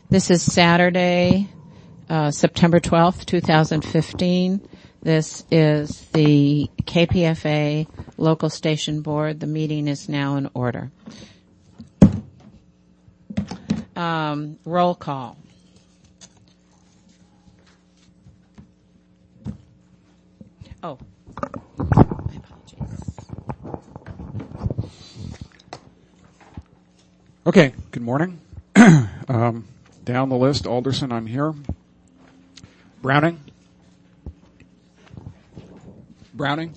This is Saturday, September 12th, 2015. This is the KPFA Local Station Board. The meeting is now in order. Roll call. Oh, my apologies. Okay, good morning. Down the list, Alderson, I'm here. Browning? Browning?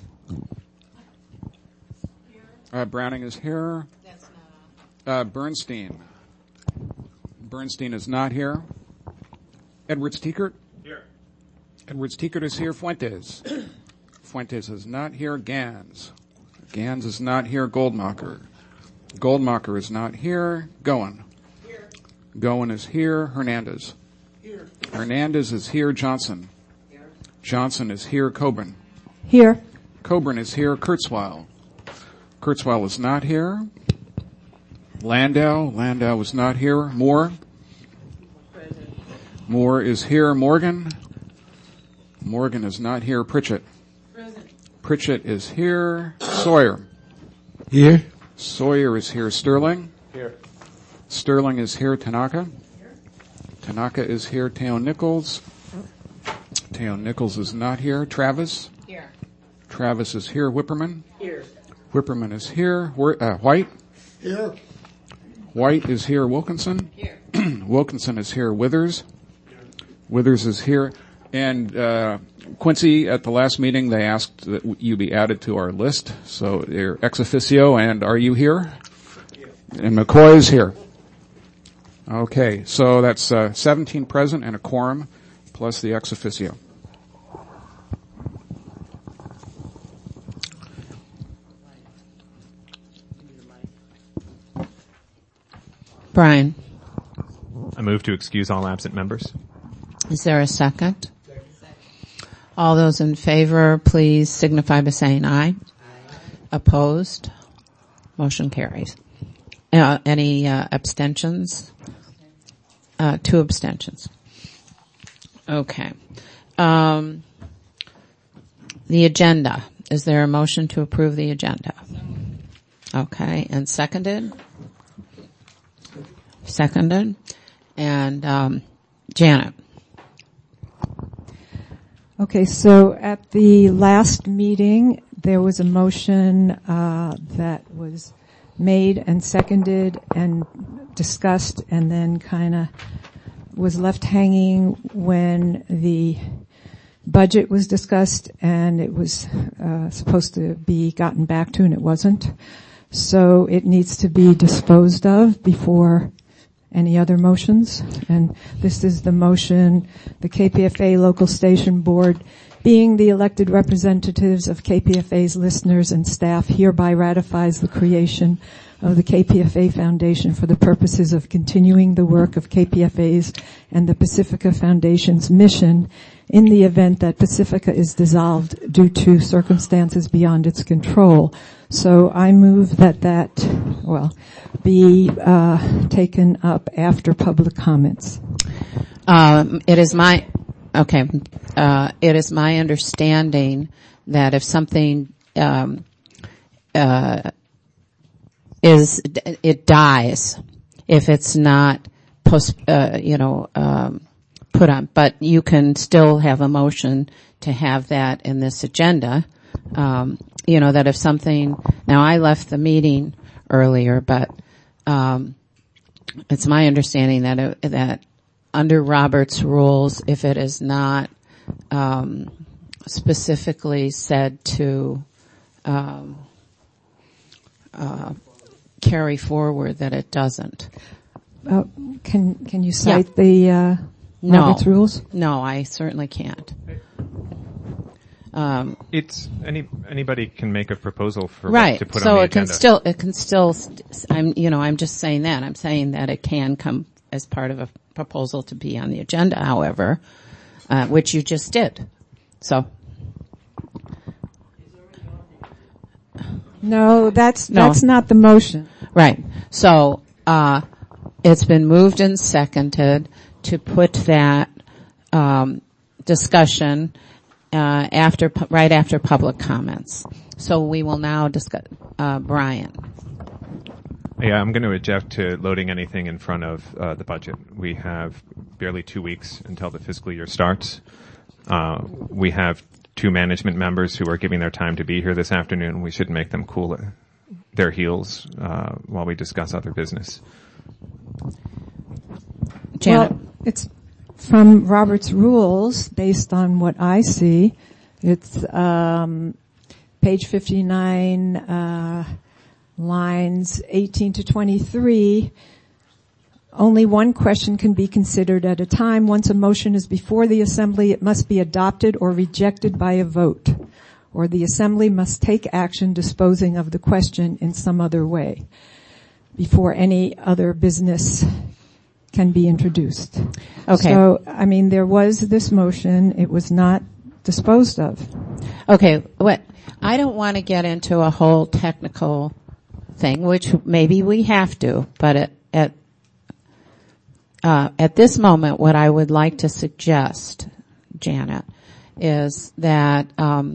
Browning is here. That's not Bernstein. Bernstein is not here. Edwards Tiekert? Here. Edwards Tiekert is here. Fuentes? Fuentes is not here. Gans? Gans is not here. Goldmacher? Goldmacher is not here. Goen? Here. Goen is here. Hernandez? Here. Hernandez is here. Johnson? Here. Johnson is here. Coburn? Here. Coburn is here. Kurzweil? Kurzweil is not here. Landau? Landau is not here. Moore? Moore is here. Morgan? Morgan is not here. Pritchett? Pritchett is here. Sawyer? Here. Sawyer is here. Sterling? Here. Sterling is here. Tanaka? Tanaka is here. Teo Nichols? Teo Nichols is not here. Travis? here. Travis is here. Whipperman? Here. Whipperman is here. White? Here. White is here. Wilkinson? Here. Wilkinson is here. Withers? Withers is here. And Quincy, at the last meeting, they asked that you be added to our list. So you're ex officio, and are you here? And McCoy is here. Okay, so that's 17 present and a quorum, plus the ex officio. Brian, I move to excuse all absent members. is there a second? All those in favor, please signify by saying aye. Opposed? Motion carries. Any abstentions? 2 abstentions. Okay. The agenda. Is there a motion to approve the agenda? Okay. And seconded? Seconded. And Janet. Okay, so at the last meeting, there was a motion that was made and seconded and discussed and then kind of was left hanging when the budget was discussed, and it was supposed to be gotten back to, and it wasn't. So it needs to be disposed of before any other motions. And this is the motion: the KPFA Local Station Board, being the elected representatives of KPFA's listeners and staff, hereby ratifies the creation of the KPFA Foundation for the purposes of continuing the work of KPFA's and the Pacifica Foundation's mission in the event that Pacifica is dissolved due to circumstances beyond its control. So I move that be taken up after public comments. It is my understanding that if something it dies if it's not put on, but you can still have a motion to have that in this agenda. That if something, now I left the meeting earlier, but it's my understanding that under Robert's rules, if it is not specifically said to carry forward, that it doesn't. Can you cite the Robert's rules? No, I certainly can't. It's anybody can make a proposal for right. what to put so on the agenda. It can still. I'm just saying that. I'm saying that it can come as part of a proposal to be on the agenda. However, which you just did. So. No, that's not the motion. Right. So, It's been moved and seconded to put that discussion right after public comments. So we will now discuss. Brian. Yeah, I'm going to object to loading anything in front of the budget. We have barely 2 weeks until the fiscal year starts. We have 2 management members who are giving their time to be here this afternoon. We should make them cool their heels while we discuss other business. Janet. Well, it's from Robert's rules, based on what I see. It's page 59, lines 18 to 23. Only one question can be considered at a time. Once a motion is before the Assembly, it must be adopted or rejected by a vote, or the Assembly must take action disposing of the question in some other way before any other business can be introduced. Okay. So, I mean, there was this motion. It was not disposed of. Okay. I don't want to get into a whole technical thing, which maybe we have to, but at this moment, what I would like to suggest, Janet, is that,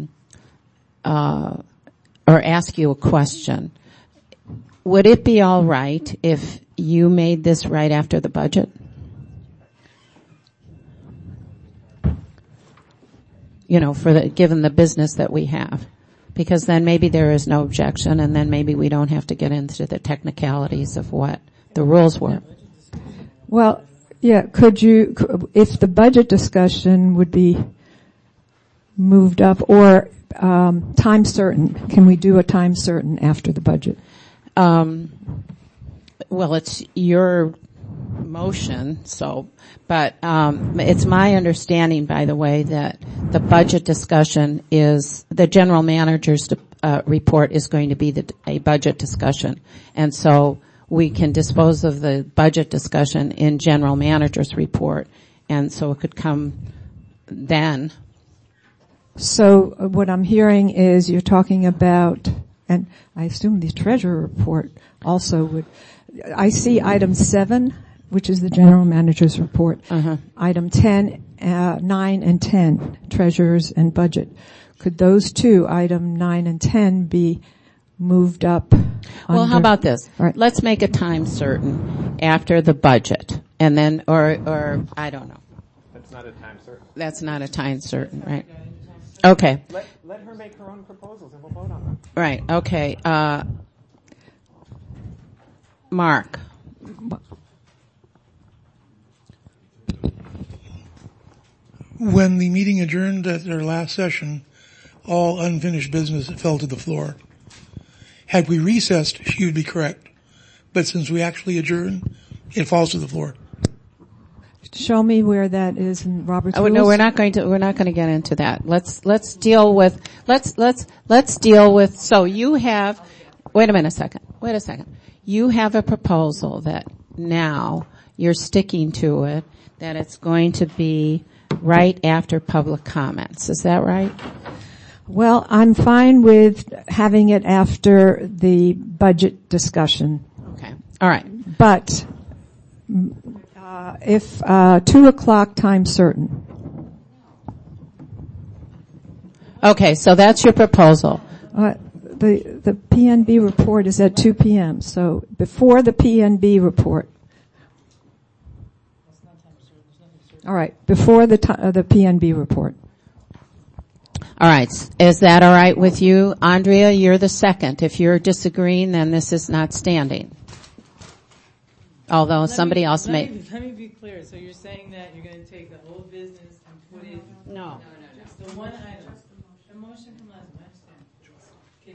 or ask you a question. Would it be all right if you made this right after the budget? You know, given the business that we have. Because then maybe there is no objection, and then maybe we don't have to get into the technicalities of what the rules were. Well, yeah, if the budget discussion would be moved up, or time certain, can we do a time certain after the budget? Well, it's your motion, but it's my understanding, by the way, that the budget discussion is, the general manager's report is going to be a budget discussion. And so we can dispose of the budget discussion in general manager's report. And so it could come then. So what I'm hearing is you're talking about, and I assume the treasurer report also would, I see item 7, which is the general manager's report. Item 10, 9 and 10, treasurers and budget. Could those two, item 9 and 10, be moved up? Well, how about this? Right. Let's make a time certain after the budget, and then, or I don't know. That's not a time certain. That's not a time certain, right? Okay. Let her make her own proposals and we'll vote on them. Right. Okay. Mark. When the meeting adjourned at their last session, all unfinished business fell to the floor. Had we recessed, she would be correct. But since we actually adjourned, it falls to the floor. Show me where that is in Robert's rules. No, we're not going to get into that. Let's deal with, so you have, wait a second. You have a proposal that now you're sticking to it, that it's going to be right after public comments. Is that right? Well, I'm fine with having it after the budget discussion. Okay. All right. But if 2:00 time certain. Okay, so that's your proposal. The PNB report is at 2 p.m. So before the PNB report. All right, before the PNB report. All right. Is that all right with you? Andrea, you're the second. If you're disagreeing, then this is not standing. Although somebody else may. Let me be clear. So you're saying that you're going to take the old business and put it. No. Just the one item. The motion from last month. I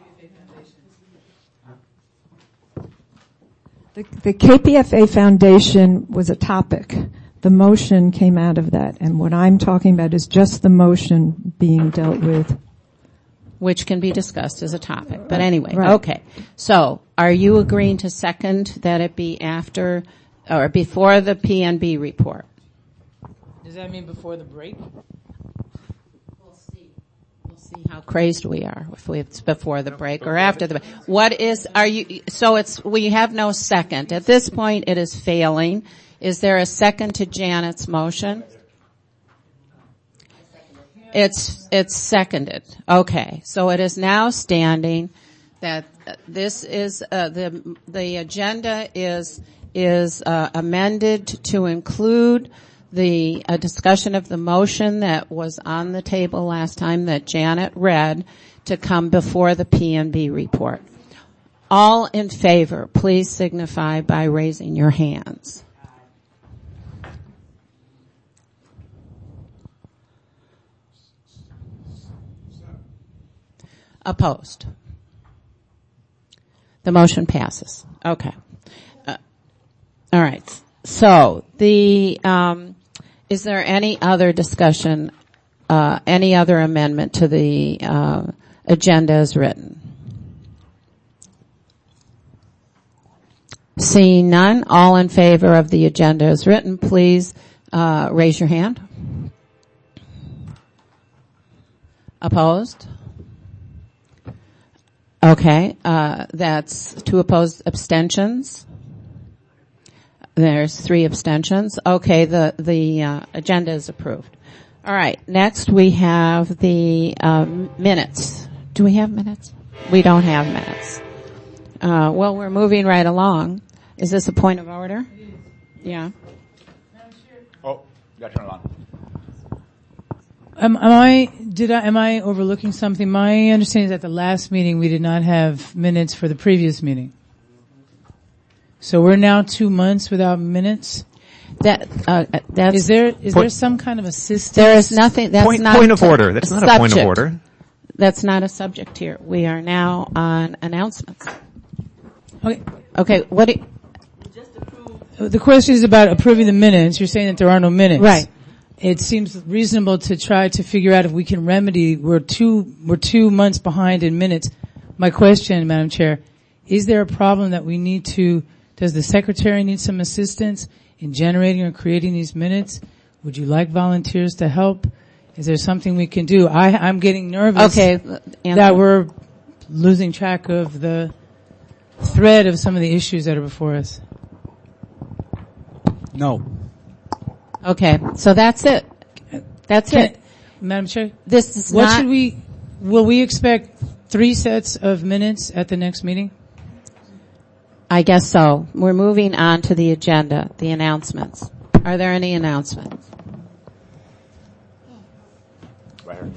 understand. KPFA Foundation. The KPFA Foundation was a topic. The motion came out of that, and what I'm talking about is just the motion being dealt with. Which can be discussed as a topic. But anyway, Right. Okay. So, are you agreeing to second that it be after or before the PNB report? Does that mean before the break? We'll see. See how crazed we are if it's before the break or after the break. We have no second. At this point it is failing. Is there a second to Janet's motion? It's seconded. Okay. So it is now standing that this is, the agenda is amended to include the discussion of the motion that was on the table last time that Janet read to come before the P&B report. All in favor, please signify by raising your hands. Opposed. The motion passes. Okay. All right. So is there any other discussion, any other amendment to the agenda as written? Seeing none, all in favor of the agenda as written, please raise your hand. Opposed? Okay, that's 2 opposed. Abstentions? There's 3 abstentions. Okay, the agenda is approved. All right, next we have the minutes. Do we have minutes? We don't have minutes. Well, we're moving right along. Is this a point of order? Yeah. Oh, you gotta turn it on. Am I overlooking something? My understanding is that the last meeting we did not have minutes for the previous meeting. So we're now 2 months without minutes. Is there some kind of assistance? There is nothing. That's not point of order. That's not a point of order. That's not a subject here. We are now on announcements. Okay. Just approve. The question is about approving the minutes. You're saying that there are no minutes. Right. It seems reasonable to try to figure out if we can remedy. We're 2 months behind in minutes. My question, Madam Chair, is there a problem that we need to? Does the secretary need some assistance in generating or creating these minutes? Would you like volunteers to help? Is there something we can do? I'm getting nervous. Okay, that we're losing track of the thread of some of the issues that are before us. No. Okay, so that's it. That's it. Madam Chair? This is will we expect 3 sets of minutes at the next meeting? I guess so. We're moving on to the agenda, the announcements. Are there any announcements? Right here.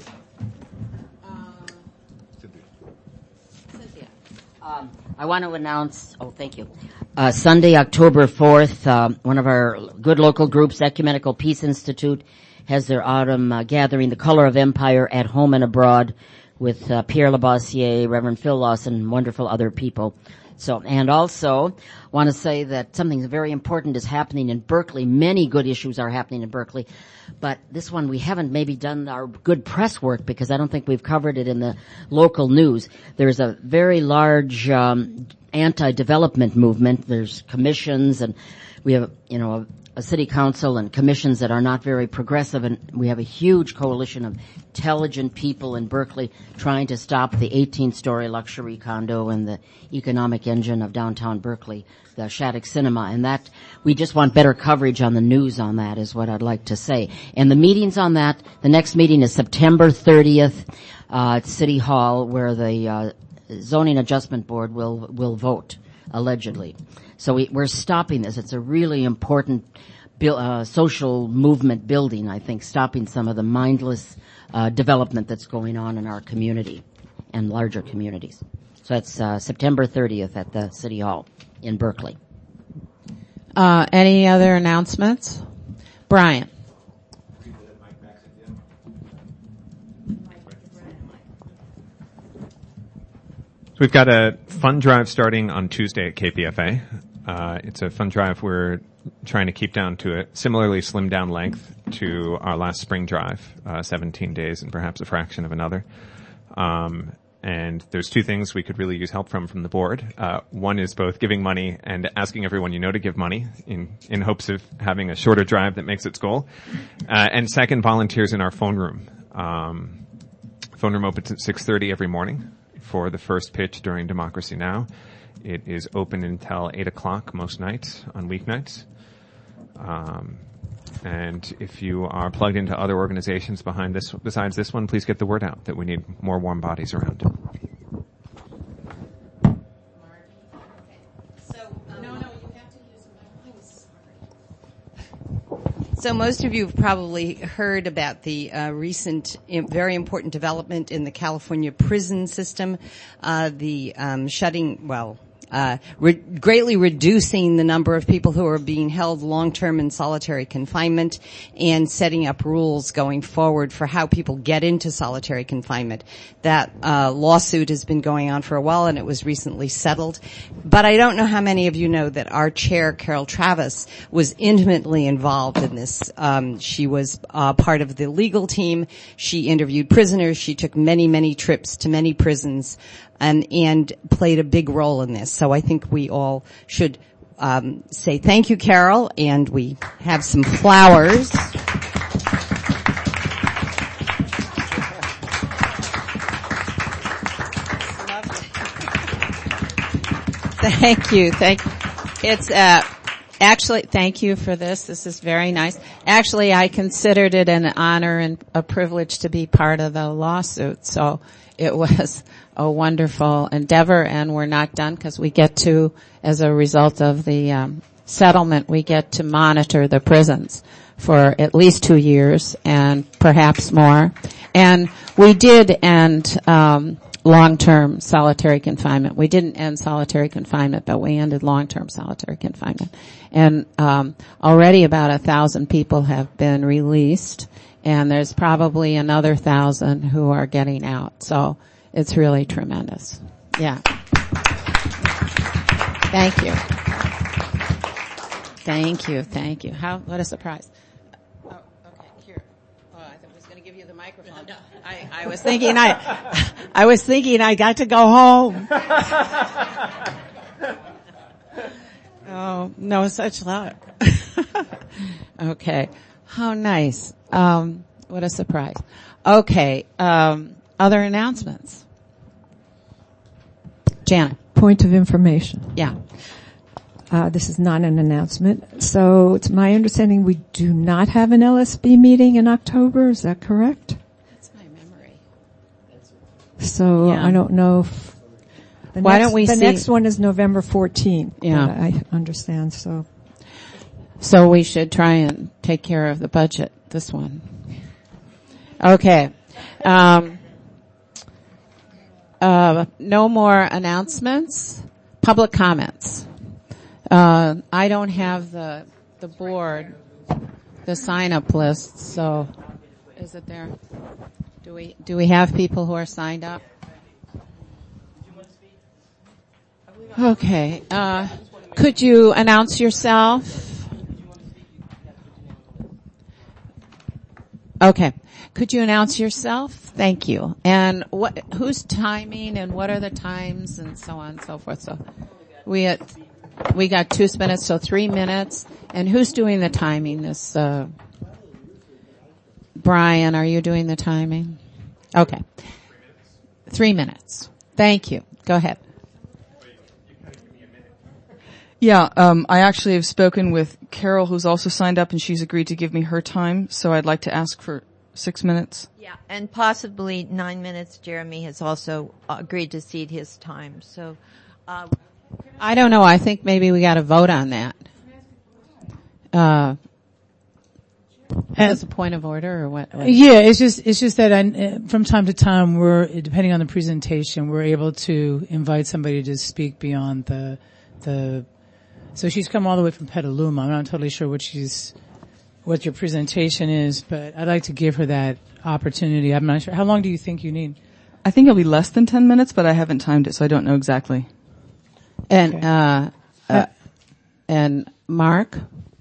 Cynthia. I want to announce, thank you. Sunday, October 4th, one of our good local groups, Ecumenical Peace Institute, has their autumn gathering, The Color of Empire, at home and abroad, with Pierre Labossiere, Reverend Phil Lawson, and wonderful other people. So, and also want to say that something very important is happening in Berkeley. Many good issues are happening in Berkeley, but this one we haven't maybe done our good press work because I don't think we've covered it in the local news. There's a very large anti-development movement. There's commissions, and we have, a city council and commissions that are not very progressive, and we have a huge coalition of intelligent people in Berkeley trying to stop the 18-story luxury condo and the economic engine of downtown Berkeley, the Shattuck Cinema, and that we just want better coverage on the news on that is what I'd like to say. And the meetings on that, the next meeting is September 30th at City Hall, where the Zoning Adjustment Board will vote, allegedly. So we're stopping this. It's a really important social movement building, I think, stopping some of the mindless development that's going on in our community and larger communities. So that's September 30th at the City Hall in Berkeley. Any other announcements? Brian. So we've got a fund drive starting on Tuesday at KPFA. It's a fund drive we're trying to keep down to a similarly slimmed down length to our last spring drive, 17 days and perhaps a fraction of another. And there's 2 things we could really use help from the board. One is both giving money and asking everyone to give money in hopes of having a shorter drive that makes its goal. And second, volunteers in our phone room. Phone room opens at 6:30 every morning for the first pitch during Democracy Now! It is open until 8 o'clock most nights on weeknights. And if you are plugged into other organizations besides this one, please get the word out that we need more warm bodies around. So most of you have probably heard about the recent, very important development in the California prison system, greatly reducing the number of people who are being held long-term in solitary confinement and setting up rules going forward for how people get into solitary confinement. That lawsuit has been going on for a while, and it was recently settled. But I don't know how many of you know that our chair, Carol Travis, was intimately involved in this. She was part of the legal team. She interviewed prisoners. She took many, many trips to many prisons and played a big role in this. So I think we all should say thank you, Carol, and we have some flowers. Thank you. It's actually, thank you for this. This is very nice. Actually, I considered it an honor and a privilege to be part of the lawsuit. So it was a wonderful endeavor, and we're not done because we get to, as a result of the settlement, we get to monitor the prisons for at least 2 years and perhaps more. And we did end long-term solitary confinement. We didn't end solitary confinement, but we ended long-term solitary confinement. And already about 1,000 people have been released, and there's probably another 1,000 who are getting out. So it's really tremendous. Yeah. Thank you. Thank you. What a surprise. Oh, okay, here. Oh, I was going to give you the microphone. No. I was thinking I got to go home. Oh, no such luck. Okay. How nice. What a surprise. Okay. Other announcements? Janet. Point of information. Yeah. This is not an announcement. So it's my understanding we do not have an LSB meeting in October. Is that correct? That's my memory. So yeah. I don't know if the next one is November 14th. Yeah. I understand. So we should try and take care of the budget, this one. Okay. No more announcements. Public comments. I don't have the board, the sign-up list, so is it there? Do we have people who are signed up? Okay. Could you announce yourself? Okay. Could you announce yourself? Thank you. And who's timing and what are the times and so on and so forth. So we got 2 minutes, so 3 minutes. And who's doing the timing? This, Brian, are you doing the timing? Okay. 3 minutes. Thank you. Go ahead. Yeah, I actually have spoken with Carol, who's also signed up, and she's agreed to give me her time, so I'd like to ask for 6 minutes. Yeah, and possibly 9 minutes. Jeremy has also agreed to cede his time, so... I don't know. I think maybe we got to vote on that. As a point of order or what? Yeah, it's just that from time to time depending on the presentation, we're able to invite somebody to speak beyond so she's come all the way from Petaluma. I'm not totally sure what your presentation is, but I'd like to give her that opportunity. I'm not sure. How long do you think you need? I think it'll be less than 10 minutes, but I haven't timed it, so I don't know exactly. And, okay. And Mark?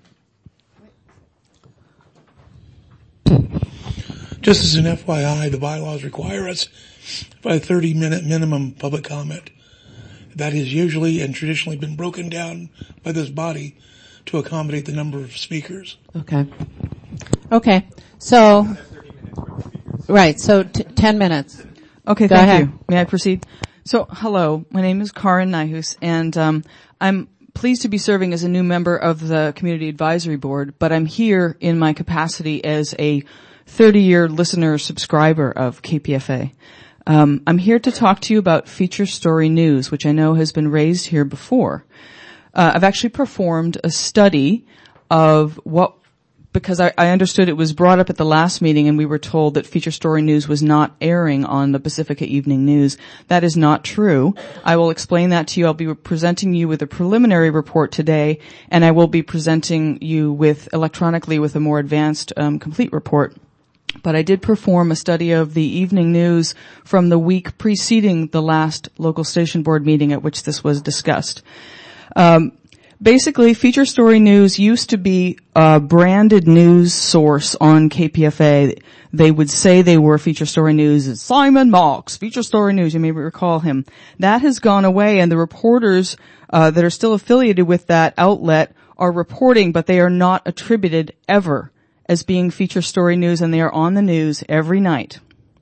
Just as an FYI, the bylaws require us by a 30-minute minimum public comment. That has usually and traditionally been broken down by this body to accommodate the number of speakers. Okay. So, Right, so 10 minutes. Okay, Go thank ahead. you. May I proceed? So, hello, my name is Karin Nyhus, and I'm pleased to be serving as a new member of the Community Advisory Board, but I'm here in my capacity as a 30-year listener subscriber of KPFA. I'm here to talk to you about Feature Story News, which I know has been raised here before. I've actually performed a study of because I understood it was brought up at the last meeting and we were told that Feature Story News was not airing on the Pacifica Evening News. That is not true. I will explain that to you. I'll be presenting you with a preliminary report today, and I will be presenting you electronically with a more advanced, complete report. But I did perform a study of the evening news from the week preceding the last local station board meeting at which this was discussed. Basically, Feature Story News used to be a branded news source on KPFA. They would say they were Feature Story News. It's Simon Marks, Feature Story News. You may recall him. That has gone away, and the reporters that are still affiliated with that outlet are reporting, but they are not attributed ever as being Feature Story News, and they are on the news every night.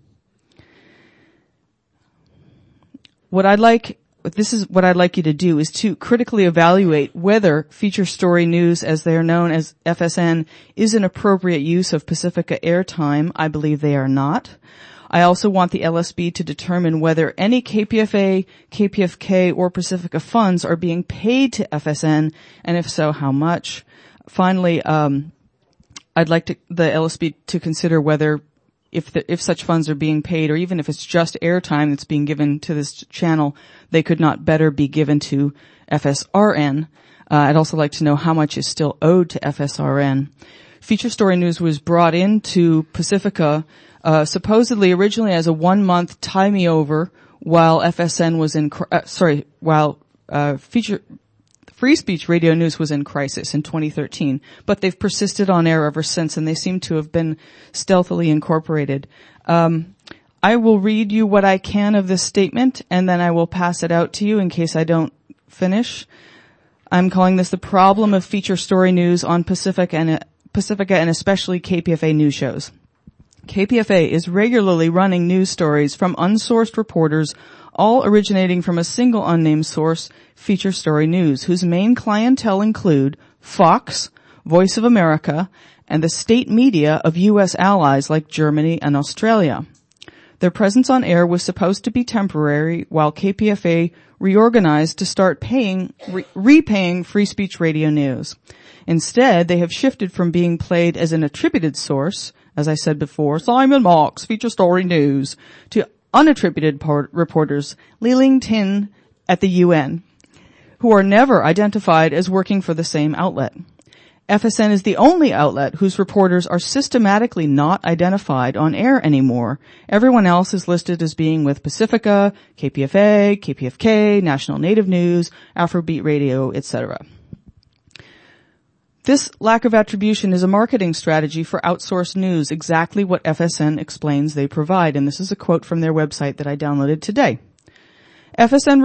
This is what I'd like you to do, is to critically evaluate whether Feature Story News, as they are known as FSN, is an appropriate use of Pacifica airtime. I believe they are not. I also want the LSB to determine whether any KPFA, KPFK, or Pacifica funds are being paid to FSN, and if so, how much. Finally, I'd like the LSB to consider whether if such funds are being paid, or even if it's just airtime that's being given to this channel, they could not better be given to FSRN. I'd also like to know how much is still owed to FSRN. Feature Story News was brought into Pacifica, supposedly originally as a 1-month tie-me-over while FSN was Free Speech Radio News was in crisis in 2013, but they've persisted on air ever since, and they seem to have been stealthily incorporated. I will read you what I can of this statement, and then I will pass it out to you in case I don't finish. I'm calling this the problem of Feature Story News on Pacifica and especially KPFA news shows. KPFA is regularly running news stories from unsourced reporters, all originating from a single unnamed source, Feature Story News, whose main clientele include Fox, Voice of America, and the state media of U.S. allies like Germany and Australia. Their presence on air was supposed to be temporary while KPFA reorganized to start repaying Free Speech Radio News. Instead, they have shifted from being played as an attributed source, as I said before, Simon Marks, Feature Story News, to unattributed reporters, Li Ling Tin at the UN, who are never identified as working for the same outlet. FSN is the only outlet whose reporters are systematically not identified on air anymore. Everyone else is listed as being with Pacifica, KPFA, KPFK, National Native News, Afrobeat Radio, etc. This lack of attribution is a marketing strategy for outsourced news, exactly what FSN explains they provide, and this is a quote from their website that I downloaded today. FSN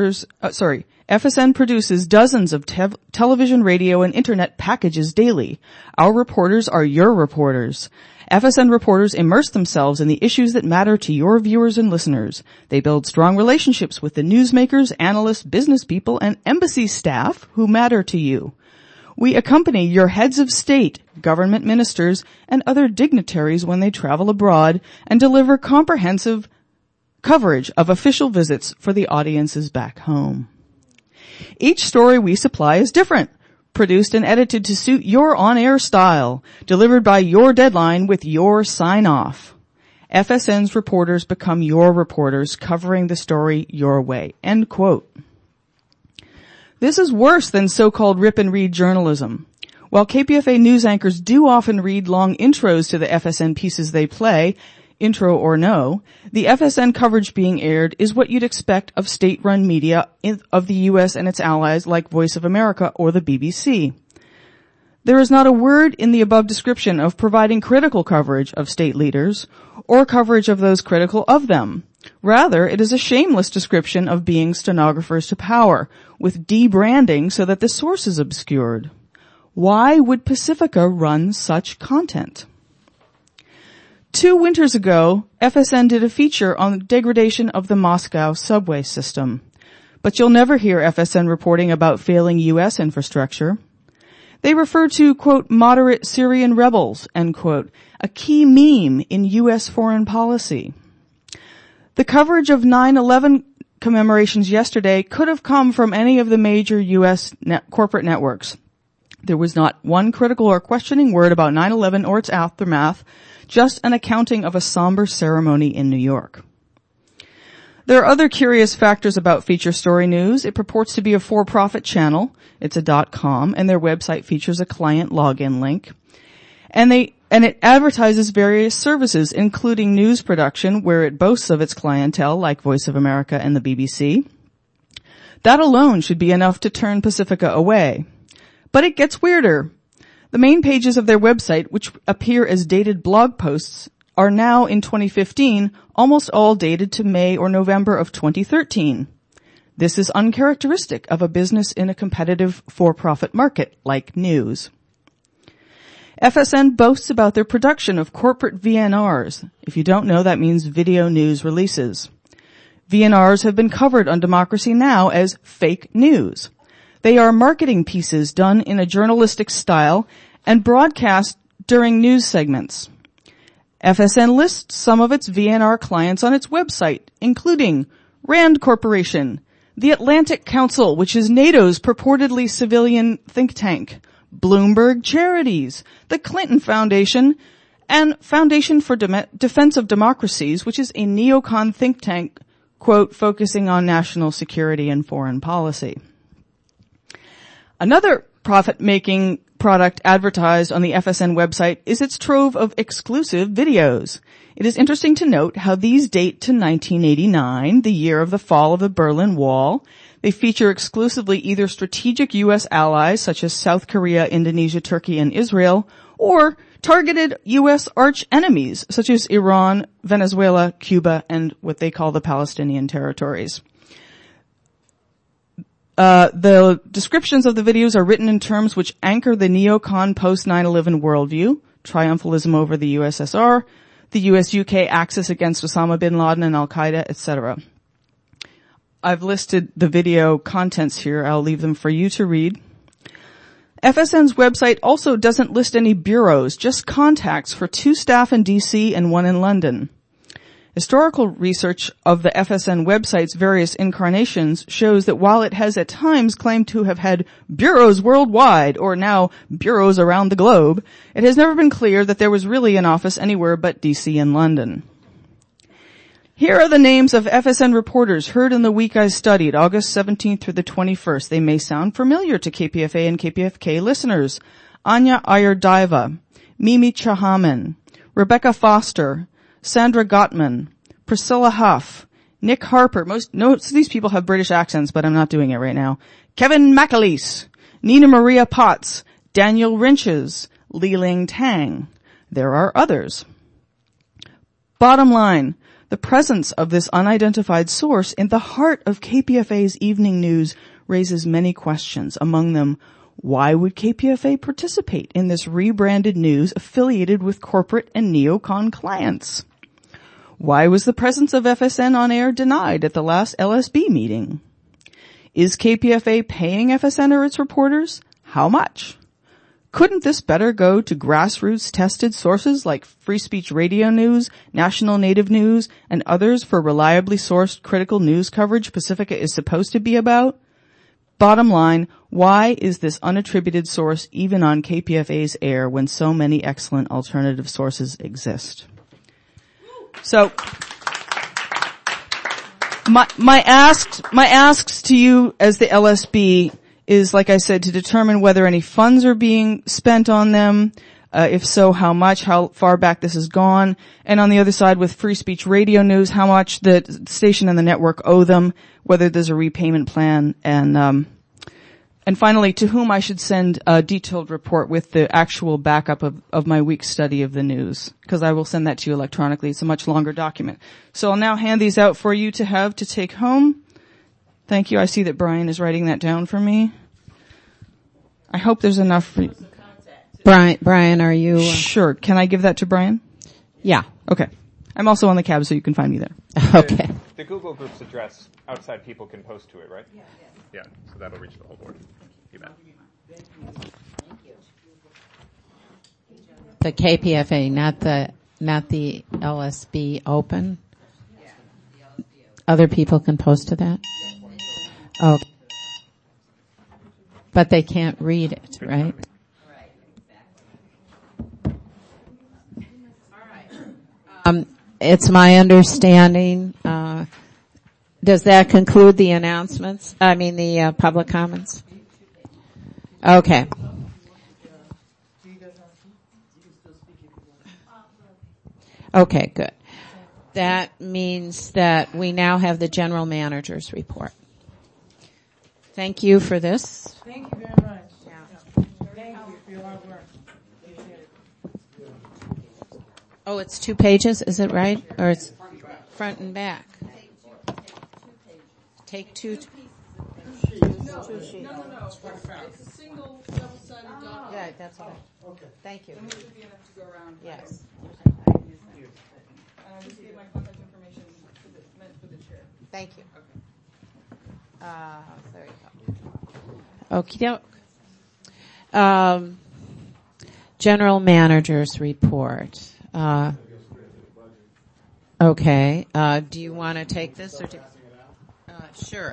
produces dozens of television, radio, and internet packages daily. Our reporters are your reporters. FSN reporters immerse themselves in the issues that matter to your viewers and listeners. They build strong relationships with the newsmakers, analysts, business people, and embassy staff who matter to you. We accompany your heads of state, government ministers, and other dignitaries when they travel abroad and deliver comprehensive coverage of official visits for the audiences back home. Each story we supply is different, produced and edited to suit your on-air style, delivered by your deadline with your sign-off. FSN's reporters become your reporters, covering the story your way. End quote. This is worse than so-called rip-and-read journalism. While KPFA news anchors do often read long intros to the FSN pieces they play, intro or no, the FSN coverage being aired is what you'd expect of state-run media of the U.S. and its allies like Voice of America or the BBC. There is not a word in the above description of providing critical coverage of state leaders or coverage of those critical of them. Rather, it is a shameless description of being stenographers to power, with debranding so that the source is obscured. Why would Pacifica run such content? 2 winters ago, FSN did a feature on the degradation of the Moscow subway system. But you'll never hear FSN reporting about failing U.S. infrastructure. They refer to, quote, moderate Syrian rebels, end quote, a key meme in U.S. foreign policy. The coverage of 9/11 commemorations yesterday could have come from any of the major U.S. corporate networks. There was not one critical or questioning word about 9/11 or its aftermath, just an accounting of a somber ceremony in New York. There are other curious factors about Feature Story News. It purports to be a for-profit channel. It's a .com, and their website features a client login link. And it advertises various services, including news production, where it boasts of its clientele, like Voice of America and the BBC. That alone should be enough to turn Pacifica away. But it gets weirder. The main pages of their website, which appear as dated blog posts, are now in 2015 almost all dated to May or November of 2013. This is uncharacteristic of a business in a competitive for-profit market like news. FSN boasts about their production of corporate VNRs. If you don't know, that means video news releases. VNRs have been covered on Democracy Now! As fake news. They are marketing pieces done in a journalistic style and broadcast during news segments. FSN lists some of its VNR clients on its website, including Rand Corporation, the Atlantic Council, which is NATO's purportedly civilian think tank, Bloomberg Charities, the Clinton Foundation, and Foundation for Defense of Democracies, which is a neocon think tank, quote, focusing on national security and foreign policy. Another profit-making product advertised on the FSN website is its trove of exclusive videos. It is interesting to note how these date to 1989, the year of the fall of the Berlin Wall. They feature exclusively either strategic U.S. allies such as South Korea, Indonesia, Turkey, and Israel, or targeted U.S. arch enemies such as Iran, Venezuela, Cuba, and what they call the Palestinian territories. The descriptions of the videos are written in terms which anchor the neocon post-9/11 worldview, triumphalism over the USSR, the US-UK axis against Osama bin Laden and Al-Qaeda, etc. I've listed the video contents here. I'll leave them for you to read. FSN's website also doesn't list any bureaus, just contacts for 2 staff in DC and 1 in London. Historical research of the FSN website's various incarnations shows that while it has at times claimed to have had bureaus worldwide, or now bureaus around the globe, it has never been clear that there was really an office anywhere but DC and London. Here are the names of FSN reporters heard in the week I studied, August 17th through the 21st. They may sound familiar to KPFA and KPFK listeners. Anya Ayerdaiva, Mimi Chahaman, Rebecca Foster, Sandra Gottman, Priscilla Huff, Nick Harper. Most of these people have British accents, but I'm not doing it right now. Kevin McAleese, Nina Maria Potts, Daniel Rinches, Li-Ling Tang. There are others. Bottom line, the presence of this unidentified source in the heart of KPFA's evening news raises many questions. Among them, why would KPFA participate in this rebranded news affiliated with corporate and neocon clients? Why was the presence of FSN on air denied at the last LSB meeting? Is KPFA paying FSN or its reporters? How much? Couldn't this better go to grassroots tested sources like Free Speech Radio News, National Native News, and others for reliably sourced critical news coverage Pacifica is supposed to be about? Bottom line, why is this unattributed source even on KPFA's air when so many excellent alternative sources exist? So, my asks to you as the LSB is, like I said, to determine whether any funds are being spent on them, if so, how much, how far back this has gone, and on the other side with Free Speech Radio News, how much the station and the network owe them, whether there's a repayment plan, and finally, to whom I should send a detailed report with the actual backup of my week's study of the news, because I will send that to you electronically. It's a much longer document. So I'll now hand these out for you to have to take home. Thank you. I see that Brian is writing that down for me. I hope there's enough for you. Brian, are you? Sure. Can I give that to Brian? Yeah. Okay. I'm also on the cab, so you can find me there. Okay. The Google Groups address, outside people can post to it, right? Yeah, so that'll reach the whole board. You bet. The KPFA, not the LSB open. Other people can post to that? Oh. But they can't read it, right? It's my understanding, does that conclude the announcements? I mean the public comments? Okay. Okay, good. That means that we now have the general manager's report. Thank you for this. Thank you very much. Thank you for your hard work. Oh, it's 2 pages, is it right? Or it's front and back? Take two. No. It's a single double-sided document. Yeah, that's all. Okay. Thank you. And it should be enough to go around. Yes. And I just gave my contact information for the chair. Thank you. There you go. Okie doke. General manager's report. Okay. Do you want to take this or do? Sure.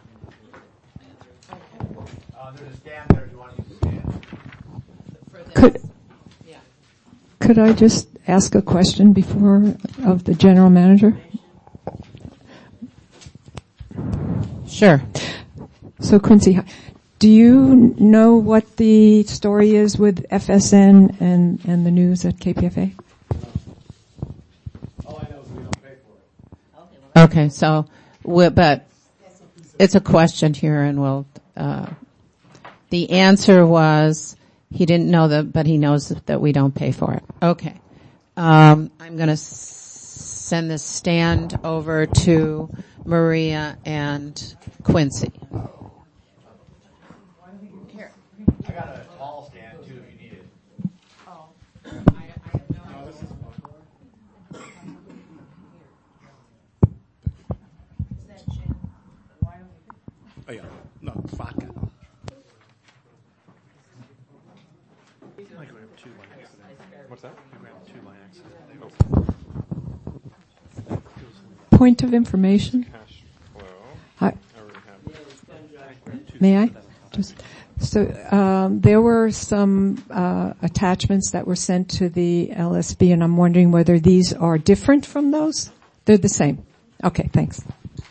There's a stand there if you want to use the stand. Could I just ask a question before of the general manager? Sure. So Quincy, do you know what the story is with FSN and the news at KPFA? All I know is we don't pay for it. Okay, so, but it's a question here and we'll, the answer was he didn't know but he knows that we don't pay for it. Okay. I'm gonna send this stand over to Maria and Quincy. Here. I got a tall stand too if you need it. Oh. Oh yeah, no, it's vodka. What's that? Point of information. May I? There were some attachments that were sent to the LSB, and I'm wondering whether these are different from those. They're the same. Okay, thanks.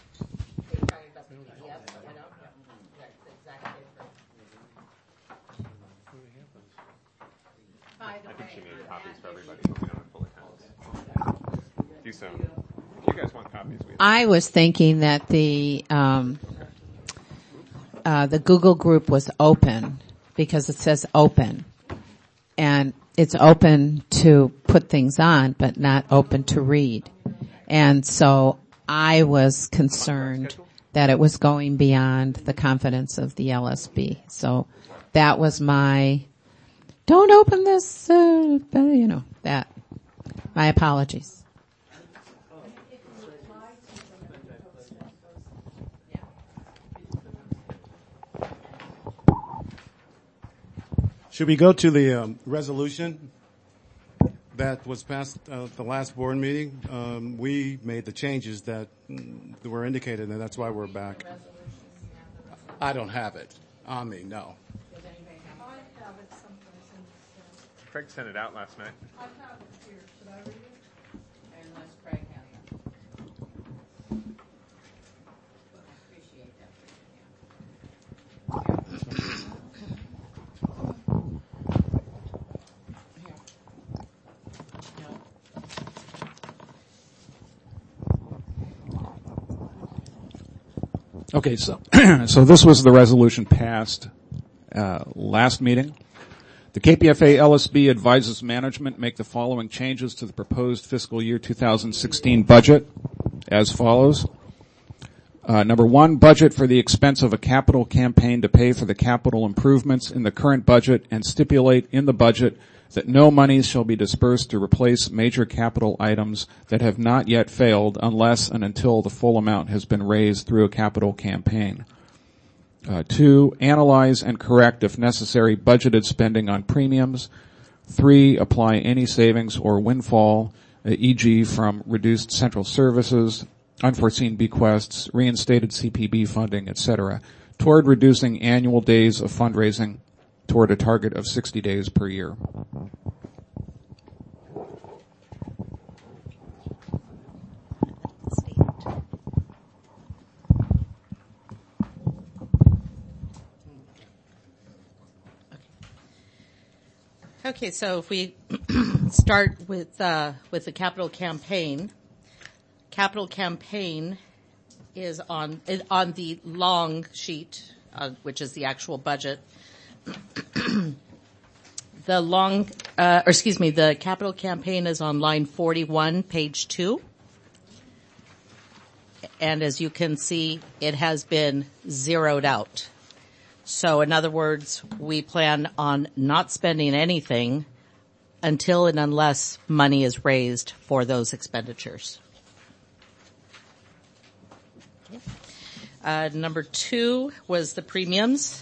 I was thinking that the Google group was open because it says open, and it's open to put things on, but not open to read. And so I was concerned that it was going beyond the confidence of the LSB. So that was my, don't open this, that. My apologies. Should we go to the resolution that was passed at the last board meeting? We made the changes that were indicated, and that's why we're back. I don't have it on me, no. Craig sent it out last night. I have it here. Should I read it? Unless Craig has it. Appreciate that. Okay, so this was the resolution passed last meeting. The KPFA LSB advises management make the following changes to the proposed fiscal year 2016 budget as follows. Number 1, budget for the expense of a capital campaign to pay for the capital improvements in the current budget and stipulate in the budget that no monies shall be dispersed to replace major capital items that have not yet failed unless and until the full amount has been raised through a capital campaign. 2, analyze and correct, if necessary, budgeted spending on premiums. 3, apply any savings or windfall, e.g. from reduced central services, unforeseen bequests, reinstated CPB funding, etc., toward reducing annual days of fundraising toward a target of 60 days per year. Okay, so if we start with the capital campaign. Capital campaign is on the long sheet, which is the actual budget. The capital campaign is on line 41, page 2. And as you can see, it has been zeroed out. So in other words, we plan on not spending anything until and unless money is raised for those expenditures. Number 2 was the premiums.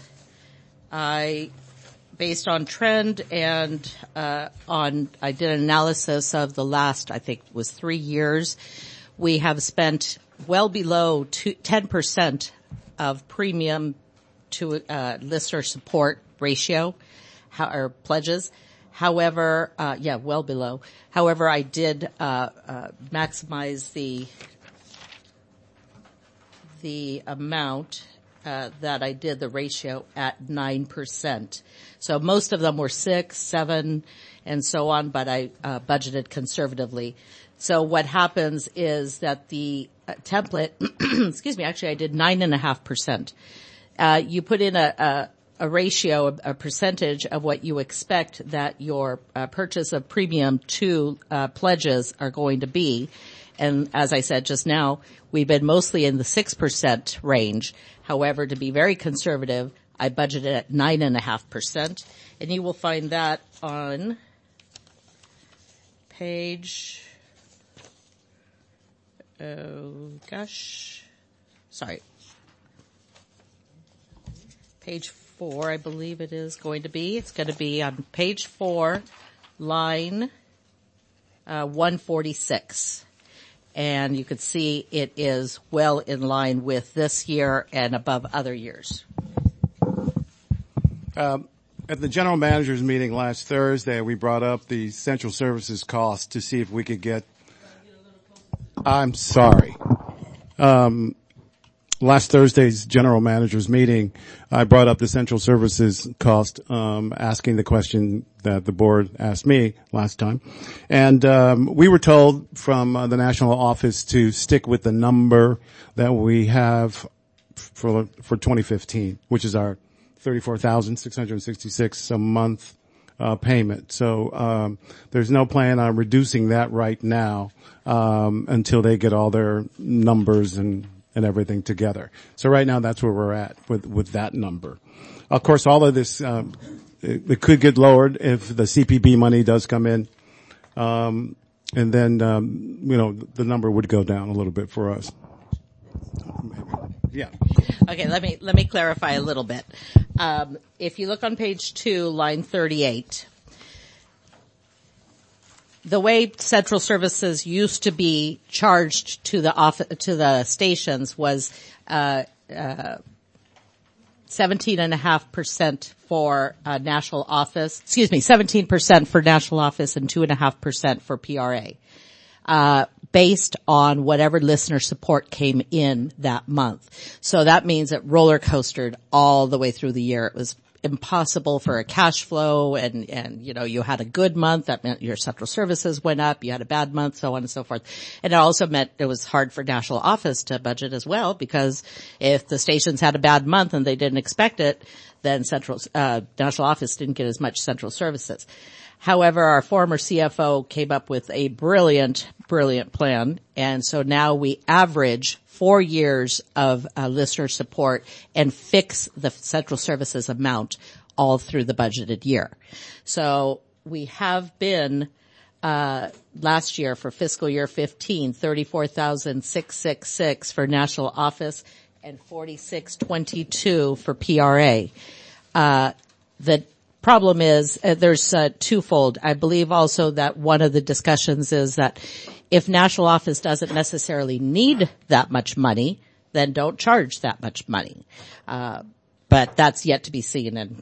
Based on trend and I did an analysis of the last, I think it was 3 years, we have spent well below 10% of premium to listener support ratio, or pledges. However, well below. However, I did maximize the amount that I did the ratio at 9%. So most of them were 6, 7, and so on, but I budgeted conservatively. So what happens is that the template, excuse me, actually I did 9.5%. You put in a ratio, a percentage of what you expect that your purchase of premium to pledges are going to be. And as I said just now, we've been mostly in the 6% range. However, to be very conservative, I budgeted at 9.5%. And you will find that on page, page 4, I believe it is going to be. It's going to be on page 4, line 146. And you can see it is well in line with this year and above other years. At the general manager's meeting last Thursday, we brought up the central services cost to see if we could get. I'm sorry. Last Thursday's general manager's meeting, I brought up the central services cost, asking the question that the board asked me last time. And we were told from the national office to stick with the number that we have for 2015, which is our $34,666 a month payment. So there's no plan on reducing that right now until they get all their numbers and everything together. So right now that's where we're at with that number. Of course, all of this, it could get lowered if the CPB money does come in. And then, the number would go down a little bit for us. Yeah. Okay, let me clarify a little bit. If you look on page 2, line 38, the way central services used to be charged to the stations was 17.5% for national office. 17% for national office and 2.5% for PRA, based on whatever listener support came in that month. So that means it roller coastered all the way through the year. It was impossible for a cash flow, and you had a good month, that meant your central services went up, you had a bad month, so on and so forth. And it also meant it was hard for national office to budget as well, because if the stations had a bad month and they didn't expect it, then national office didn't get as much central services. However, our former CFO came up with a brilliant plan, and so now we average 4 years of listener support and fix the central services amount all through the budgeted year. So we have been, last year for fiscal year 15, 34,666 for national office and 4622 for PRA. The problem is there's twofold. I believe also that one of the discussions is that if national office doesn't necessarily need that much money, then don't charge that much money. But that's yet to be seen, and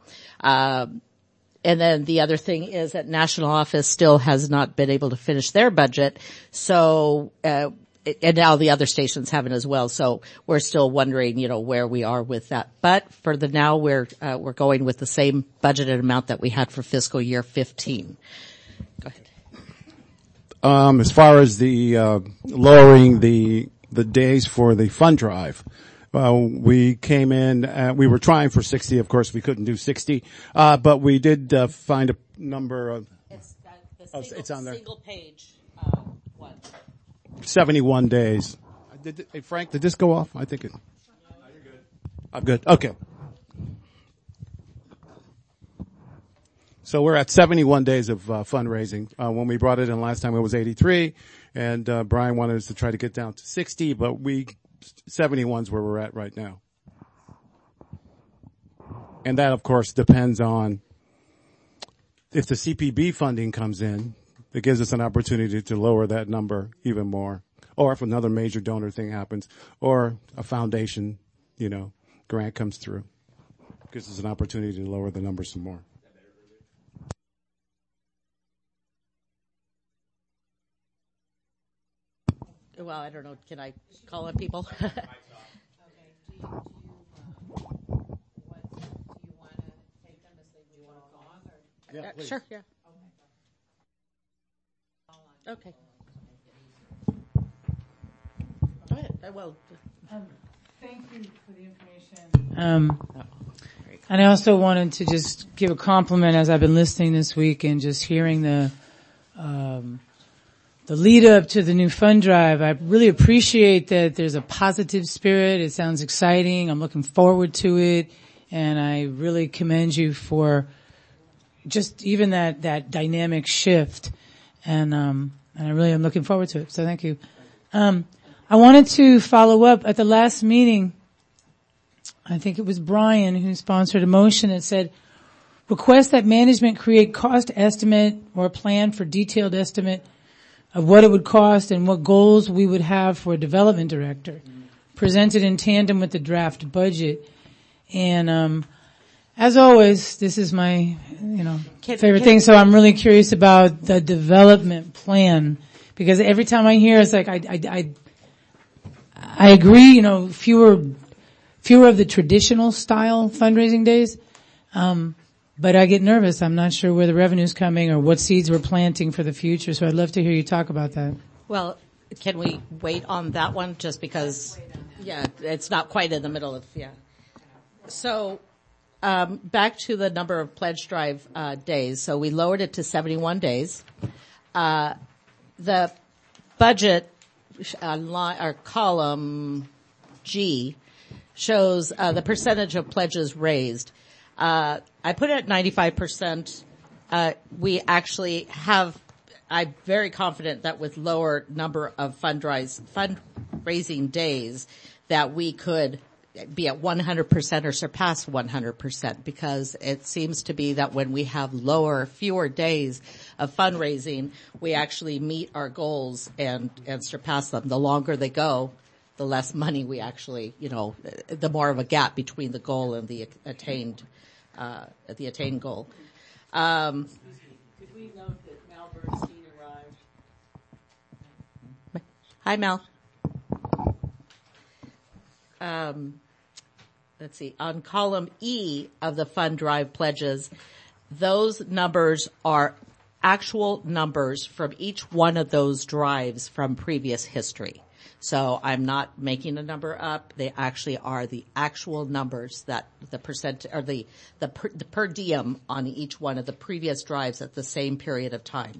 and then the other thing is that national office still has not been able to finish their budget, so and now the other stations haven't as well. So we're still wondering, where we are with that. But for the now, we're going with the same budgeted amount that we had for fiscal year 15. Go ahead. As far as the lowering the days for the fund drive, we came in. We were trying for 60. Of course, we couldn't do 60, but we did find a number of. It's on there. Single page. 71 days. Hey, Frank, did this go off? I think it. No, you're good. I'm good. Okay. So we're at 71 days of fundraising. When we brought it in last time, it was 83, and Brian wanted us to try to get down to 60, but 71's where we're at right now. And that, of course, depends on if the CPB funding comes in. It gives us an opportunity to lower that number even more. Or if another major donor thing happens, or a foundation, grant comes through. It gives us an opportunity to lower the number some more. Well, I don't know. Can I call on people? Okay. Do you want to take them as they want to go on? Yeah, please. Sure. Yeah. Okay. Go ahead. Thank you for the information. And I also wanted to just give a compliment as I've been listening this week and just hearing the lead up to the new fund drive. I really appreciate that there's a positive spirit. It sounds exciting. I'm looking forward to it. And I really commend you for just even that dynamic shift. And I really am looking forward to it. So thank you. I wanted to follow up at the last meeting. I think it was Brian who sponsored a motion that said, request that management create cost estimate or a plan for detailed estimate of what it would cost and what goals we would have for a development director, presented in tandem with the draft budget. And as always, this is my, favorite thing. So I'm really curious about the development plan, because every time I hear, it's like I agree. Fewer of the traditional style fundraising days, but I get nervous. I'm not sure where the revenue's coming or what seeds we're planting for the future. So I'd love to hear you talk about that. Well, can we wait on that one just because? Yeah, it's not quite in the middle of So. Back to the number of pledge drive days. So we lowered it to 71 days. The budget or column G shows the percentage of pledges raised. I put it at 95%. We actually have. I'm very confident that with lower number of fundraising days, that we could be at 100% or surpass 100%, because it seems to be that when we have fewer days of fundraising, we actually meet our goals and surpass them. The longer they go, the less money we actually, the more of a gap between the goal and the attained goal. Could we note that Mel Bernstein arrived? Hi, Mel. Let's see, on column E of the fund drive pledges, those numbers are actual numbers from each one of those drives from previous history. So I'm not making a number up. They actually are the actual numbers that the percent or the per diem on each one of the previous drives at the same period of time.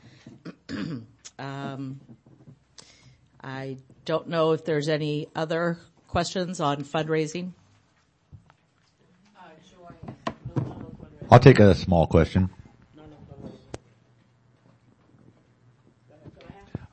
I don't know if there's any other questions on fundraising. I'll take a small question.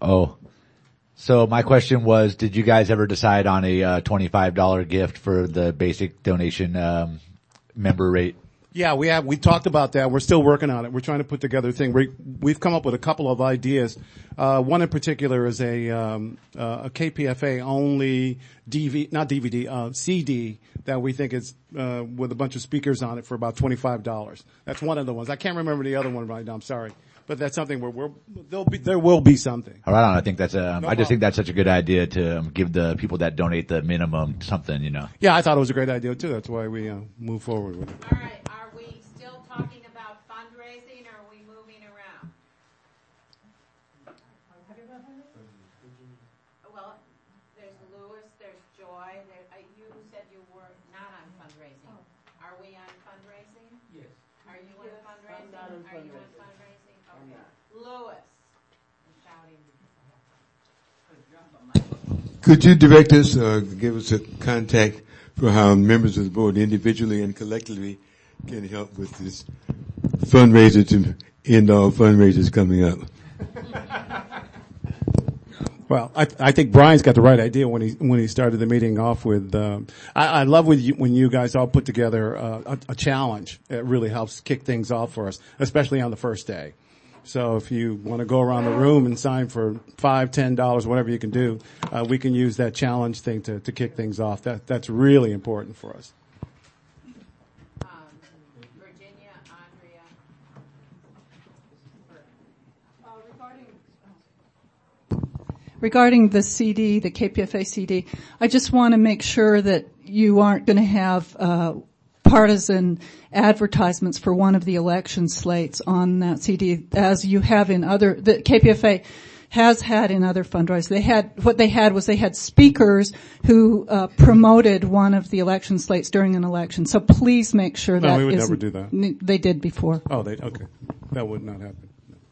So my question was, did you guys ever decide on a $25 gift for the basic donation member rate? Yeah, we have. We talked about that. We're still working on it. We're trying to put together a thing. We've come up with a couple of ideas. One in particular is a KPFA only CD that we think is with a bunch of speakers on it for about $25. That's one of the ones. I can't remember the other one right now. I'm sorry. But that's something where there will be something. All right, I think that's I just think that's such a good idea to give the people that donate the minimum something, you know. Yeah, I thought it was a great idea too. That's why we move forward with it. All right, are we still talking about fundraising, or are we moving around? Well, there's Lewis, there's Joy. You said you were not on fundraising. Are we on fundraising? Yes. Are you on fundraising? Are you on fundraising? Okay. Lewis. I'm shouting. Could you direct us, give us a contact for how members of the board individually and collectively can help with this fundraiser to end all fundraisers coming up? Well, I think Brian's got the right idea when he started the meeting off with. I love when you guys all put together a challenge. It really helps kick things off for us, especially on the first day. So if you want to go around the room and sign for $5, $10, whatever you can do, we can use that challenge thing to kick things off. That's really important for us. Virginia, Andrea. Regarding the CD, the KPFA CD, I just want to make sure that you aren't going to have partisan advertisements for one of the election slates on that CD, as you have in the KPFA has had in other fundraisers. What they had speakers who promoted one of the election slates during an election. So please make sure that we would never do that. They did before. Oh, okay. That would not happen.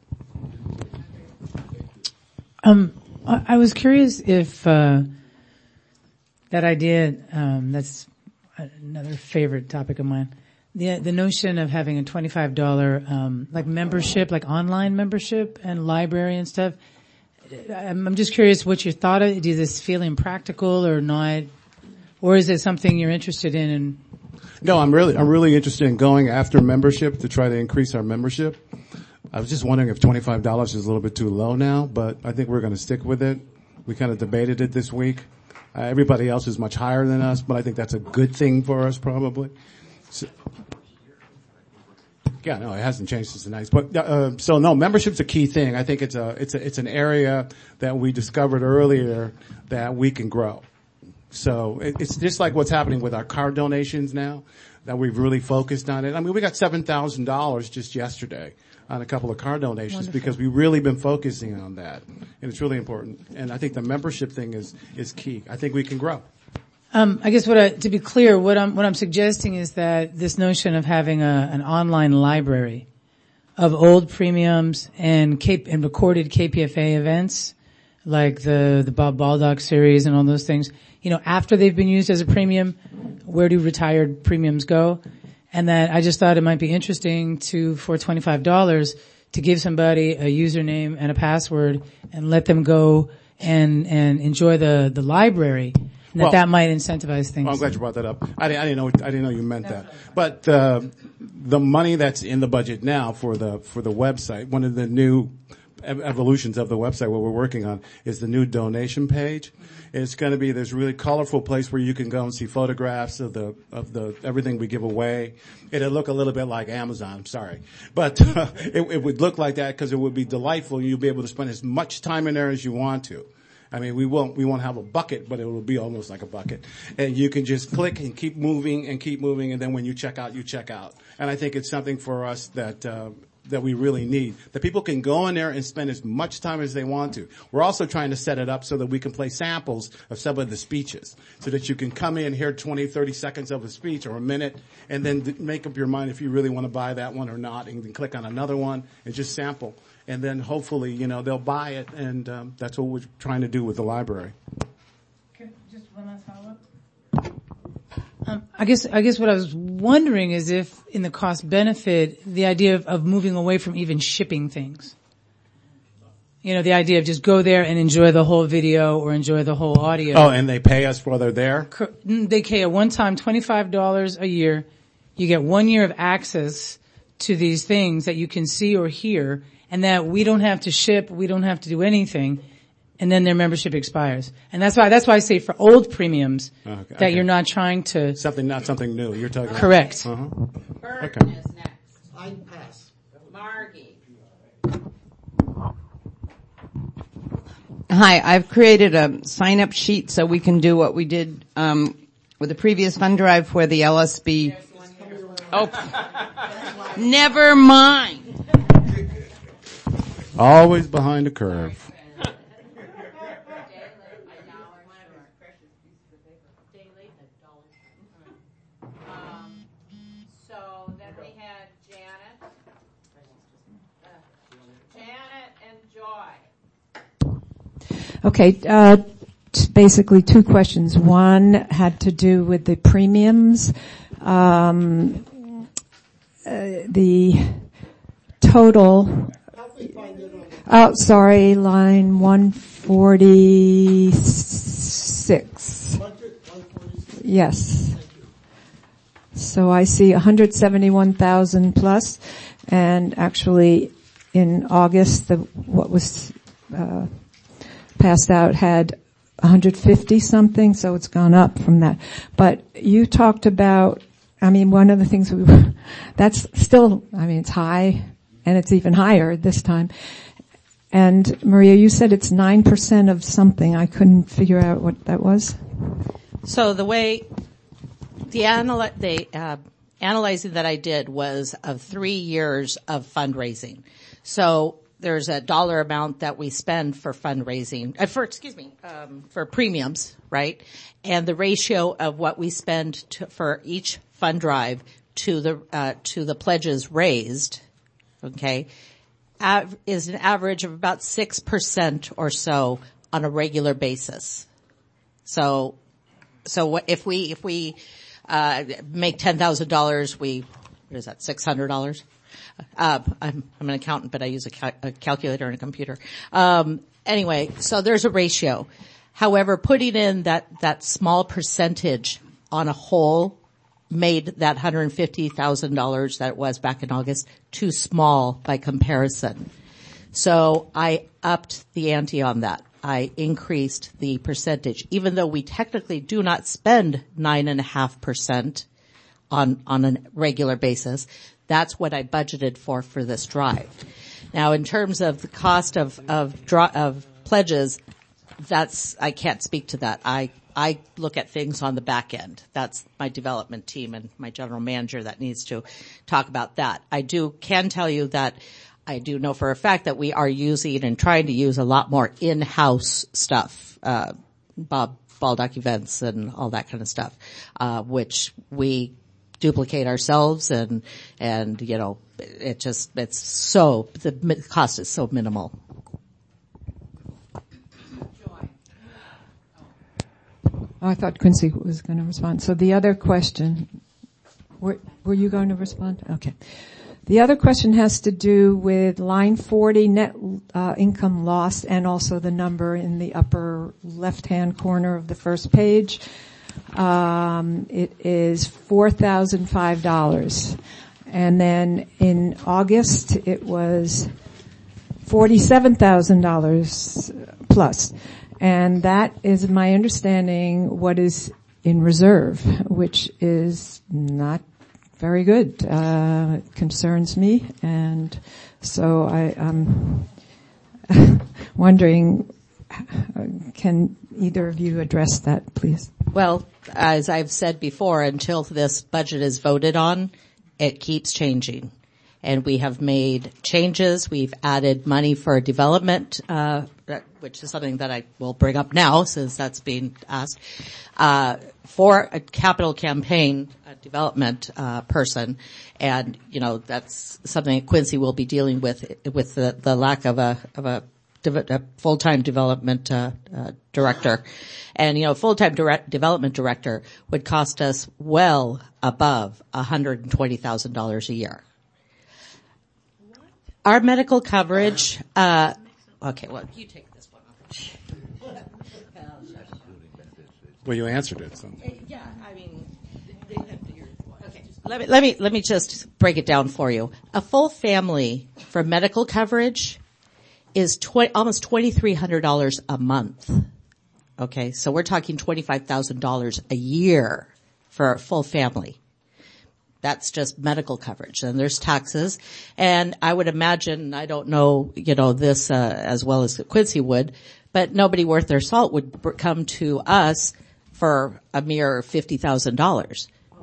I was curious if that idea, that's another favorite topic of mine, the notion of having a $25 like membership, like online membership and library and stuff. I'm just curious what your thought of. Is this feeling practical or not, or is it something you're interested in? No, I'm really interested in going after membership to try to increase our membership. I was just wondering if $25 is a little bit too low now, but I think we're going to stick with it. We kind of debated it this week. Everybody else is much higher than us, but I think that's a good thing for us probably. Yeah, no, it hasn't changed since the 90s. But so no, membership's a key thing. I think it's an area that we discovered earlier that we can grow. So it's just like what's happening with our car donations now, that we've really focused on it. I mean, we got $7,000 just yesterday on a couple of car donations. Wonderful. Because we've really been focusing on that, and it's really important. And I think the membership thing is key. I think we can grow. I guess to be clear, what I'm suggesting is that this notion of having an online library of old premiums and recorded KPFA events, like the Bob Baldock series and all those things, after they've been used as a premium, where do retired premiums go? And that I just thought it might be interesting for $25 to give somebody a username and a password and let them go and enjoy the library. And that might incentivize things. Well, I'm glad you brought that up. I didn't know you meant that. But the money that's in the budget now for the website, one of the new evolutions of the website, what we're working on, is the new donation page. It's going to be this really colorful place where you can go and see photographs of the everything we give away. It'll look a little bit like Amazon. I'm sorry, but it would look like that because it would be delightful. You'll be able to spend as much time in there as you want to. I mean, we won't have a bucket, but it will be almost like a bucket. And you can just click and keep moving, and then when you check out, you check out. And I think it's something for us that we really need. That people can go in there and spend as much time as they want to. We're also trying to set it up so that we can play samples of some of the speeches, so that you can come in, hear 20, 30 seconds of a speech or a minute, and then make up your mind if you really want to buy that one or not, and then click on another one and just sample. And then hopefully, they'll buy it, and that's what we're trying to do with the library. Okay, just one last follow-up. I guess what I was wondering is if in the cost benefit, the idea of moving away from even shipping things. the idea of just go there and enjoy the whole video or enjoy the whole audio. Oh, and they pay us while they're there? They pay a one-time $25 a year. You get 1 year of access to these things that you can see or hear, and that we don't have to ship, we don't have to do anything, and then their membership expires. And that's why I say for old premiums that you're not trying to not something new. You're talking correct. Okay. Is next. I pass. Margie. Hi, I've created a sign-up sheet so we can do what we did with the previous fund drive where the LSB. Oh, never mind. Always behind the curve. So then we had Janet and Joy. Okay, basically two questions. One had to do with the premiums. The total, line 146. Yes. So I see 171,000 plus, and actually in August, what was passed out had 150 something, so it's gone up from that. But you talked about, one of the things that's still, it's high, and it's even higher this time. And Maria, you said it's 9% of something. I couldn't figure out what that was. So the way the analyzing that I did was of 3 years of fundraising. So there's a dollar amount that we spend for fundraising, for premiums, right? And the ratio of what we spend for each fund drive to the pledges raised, is an average of about 6% or so on a regular basis. So if we make $10,000, what is that, $600? I'm an accountant, but I use a calculator and a computer. Anyway, so there's a ratio. However, putting in that small percentage on a whole made that $150,000 that it was back in August too small by comparison. So I upped the ante on that. I increased the percentage, even though we technically do not spend 9.5% on a regular basis. That's what I budgeted for this drive. Now, in terms of the cost of pledges, I can't speak to that. I look at things on the back end. That's my development team and my general manager that needs to talk about that. Can tell you that I do know for a fact that we are using and trying to use a lot more in-house stuff, Bob Baldock events and all that kind of stuff, which we duplicate ourselves and the cost is so minimal. I thought Quincy was going to respond. So the other question, were you going to respond? Okay. The other question has to do with line 40, net income loss, and also the number in the upper left-hand corner of the first page. It is $4,005. And then in August, it was $47,000 plus. And that is my understanding what is in reserve, which is not very good. It concerns me. And so I'm wondering, can either of you address that, please? Well, as I've said before, until this budget is voted on, it keeps changing. And we have made changes. We've added money for development, which is something that I will bring up now since that's being asked, for a capital campaign development person. And, that's something Quincy will be dealing with the lack of a full-time development director. And, full-time development director would cost us well above $120,000 a year. Our medical coverage, Okay, well, you take this one. Well, you answered it. So. Yeah, I mean, okay. Let me just break it down for you. A full family for medical coverage is almost $2,300 a month. Okay, so we're talking $25,000 a year for a full family. That's just medical coverage. And there's taxes. And I would imagine, I don't know, this, as well as Quincy would, but nobody worth their salt would come to us for a mere $50,000.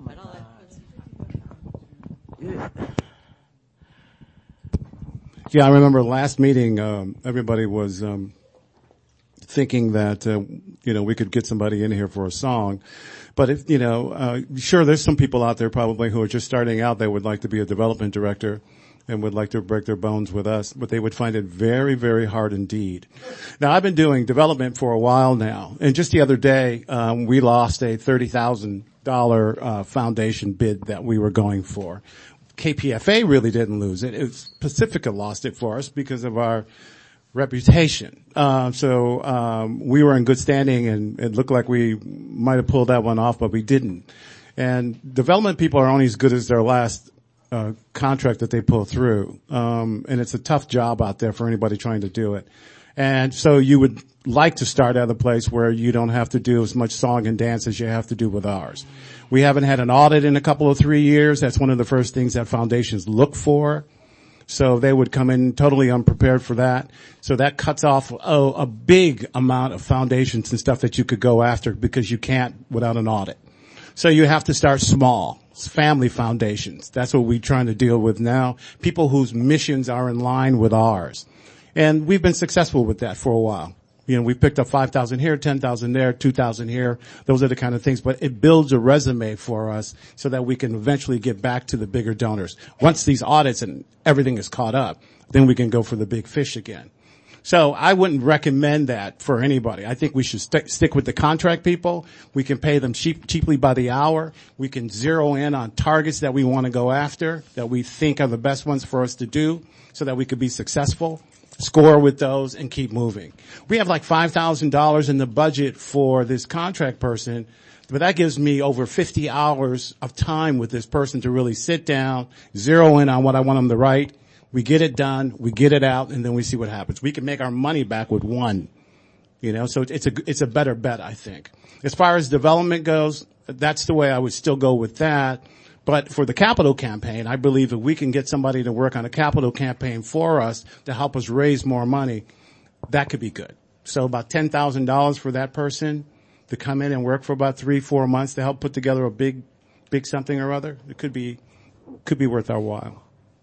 Yeah, I remember last meeting, everybody was, thinking that, we could get somebody in here for a song. But if, sure, there's some people out there probably who are just starting out. They would like to be a development director and would like to break their bones with us, but they would find it very, very hard indeed. Now, I've been doing development for a while now, and just the other day, we lost a $30,000 foundation bid that we were going for. KPFA really didn't lose it. Pacifica lost it for us because of our reputation. So we were in good standing, and it looked like we might have pulled that one off, but we didn't. And development people are only as good as their last contract that they pull through. And it's a tough job out there for anybody trying to do it. And so you would like to start at a place where you don't have to do as much song and dance as you have to do with ours. We haven't had an audit in a couple of 3 years. That's one of the first things that foundations look for. So they would come in totally unprepared for that. So that cuts off a big amount of foundations and stuff that you could go after because you can't without an audit. So you have to start small. It's family foundations. That's what we're trying to deal with now. People whose missions are in line with ours. And we've been successful with that for a while. We picked up 5,000 here, 10,000 there, 2,000 here. Those are the kind of things, but it builds a resume for us so that we can eventually get back to the bigger donors. Once these audits and everything is caught up, then we can go for the big fish again. So I wouldn't recommend that for anybody. I think we should stick with the contract people. We can pay them cheaply by the hour. We can zero in on targets that we want to go after, that we think are the best ones for us to do so that we could be successful. Score with those and keep moving. We have like $5,000 in the budget for this contract person, but that gives me over 50 hours of time with this person to really sit down, zero in on what I want them to write. We get it done, we get it out, and then we see what happens. We can make our money back with one, so it's a better bet, I think. As far as development goes, that's the way I would still go with that. But for the capital campaign, I believe if we can get somebody to work on a capital campaign for us to help us raise more money, that could be good. So about $10,000 for that person to come in and work for about 3-4 months to help put together a big something or other. It could be worth our while.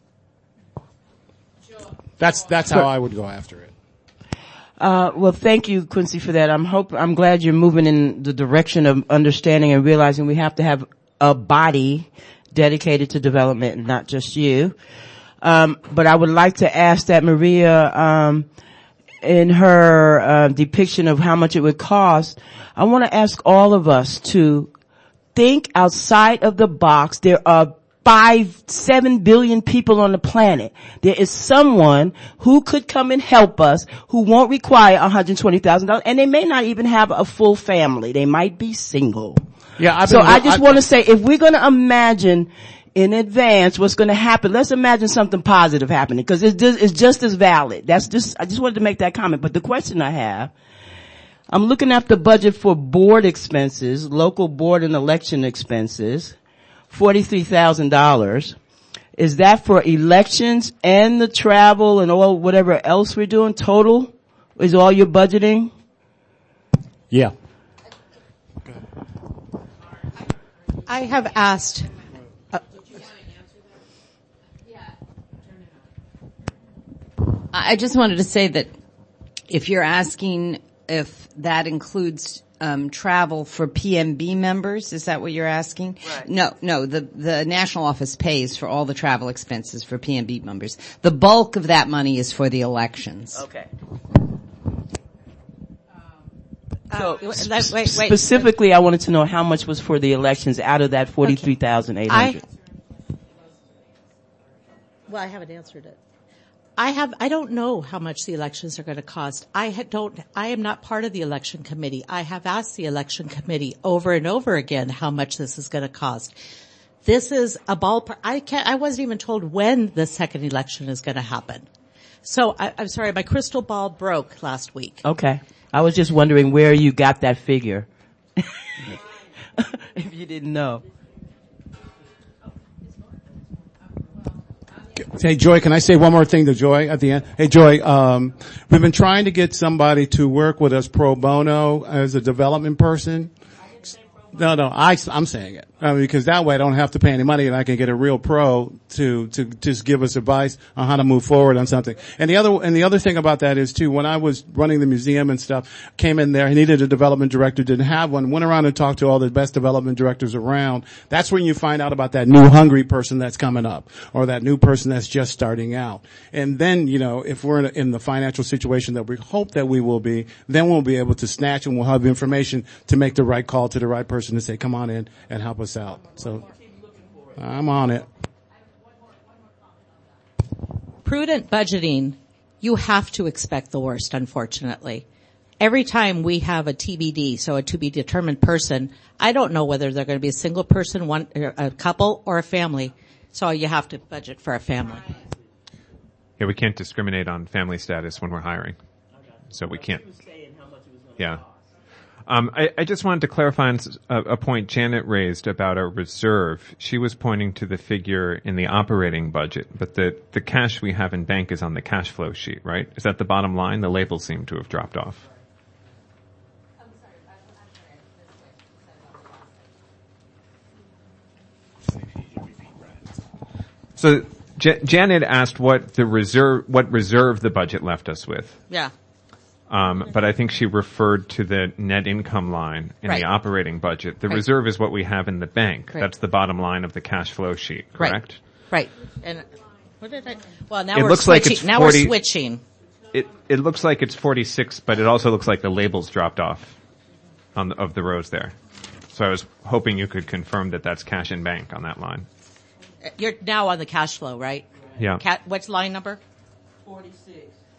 That's how I would go after it. Well, thank you, Quincy, for that. I'm glad you're moving in the direction of understanding and realizing we have to have a body dedicated to development and not just you. But I would like to ask that Maria, in her depiction of how much it would cost, I want to ask all of us to think outside of the box. There are 7 billion people on the planet. There is someone who could come and help us who won't require $120,000, and they may not even have a full family. They might be single. Yeah, I just want to say, if we're going to imagine in advance what's going to happen, let's imagine something positive happening, because it's just as valid. I just wanted to make that comment. But the question I have, I'm looking at the budget for board expenses, local board and election expenses, $43,000. Is that for elections and the travel and all whatever else we're doing? Total is all your budgeting? Yeah. I have asked. I just wanted to say that if you're asking if that includes travel for PMB members, is that what you're asking? Right. No. The national office pays for all the travel expenses for PMB members. The bulk of that money is for the elections. Okay. So wait. Specifically, I wanted to know how much was for the elections out of that 43,800. Well, I haven't answered it. I don't know how much the elections are going to cost. I am not part of the election committee. I have asked the election committee over and over again how much this is going to cost. This is a ballpark. I wasn't even told when the second election is going to happen. So I'm sorry, my crystal ball broke last week. Okay. I was just wondering where you got that figure. If you didn't know. Hey, Joy, can I say one more thing to Joy at the end? Hey, Joy, we've been trying to get somebody to work with us pro bono as a development person. No, I'm saying it. Because that way I don't have to pay any money and I can get a real pro to just give us advice on how to move forward on something. And the other thing about that is too, when I was running the museum and stuff, came in there, I needed a development director, didn't have one, went around and talked to all the best development directors around. That's when you find out about that new hungry person that's coming up, or that new person that's just starting out. And then, if we're in the financial situation that we hope that we will be, then we'll be able to snatch and we'll have information to make the right call to the right person to say, come on in and help us out. So I'm on it. Prudent budgeting, you have to expect the worst, unfortunately. Every time we have a TBD, so a to be determined person, I don't know whether they're going to be a single person, a couple, or a family. So you have to budget for a family. Yeah, we can't discriminate on family status when we're hiring. So we can't. Yeah. I just wanted to clarify on a point Janet raised about a reserve. She was pointing to the figure in the operating budget, but the cash we have in bank is on the cash flow sheet, right? Is that the bottom line? The labels seem to have dropped off. So Janet asked what reserve the budget left us with. Yeah. But I think she referred to the net income line in the operating budget. The reserve is what we have in the bank. That's the bottom line of the cash flow sheet, correct? Right. And what did I? Well, now it we're looks switching. Like it's 40, now we're switching. It looks like it's 46, but it also looks like the labels dropped off of the rows there. So I was hoping you could confirm that that's cash in bank on that line. You're now on the cash flow, right? Yeah. What's line number? 46.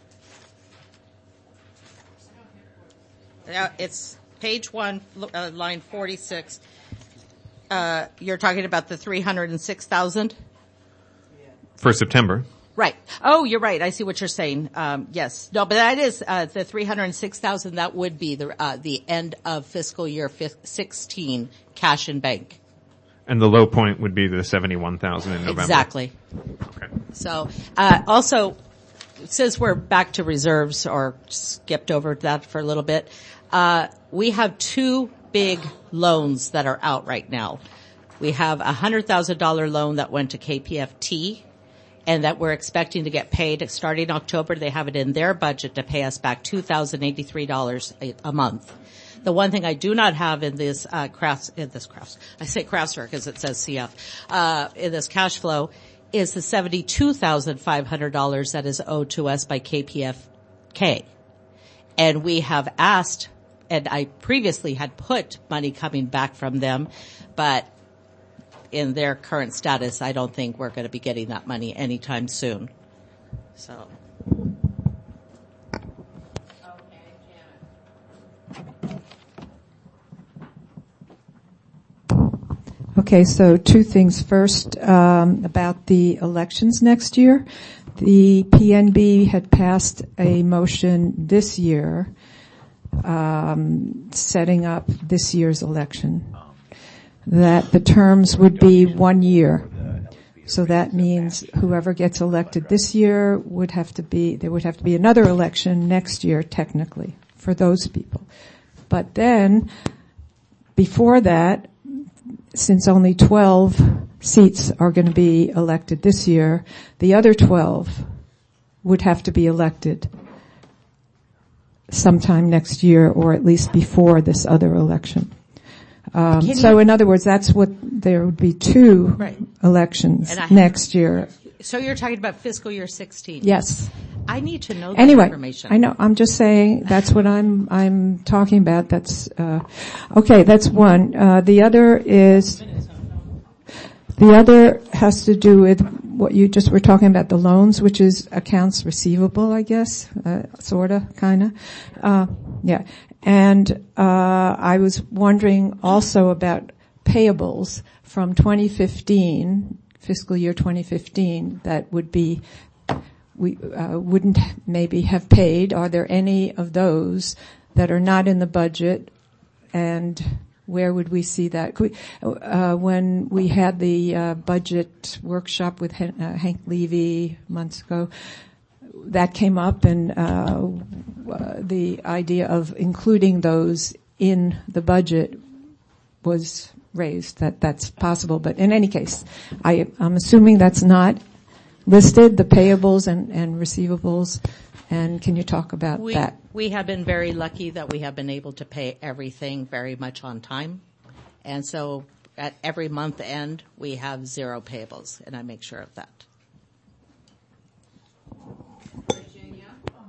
It's page 1, line 46. You're talking about the 306,000? For September. Right. Oh, you're right. I see what you're saying. Yes. No, but that is, the 306,000, that would be the end of fiscal year 16 cash in bank. And the low point would be the 71,000 in November. Exactly. Okay. So, also, since we're back to reserves or skipped over that for a little bit, we have two big loans that are out right now. We have a $100,000 loan that went to KPFT and that we're expecting to get paid starting October. They have it in their budget to pay us back $2,083 a month. The one thing I do not have in this I say Craftsware because it says CF, in this cash flow is the $72,500 that is owed to us by KPFK. And we have asked, and I previously had put money coming back from them, but in their current status, I don't think we're going to be getting that money anytime soon. So. Okay, so two things. First, about the elections next year. The PNB had passed a motion this year, setting up this year's election, that the terms would be 1 year. So that means whoever gets elected this year there would have to be another election next year, technically, for those people. But then, before that, since only 12 seats are going to be elected this year, the other 12 would have to be elected sometime next year, or at least before this other election. So in other words, there would be two elections next year. So you're talking about fiscal year 16? Yes. I need to know that information. I know. I'm just saying that's what I'm talking about. That's, okay, that's one. The other has to do with what you just were talking about, the loans, which is accounts receivable, I guess, sorta, kinda. Yeah. And I was wondering also about payables from 2015, fiscal year 2015, that would be, we wouldn't maybe have paid. Are there any of those that are not in the budget, and where would we see that? When we had the budget workshop with Hank Levy months ago, that came up, and the idea of including those in the budget was raised, that's possible. But in any case, I'm assuming that's not listed, the payables and receivables. And can you talk about that? We have been very lucky that we have been able to pay everything very much on time. And so at every month end, we have 0 payables, and I make sure of that. Virginia?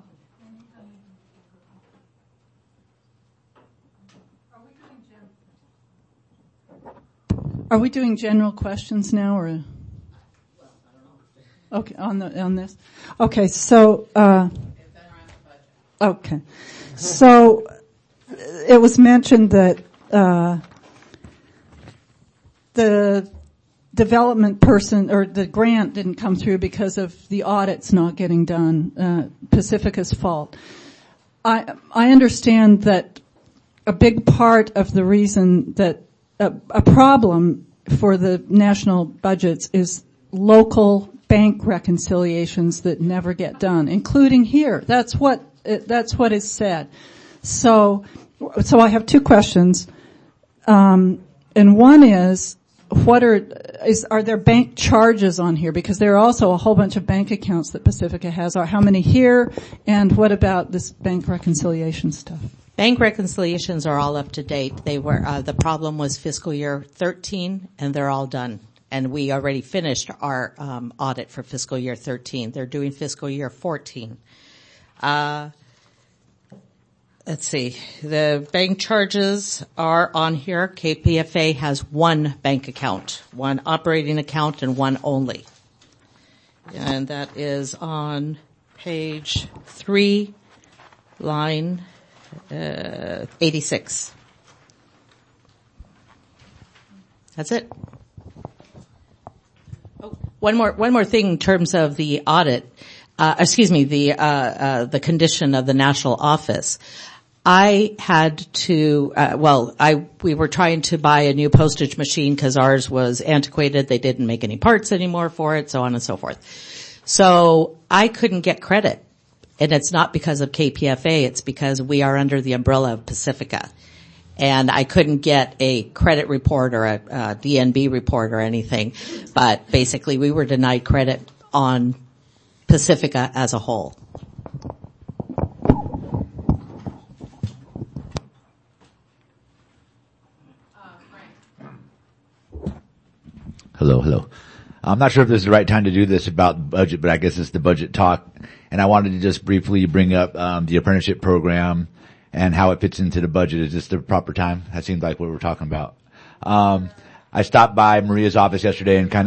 Are we doing general questions now, or? Okay, on this. Okay, so okay, so it was mentioned that the development person or the grant didn't come through because of the audits not getting done. Pacifica's fault. I understand that a big part of the reason that a problem for the national budgets is local bank reconciliations that never get done, including here. That's what is said. So I have 2 questions. And one is, are there bank charges on here? Because there are also a whole bunch of bank accounts that Pacifica has. How many here? And what about this bank reconciliation stuff? Bank reconciliations are all up to date. They were, the problem was fiscal year 13, and they're all done. And we already finished our audit for fiscal year 13. They're doing fiscal year 14. Let's see. The bank charges are on here. KPFA has 1 bank account, 1 operating account, and 1 only. And that is on page 3, line 86. That's it. One more thing in terms of the audit, the condition of the national office. I had to, we were trying to buy a new postage machine because ours was antiquated. They didn't make any parts anymore for it, so on and so forth. So I couldn't get credit. And it's not because of KPFA, it's because we are under the umbrella of Pacifica. And I couldn't get a credit report or a DNB report or anything. But basically we were denied credit on Pacifica as a whole. Hello. I'm not sure if this is the right time to do this about the budget, but I guess it's the budget talk. And I wanted to just briefly bring up the apprenticeship program and how it fits into the budget. Is this the proper time? That seems like what we're talking about. I stopped by Maria's office yesterday and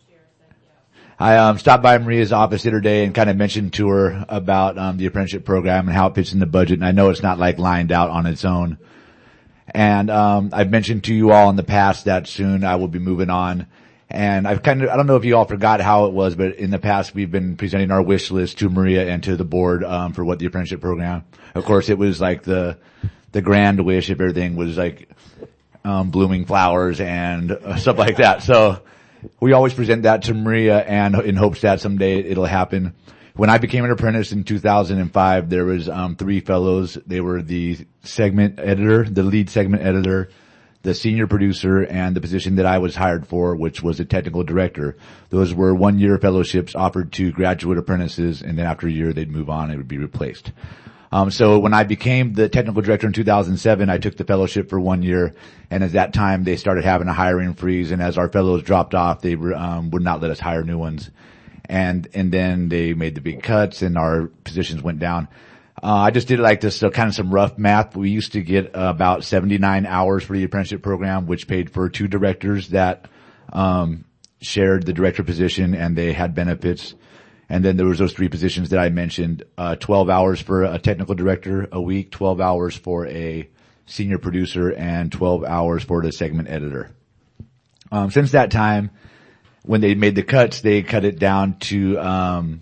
mentioned to her about the apprenticeship program and how it fits in the budget. And I know it's not like lined out on its own. And I've mentioned to you all in the past that soon I will be moving on. And I don't know if you all forgot how it was, but in the past we've been presenting our wish list to Maria and to the board, for what the apprenticeship program. Of course it was like the grand wish if everything was like, blooming flowers and stuff like that. So we always present that to Maria and in hopes that someday it'll happen. When I became an apprentice in 2005, there was, 3 fellows. They were the segment editor, the lead segment editor, the senior producer, and the position that I was hired for, which was a technical director. Those were 1-year fellowships offered to graduate apprentices, and then after a year they'd move on and it would be replaced. So when I became the technical director in 2007, I took the fellowship for 1 year, and at that time they started having a hiring freeze, and as our fellows dropped off, they would not let us hire new ones. And then they made the big cuts and our positions went down. I just did like this, kind of some rough math. We used to get about 79 hours for the apprenticeship program, which paid for 2 directors that, shared the director position and they had benefits. And then there was those 3 positions that I mentioned, 12 hours for a technical director a week, 12 hours for a senior producer, and 12 hours for the segment editor. Since that time, when they made the cuts, they cut it down to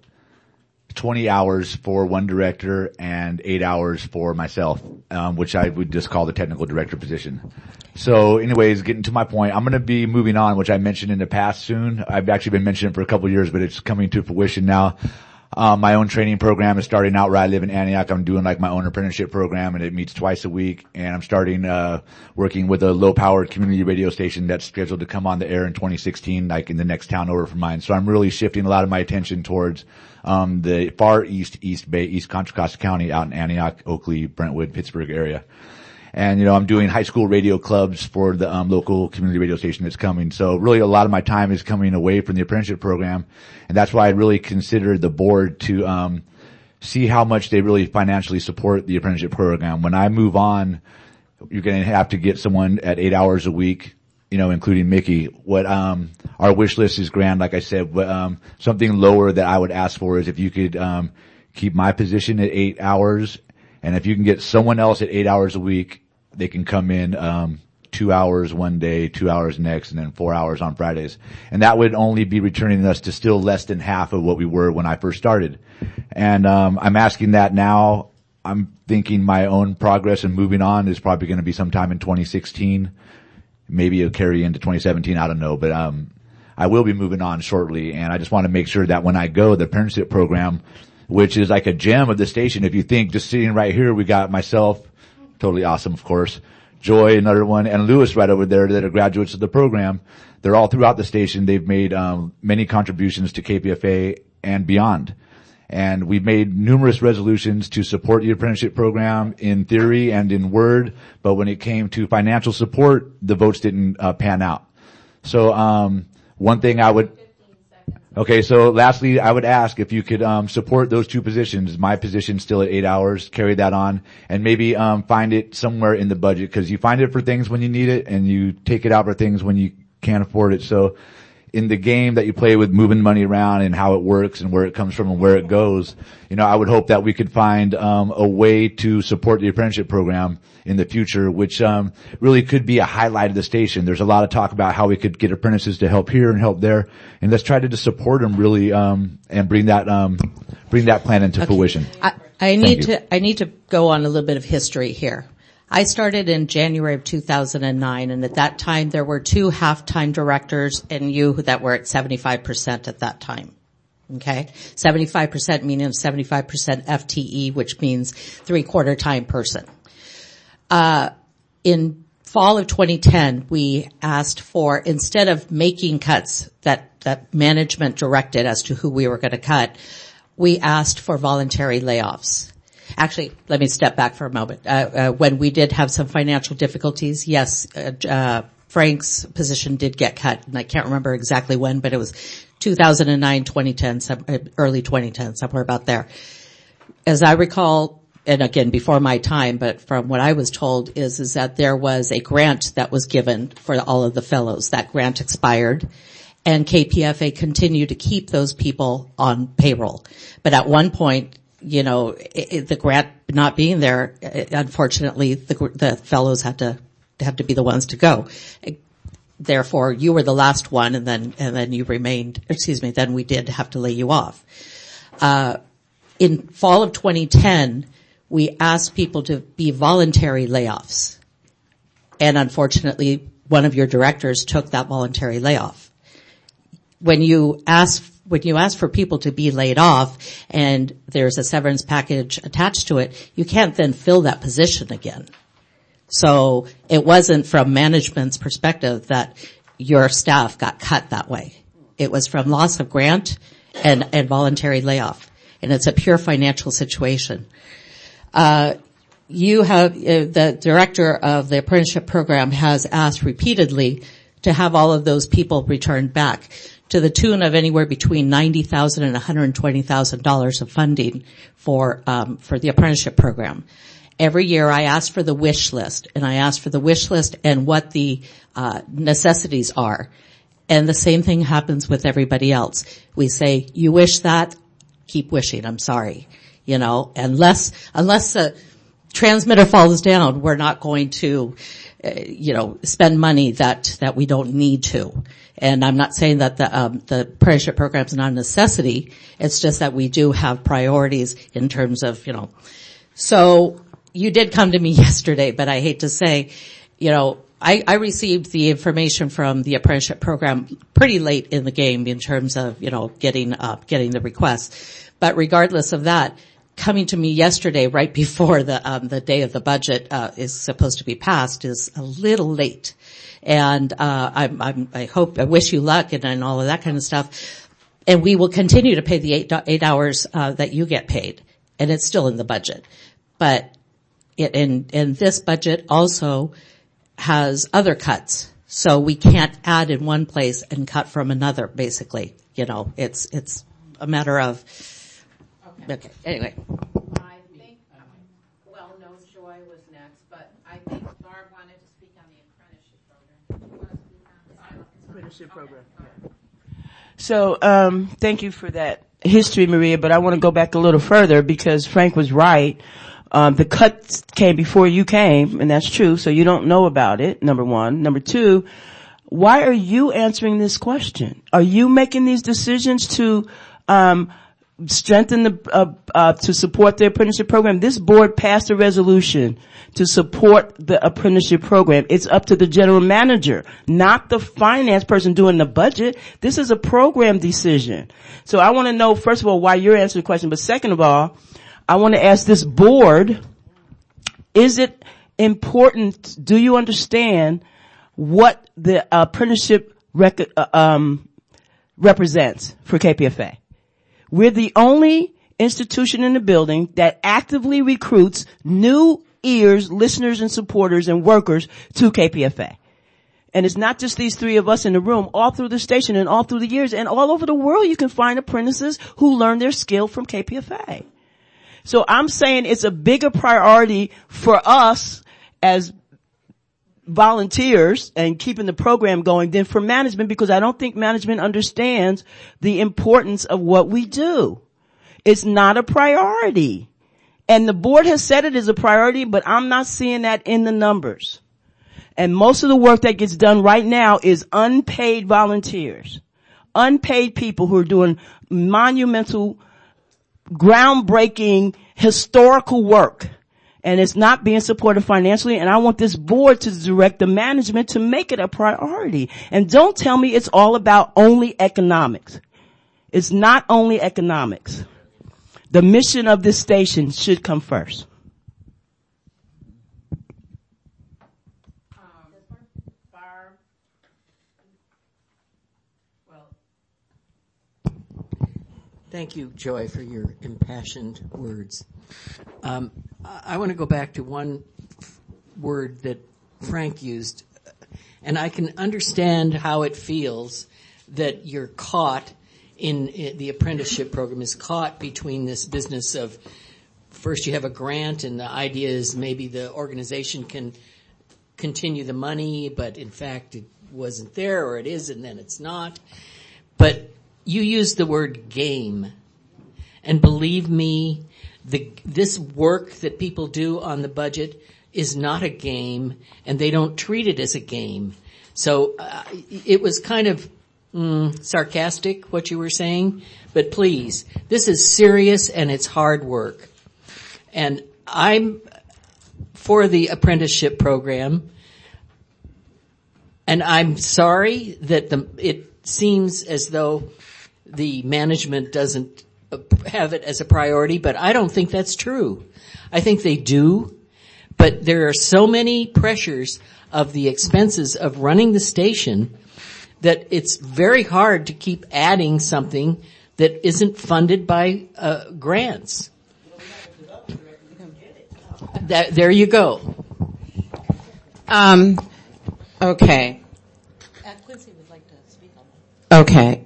20 hours for one director and 8 hours for myself, which I would just call the technical director position. So anyways, getting to my point, I'm going to be moving on, which I mentioned in the past soon. I've actually been mentioning it for a couple of years, but it's coming to fruition now. My own training program is starting out where I live in Antioch. I'm doing like my own apprenticeship program, and it meets twice a week. And I'm starting working with a low-powered community radio station that's scheduled to come on the air in 2016, like in the next town over from mine. So I'm really shifting a lot of my attention towards the far East Bay, East Contra Costa County, out in Antioch, Oakley, Brentwood, Pittsburgh area. And, I'm doing high school radio clubs for the local community radio station that's coming. So really a lot of my time is coming away from the apprenticeship program. And that's why I really considered the board to see how much they really financially support the apprenticeship program. When I move on, you're going to have to get someone at 8 hours a week, including Mickey. What our wish list is grand, like I said, but something lower that I would ask for is if you could keep my position at 8 hours, and if you can get someone else at 8 hours a week, they can come in 2 hours one day, 2 hours next, and then 4 hours on Fridays. And that would only be returning us to still less than half of what we were when I first started. And I'm asking that now. I'm thinking my own progress and moving on is probably going to be sometime in 2016. Maybe it'll carry into 2017, I don't know. But I will be moving on shortly, and I just want to make sure that when I go, the apprenticeship program, which is like a gem of the station, if you think just sitting right here, we got myself, totally awesome, of course, Joy, another one, and Lewis right over there that are graduates of the program. They're all throughout the station. They've made many contributions to KPFA and beyond. And we've made numerous resolutions to support the apprenticeship program in theory and in word, but when it came to financial support, the votes didn't pan out. So one thing I would... Okay, so lastly, I would ask if you could support those 2 positions. My position still at 8 hours, carry that on, and maybe find it somewhere in the budget, because you find it for things when you need it, and you take it out for things when you can't afford it. So in the game that you play with moving money around and how it works and where it comes from and where it goes, I would hope that we could find a way to support the apprenticeship program in the future, which really could be a highlight of the station. There's a lot of talk about how we could get apprentices to help here and help there, and let's try to just support them really and bring that plan into fruition. I need to go on a little bit of history here. I started in January of 2009, and at that time there were 2 half-time directors and you that were at 75% at that time. Okay? 75% meaning 75% FTE, which means 3/4 time person. In fall of 2010, we asked for, instead of making cuts that management directed as to who we were going to cut, we asked for voluntary layoffs. Actually, let me step back for a moment. When we did have some financial difficulties, yes, Frank's position did get cut, and I can't remember exactly when, but it was 2009, 2010, early 2010, somewhere about there. As I recall, and again, before my time, but from what I was told is that there was a grant that was given for all of the fellows. That grant expired, and KPFA continued to keep those people on payroll. But at one point, the grant not being there, unfortunately, the fellows had to be the ones to go. Therefore, you were the last one, and then you remained. Then we did have to lay you off. In fall of 2010, we asked people to be voluntary layoffs, and unfortunately, one of your directors took that voluntary layoff. When you ask for people to be laid off and there's a severance package attached to it, you can't then fill that position again. So it wasn't from management's perspective that your staff got cut that way. It was from loss of grant and voluntary layoff. And it's a pure financial situation. You have, the director of the apprenticeship program has asked repeatedly to have all of those people returned back, to the tune of anywhere between $90,000 and $120,000 of funding for the apprenticeship program. Every year I ask for the wish list, and I ask for the wish list and what the necessities are. And the same thing happens with everybody else. We say, you wish that, keep wishing, I'm sorry. Unless the transmitter falls down, we're not going to, spend money that we don't need to. And I'm not saying that the apprenticeship program is not a necessity. It's just that we do have priorities in terms of, So you did come to me yesterday, but I hate to say, I received the information from the apprenticeship program pretty late in the game in terms of, getting the request. But regardless of that, coming to me yesterday right before the day of the budget, is supposed to be passed is a little late. And, I wish you luck and all of that kind of stuff. And we will continue to pay the 8 hours, that you get paid. And it's still in the budget. But and this budget also has other cuts. So we can't add in one place and cut from another, basically. It's a matter of, okay, anyway. I think, no, Joy was next, but I think Barb wanted to speak on the apprenticeship program. You want to speak on the apprenticeship program? So, thank you for that history, Maria, but I want to go back a little further because Frank was right. The cuts came before you came, and that's true, so you don't know about it, number one. Number two, why are you answering this question? Are you making these decisions to strengthen to support the apprenticeship program? This board passed a resolution to support the apprenticeship program. It's up to the general manager, not the finance person doing the budget. This is a program decision. So I want to know, first of all, why you're answering the question, but second of all, I want to ask this board, is it important, do you understand what the apprenticeship represents for KPFA? We're the only institution in the building that actively recruits new ears, listeners and supporters and workers to KPFA. And it's not just these three of us in the room, all through the station and all through the years and all over the world you can find apprentices who learn their skill from KPFA. So I'm saying it's a bigger priority for us as volunteers and keeping the program going than for management, because I don't think management understands the importance of what we do. It's not a priority. And the board has said it is a priority, but I'm not seeing that in the numbers. And most of the work that gets done right now is unpaid volunteers, unpaid people who are doing monumental, groundbreaking, historical work. And it's not being supported financially, and I want this board to direct the management to make it a priority. And don't tell me it's all about only economics. It's not only economics. The mission of this station should come first. Thank you, Joy, for your impassioned words. I want to go back to one word that Frank used, and I can understand how it feels that you're caught in the apprenticeship program, is caught between this business of first you have a grant and the idea is maybe the organization can continue the money, but in fact it wasn't there, or it is and then it's not. But you used the word game, and believe me, this work that people do on the budget is not a game, and they don't treat it as a game. So it was kind of sarcastic what you were saying, but please, this is serious and it's hard work. And I'm for the apprenticeship program, and I'm sorry that it seems as though the management doesn't have it as a priority, but I don't think that's true. I think they do, but there are so many pressures of the expenses of running the station that it's very hard to keep adding something that isn't funded by grants. There you go. Okay. Quincy would like to speak on that. Okay.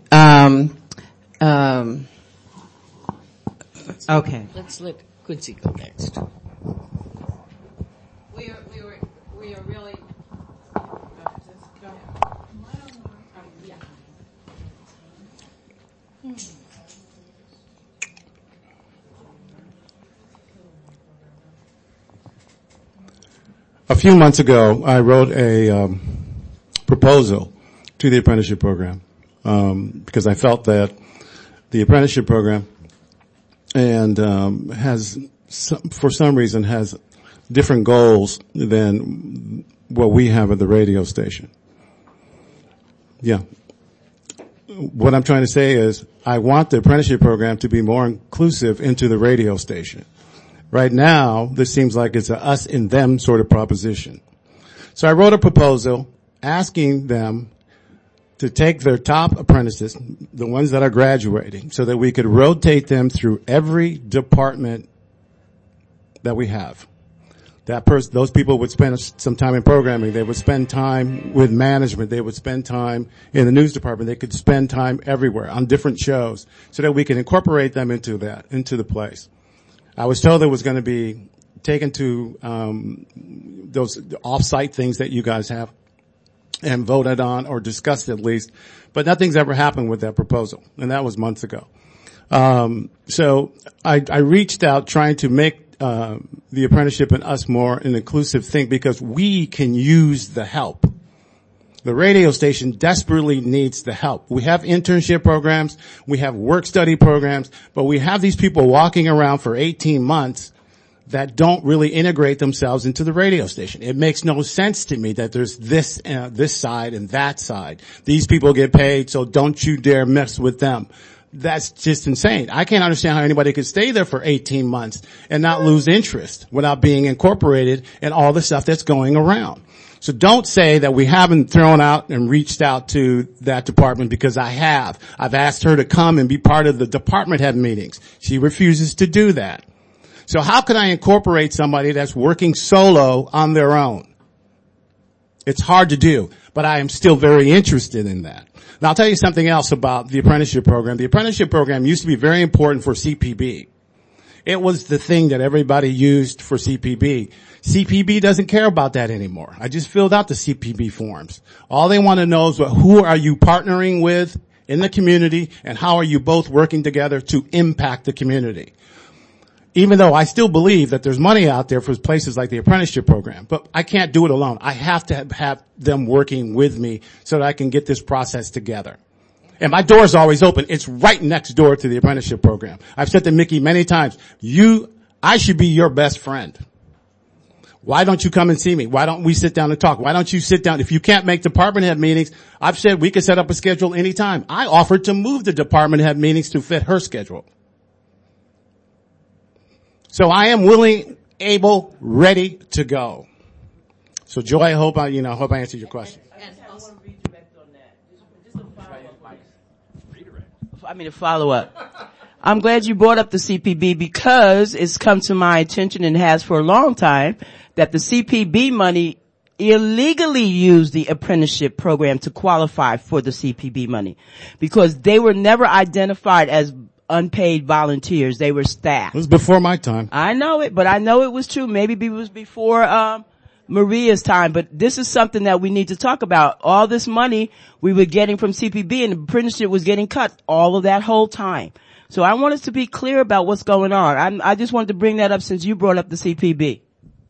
Okay. Let's let Quincy go next. We are really. a few months ago, I wrote a proposal to the apprenticeship program because I felt that the apprenticeship program and for some reason has different goals than what we have at the radio station. Yeah. What I'm trying to say is I want the apprenticeship program to be more inclusive into the radio station. Right now, this seems like it's a us and them sort of proposition. So I wrote a proposal asking them to take their top apprentices, the ones that are graduating, so that we could rotate them through every department that we have. Those people would spend some time in programming. They would spend time with management. They would spend time in the news department. They could spend time everywhere on different shows so that we can incorporate them into the place. I was told it was going to be taken to those off-site things that you guys have and voted on or discussed at least, but nothing's ever happened with that proposal, and that was months ago. So I reached out trying to make the apprenticeship and us more an inclusive thing because we can use the help. The radio station desperately needs the help. We have internship programs, we have work study programs, but we have these people walking around for 18 months that don't really integrate themselves into the radio station. It makes no sense to me that there's this side and that side. These people get paid, so don't you dare mess with them. That's just insane. I can't understand how anybody could stay there for 18 months and not lose interest without being incorporated in all the stuff that's going around. So don't say that we haven't thrown out and reached out to that department because I have. I've asked her to come and be part of the department head meetings. She refuses to do that. So how can I incorporate somebody that's working solo on their own? It's hard to do, but I am still very interested in that. Now I'll tell you something else about the apprenticeship program. The apprenticeship program used to be very important for CPB. It was the thing that everybody used for CPB. CPB doesn't care about that anymore. I just filled out the CPB forms. All they want to know is who are you partnering with in the community and how are you both working together to impact the community. Even though I still believe that there's money out there for places like the apprenticeship program, but I can't do it alone. I have to have them working with me so that I can get this process together. And my door is always open. It's right next door to the apprenticeship program. I've said to Mickey many times, I should be your best friend. Why don't you come and see me? Why don't we sit down and talk? Why don't you sit down? If you can't make department head meetings, I've said we could set up a schedule anytime. I offered to move the department head meetings to fit her schedule. So I am willing, able, ready to go. So Joy, I hope I answered your question. A follow-up. I'm glad you brought up the CPB because it's come to my attention and has for a long time that the CPB money illegally used the apprenticeship program to qualify for the CPB money because they were never identified as unpaid volunteers. They were staff. It was before my time. I know it, but I know it was true. Maybe it was before Maria's time, but this is something that we need to talk about. All this money we were getting from CPB and the apprenticeship was getting cut all of that whole time. So I want us to be clear about what's going on. I just wanted to bring that up since you brought up the CPB.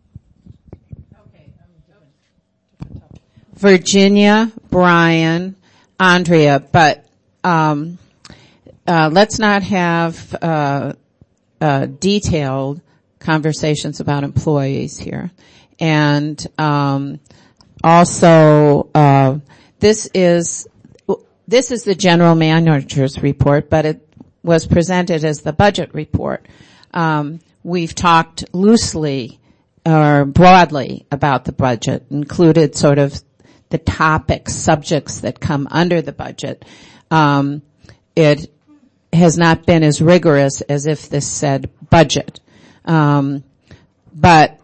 Virginia, Brian, Andrea, but let's not have detailed conversations about employees here. And also this is the general manager's report, but it was presented as the budget report. We've talked loosely or broadly about the budget, included sort of the topics, subjects that come under the budget. It has not been as rigorous as if this said budget. But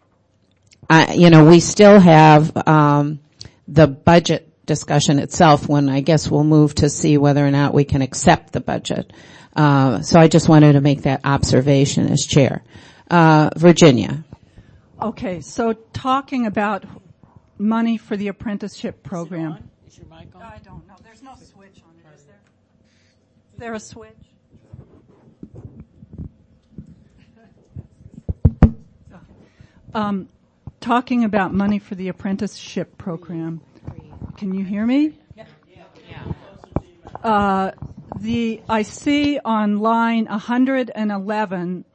we still have the budget discussion itself when I guess we'll move to see whether or not we can accept the budget. So I just wanted to make that observation as chair. Virginia. Okay, so talking about money for the apprenticeship program. Is your mic on? I don't know. There's no switch on it, is there? Is there a switch? talking about money for the apprenticeship program. Can you hear me? I see on line 111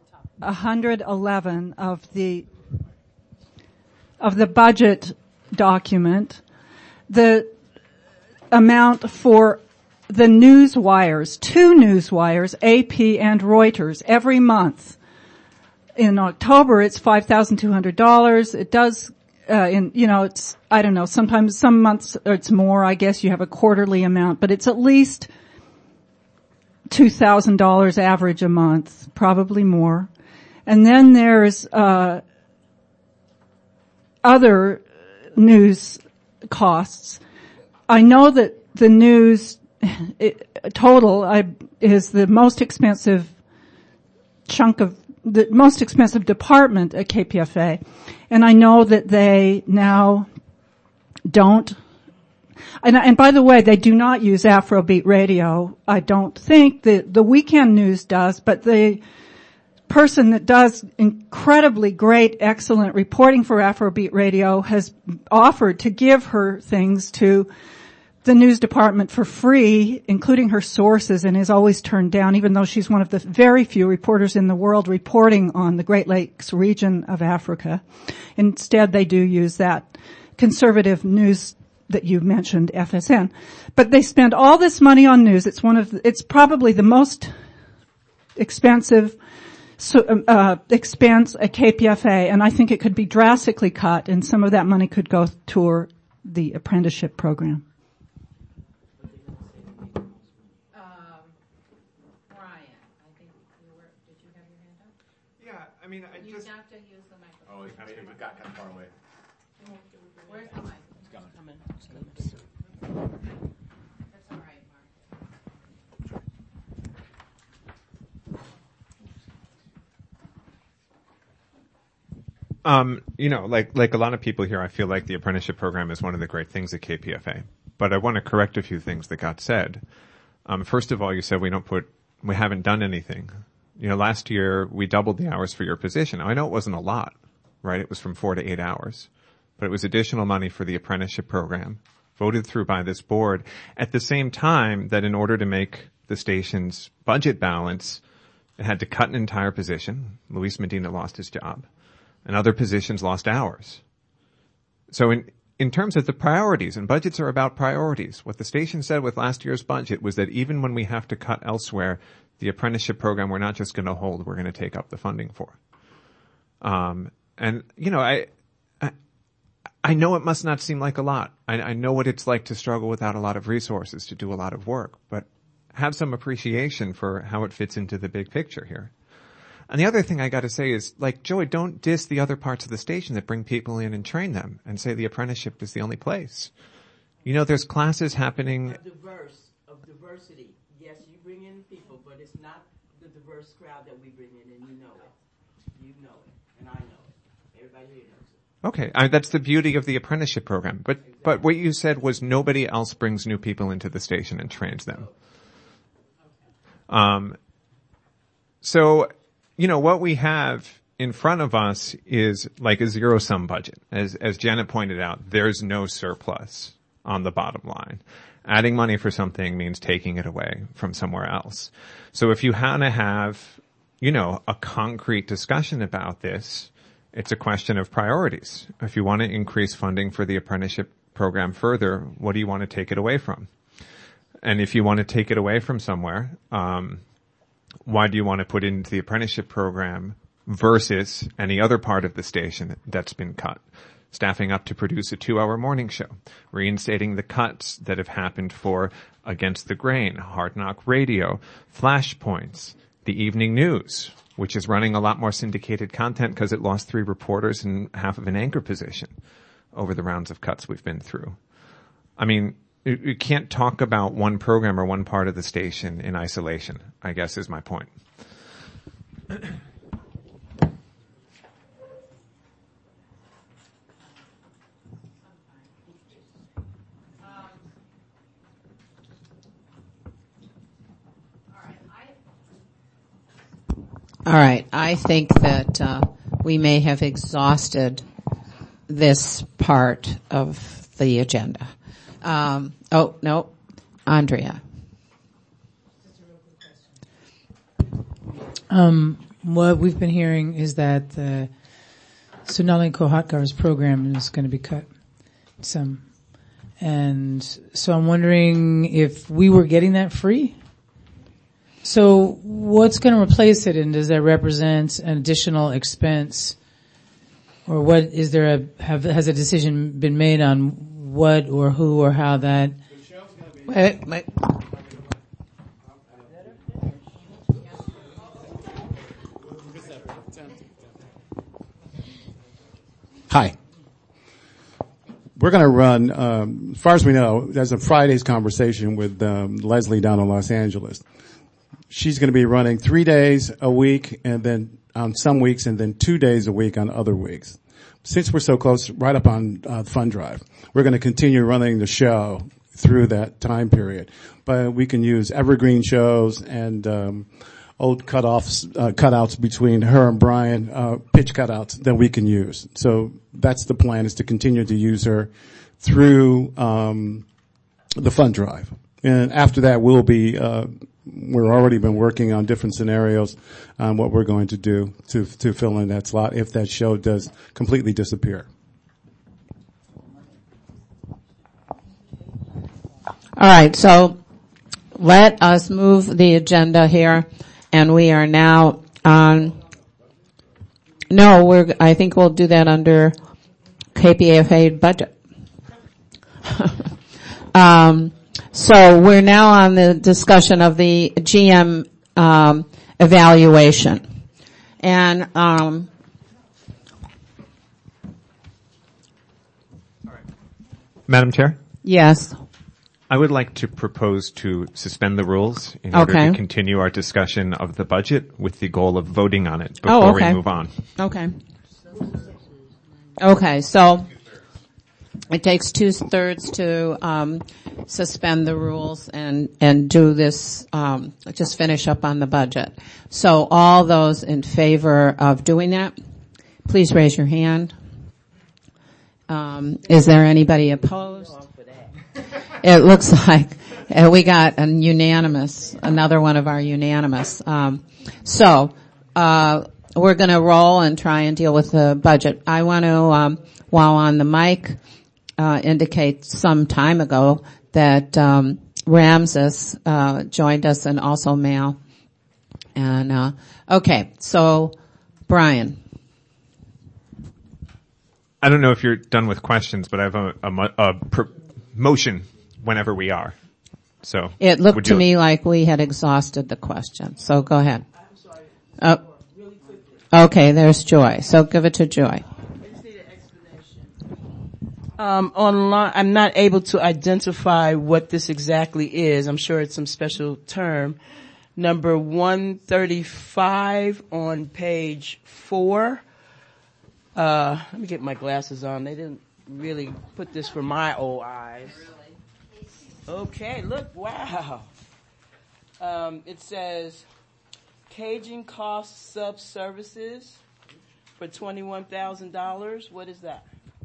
of the budget document, the amount for the news wires, 2 news wires, AP and Reuters, every month. In October, it's $5,200. It does, it's, I don't know, sometimes some months it's more. I guess you have a quarterly amount, but it's at least $2,000 average a month, probably more. And then there's, other news costs. I know that the news total is the most expensive the most expensive department at KPFA. And I know that they now don't, and by the way, they do not use Afrobeat Radio. I don't think the weekend news does, but the person that does incredibly great, excellent reporting for Afrobeat Radio has offered to give her things to the news department for free, including her sources, and is always turned down, even though she's one of the very few reporters in the world reporting on the Great Lakes region of Africa. Instead, they do use that conservative news that you mentioned, FSN. But they spend all this money on news. It's probably the most expensive expense at KPFA, and I think it could be drastically cut, and some of that money could go toward the apprenticeship program. Brian, I think did you have your hand up? Yeah, I mean, You have to use the microphone. Oh, it got kind of far away. Where's the mic? It's coming. That's all right, Mark. Like a lot of people here, I feel like the apprenticeship program is one of the great things at KPFA. But I want to correct a few things that got said. First of all, you said we haven't done anything. Last year we doubled the hours for your position. I know it wasn't a lot, right? It was from 4 to 8 hours, but it was additional money for the apprenticeship program, voted through by this board at the same time that in order to make the station's budget balance, it had to cut an entire position. Luis Medina lost his job, and other positions lost hours. So in terms of the priorities, and budgets are about priorities, what the station said with last year's budget was that even when we have to cut elsewhere, the apprenticeship program we're not just going to hold, we're going to take up the funding for. I know it must not seem like a lot. I know what it's like to struggle without a lot of resources, to do a lot of work, but have some appreciation for how it fits into the big picture here. And the other thing I got to say is, Joy, don't diss the other parts of the station that bring people in and train them and say the apprenticeship is the only place. There's classes happening. Of diversity. Yes, you bring in people, but it's not the diverse crowd that we bring in, and you know it. You know it, and I know it. Everybody here knows it. Okay, that's the beauty of the apprenticeship program. But what you said was nobody else brings new people into the station and trains them. So, what we have in front of us is like a zero-sum budget. As Janet pointed out, there's no surplus on the bottom line. Adding money for something means taking it away from somewhere else. So if you want to have, a concrete discussion about this, it's a question of priorities. If you want to increase funding for the apprenticeship program further, what do you want to take it away from? And if you want to take it away from somewhere, why do you want to put it into the apprenticeship program versus any other part of the station that's been cut? Staffing up to produce a 2-hour morning show, reinstating the cuts that have happened for Against the Grain, Hard Knock Radio, Flashpoints, the evening news, which is running a lot more syndicated content because it lost 3 reporters and half of an anchor position over the rounds of cuts we've been through. I mean, you can't talk about one program or one part of the station in isolation, I guess is my point. All right. I think that we may have exhausted this part of the agenda. No, Andrea. What we've been hearing is that the Sonali Kohatkar's program is going to be cut some. And so I'm wondering if we were getting that free. So what's going to replace it, and does that represent an additional expense? Or what is there has a decision been made on what or who or how that? Wait. Hi. We're going to run, as far as we know, there's a Friday's conversation with Leslie down in Los Angeles. She's going to be running 3 days a week, and then on some weeks, and then 2 days a week on other weeks. Since we're so close, right up on Fund Drive, we're going to continue running the show through that time period. But we can use evergreen shows and old cutouts between her and Brian, pitch cutouts that we can use. So that's the plan, is to continue to use her through the Fund Drive. And after that, we'll be we're already been working on different scenarios on what we're going to do to fill in that slot if that show does completely disappear. All right, so let us move the agenda here, and we are now on. No, I think we'll do that under KPFA budget. So we're now on the discussion of the GM evaluation, and Madam Chair? Yes. I would like to propose to suspend the rules in order to continue our discussion of the budget with the goal of voting on it before we move on. Okay, so it takes 2/3 to suspend the rules and do this, just finish up on the budget. So all those in favor of doing that, please raise your hand. Is there anybody opposed? It looks like we got another one of our unanimous. So we're going to roll and try and deal with the budget. I want to, while on the mic, indicate some time ago that Ramses joined us, and also Mal. And okay, so Brian. I don't know if you're done with questions, but I have a motion whenever we are. So it looked to me like we had exhausted the question. So go ahead. I'm sorry. Really quickly. Okay, there's Joy. So give it to Joy. I just need an explanation. Online, I'm not able to identify what this exactly is. I'm sure it's some special term. Number 135 on page 4. Let me get my glasses on. They didn't really put this for my old eyes. Okay, look, wow. It says caging cost sub services for $21,000. What is that?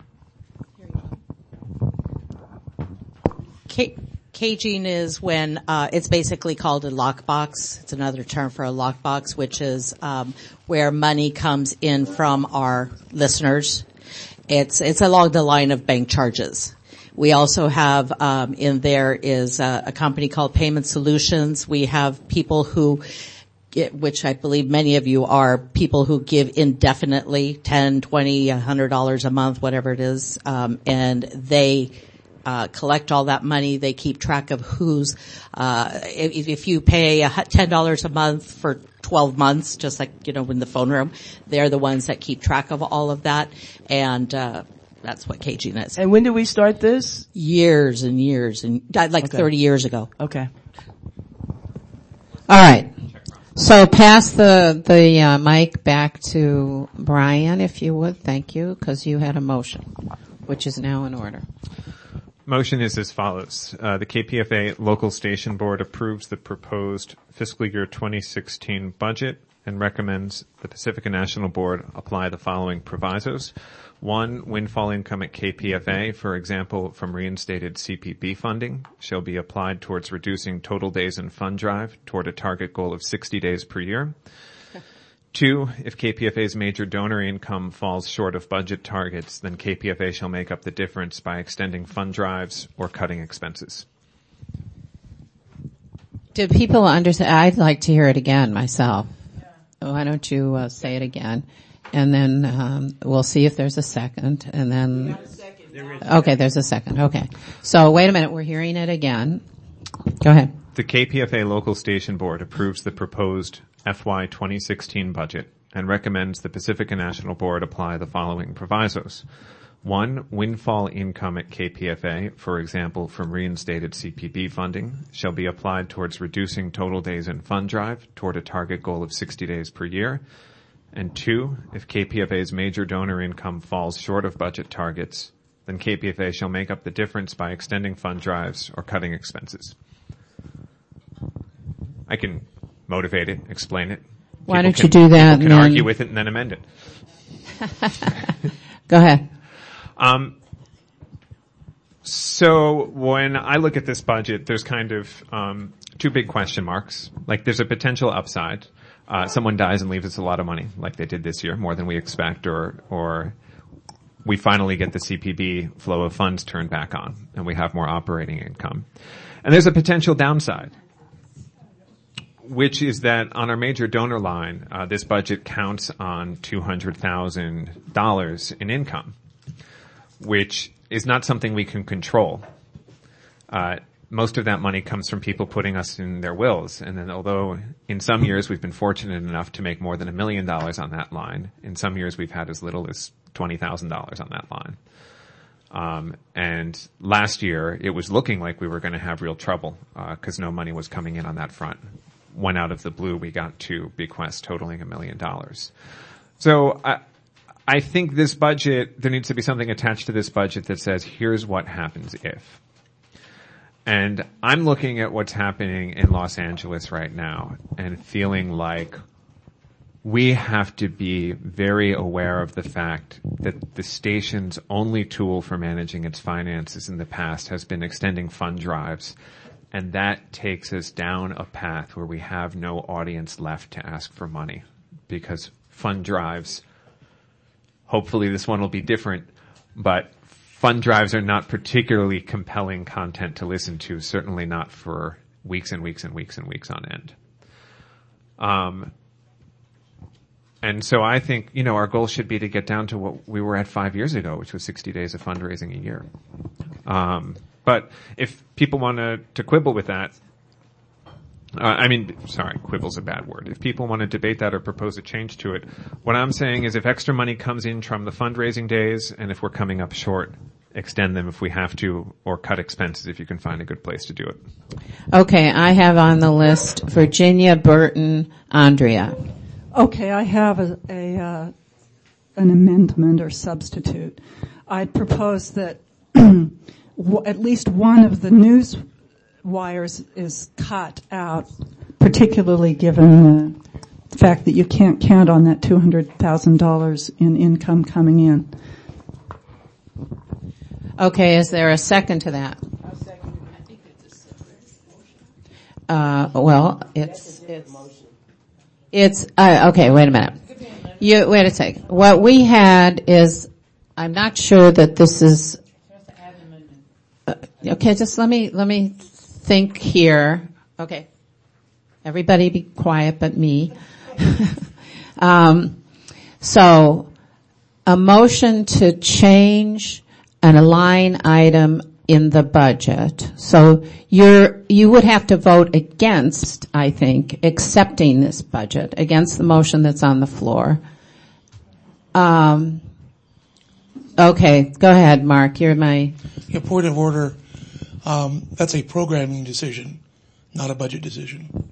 Caging is when it's basically called a lockbox. It's another term for a lockbox, which is where money comes in from our listeners. It's along the line of bank charges. We also have in there is a company called Payment Solutions. We have people who, which I believe many of you are, people who give indefinitely, $10, $20, $100 a month, whatever it is, and they collect all that money. They keep track of who's, if you pay $10 a month for 12 months, just like, in the phone room, they're the ones that keep track of all of that. And, that's what caging is. And when did we start this? Years and years, and like 30 years ago. Okay. All right. So pass the mic back to Brian, if you would. Thank you, because you had a motion, which is now in order. Motion is as follows. The KPFA Local Station Board approves the proposed fiscal year 2016 budget and recommends the Pacifica National Board apply the following provisos. 1, windfall income at KPFA, for example, from reinstated CPP funding, shall be applied towards reducing total days in fund drive toward a target goal of 60 days per year. 2, if KPFA's major donor income falls short of budget targets, then KPFA shall make up the difference by extending fund drives or cutting expenses. Do people understand? I'd like to hear it again myself. Why don't you say it again? And then we'll see if there's a second. And then, okay, there's a second. Okay. So wait a minute. We're hearing it again. Go ahead. The KPFA Local Station Board approves the proposed FY 2016 budget and recommends the Pacifica National Board apply the following provisos. 1, windfall income at KPFA, for example, from reinstated CPP funding, shall be applied towards reducing total days in fund drive toward a target goal of 60 days per year. And 2, if KPFA's major donor income falls short of budget targets, then KPFA shall make up the difference by extending fund drives or cutting expenses. I can motivate it, explain it. Why don't you do that? People can argue with it and then amend it. Go ahead. So when I look at this budget, there's kind of 2 big question marks. Like there's a potential upside. Someone dies and leaves us a lot of money, like they did this year, more than we expect, or we finally get the CPB flow of funds turned back on, and we have more operating income. And there's a potential downside, which is that on our major donor line, this budget counts on $200,000 in income, which is not something we can control. Most of that money comes from people putting us in their wills. And then although in some years we've been fortunate enough to make more than $1 million on that line, in some years we've had as little as $20,000 on that line. And last year it was looking like we were going to have real trouble, cause no money was coming in on that front. When out of the blue we got 2 bequests totaling $1 million. So I think this budget, there needs to be something attached to this budget that says, here's what happens if. And I'm looking at what's happening in Los Angeles right now and feeling like we have to be very aware of the fact that the station's only tool for managing its finances in the past has been extending fund drives. And that takes us down a path where we have no audience left to ask for money, because fund drives, hopefully this one will be different, but fund drives are not particularly compelling content to listen to, certainly not for weeks and weeks and weeks and weeks on end. And so I think, our goal should be to get down to what we were at 5 years ago, which was 60 days of fundraising a year. But if people want to quibble with that, quibble's a bad word. If people want to debate that or propose a change to it, what I'm saying is if extra money comes in from the fundraising days, and if we're coming up short, extend them if we have to, or cut expenses if you can find a good place to do it. Okay, I have on the list Virginia, Burton, Andrea. Okay, I have an amendment or substitute. I'd propose that at least one of the news wires is cut out, particularly given the fact that you can't count on that $200,000 in income coming in. Okay, is there a second to that? I'll second it. I think it's a separate motion. Okay, wait a minute. Wait a second. What we had is, I'm not sure that this is, okay, just let me think here. Okay. Everybody be quiet but me. So, a motion to change a line item in the budget. So you would have to vote against, I think, accepting this budget, against the motion that's on the floor. Okay, go ahead, Mark. You're my... Yeah, point of order. That's a programming decision, not a budget decision.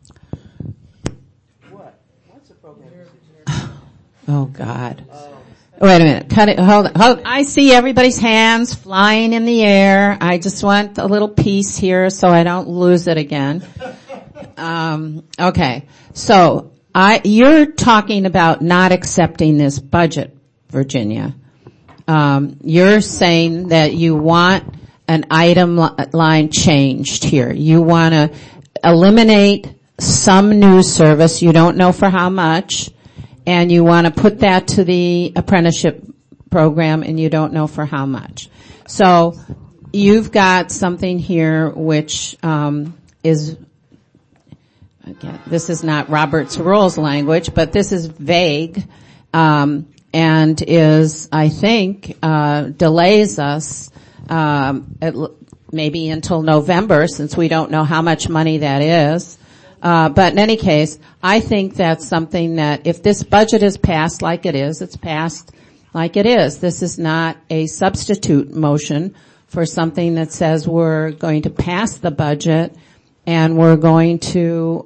What? What's a programming decision? Oh, God. Wait a minute. Cut it. Hold on. I see everybody's hands flying in the air. I just want a little peace here so I don't lose it again. Okay. So you're talking about not accepting this budget, Virginia. You're saying that you want an item line changed here. You want to eliminate some news service. You don't know for how much, and you want to put that to the apprenticeship program, and you don't know for how much. So you've got something here which is, again, this is not Robert's Rules language, but this is vague, and is, I think, delays us maybe until November, since we don't know how much money that is. But in any case, I think that's something that if this budget is passed like it is, it's passed like it is. This is not a substitute motion for something that says we're going to pass the budget and we're going to,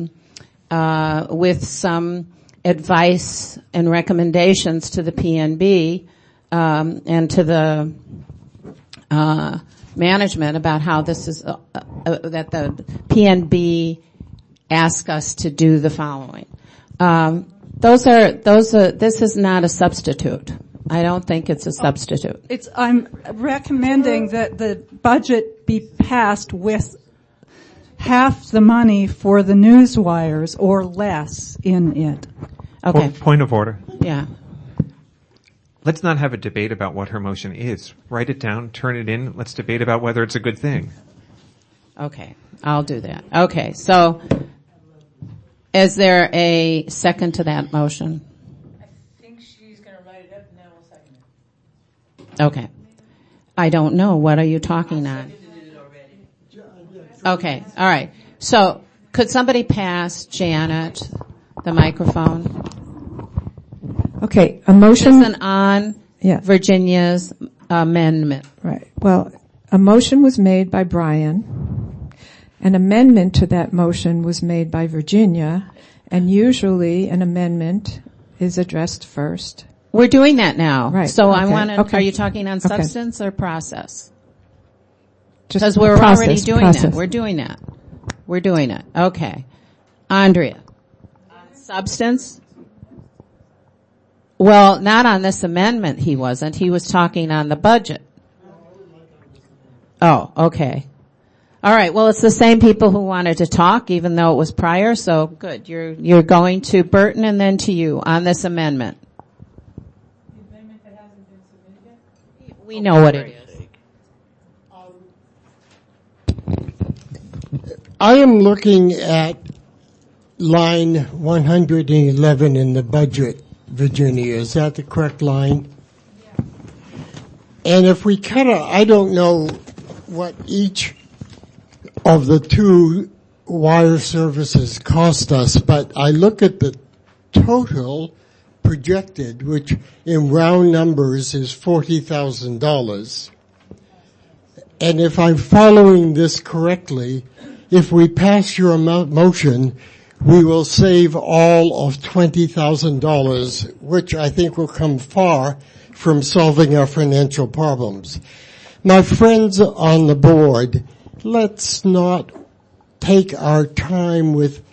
with some advice and recommendations to the PNB, and to the, management about how this is, that the PNB ask us to do the following. This is not a substitute. I don't think it's a substitute. I'm recommending that the budget be passed with half the money for the news wires or less in it. Okay. Point of order. Yeah. Let's not have a debate about what her motion is. Write it down, turn it in. Let's debate about whether it's a good thing. Okay. I'll do that. Okay. So, is there a second to that motion? I think she's going to write it up and then we'll second it. Okay. I don't know. What are you talking on? Okay. All right. So, could somebody pass Janet the microphone? Okay. A motion. This is on Virginia's amendment. Right. Well, a motion was made by Brian. An amendment to that motion was made by Virginia, and usually an amendment is addressed first. We're doing that now. Right. So okay. I want to, okay. Are you talking on okay. substance or process? Because we're already doing that. We're doing that. We're doing it. Okay. Andrea. On substance? Well, not on this amendment he wasn't. He was talking on the budget. Oh, okay. All right. Well, it's the same people who wanted to talk, even though it was prior. So good. You're going to Burton and then to you on this amendment. The amendment that hasn't been submitted yet? We know what it is. I am looking at line 111 in the budget, Virginia. Is that the correct line? Yeah. And if we I don't know what each of the two wire services cost us, but I look at the total projected, which in round numbers is $40,000. And if I'm following this correctly, if we pass your motion, we will save all of $20,000, which I think will come far from solving our financial problems. My friends on the board, let's not take our time with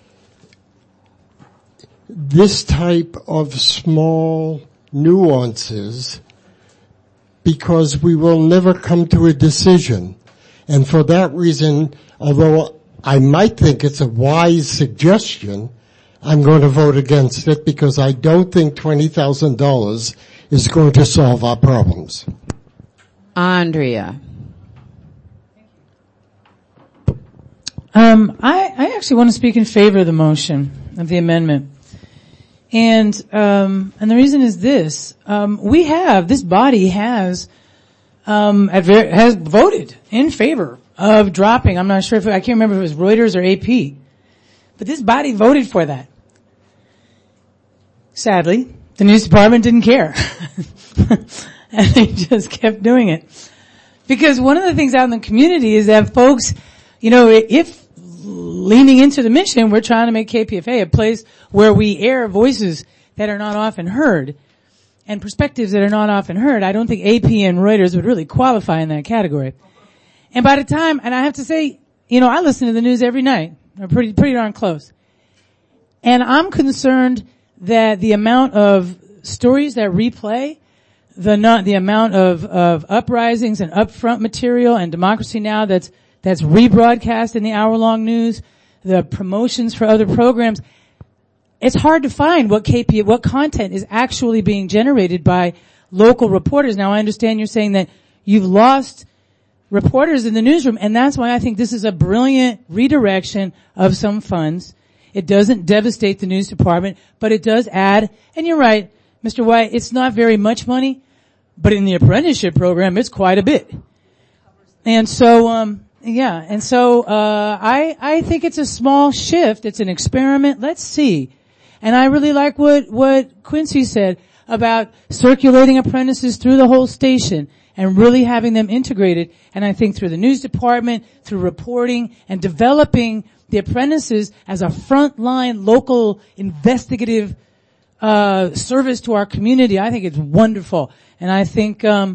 this type of small nuances, because we will never come to a decision. And for that reason, although I might think it's a wise suggestion, I'm going to vote against it because I don't think $20,000 is going to solve our problems. Andrea. I actually want to speak in favor of the motion, of the amendment. And the reason is this. This body has voted in favor of dropping. I'm not sure I can't remember if it was Reuters or AP. But this body voted for that. Sadly, the news department didn't care. And they just kept doing it. Because one of the things out in the community is that folks, if leaning into the mission, we're trying to make KPFA a place where we air voices that are not often heard and perspectives that are not often heard. I don't think AP and Reuters would really qualify in that category. And by the time, and I have to say, I listen to the news every night. I'm pretty darn close. And I'm concerned that the amount of stories that replay, the amount of uprisings and upfront material and Democracy Now! that's rebroadcast in the hour-long news, the promotions for other programs, it's hard to find what content is actually being generated by local reporters. Now, I understand you're saying that you've lost reporters in the newsroom, and that's why I think this is a brilliant redirection of some funds. It doesn't devastate the news department, but it does add, and you're right, Mr. White, it's not very much money, but in the apprenticeship program, it's quite a bit. And so, I think it's a small shift. It's an experiment. Let's see. And I really like what Quincy said about circulating apprentices through the whole station and really having them integrated. And I think through the news department, through reporting and developing the apprentices as a frontline local investigative service to our community, I think it's wonderful. And I think, in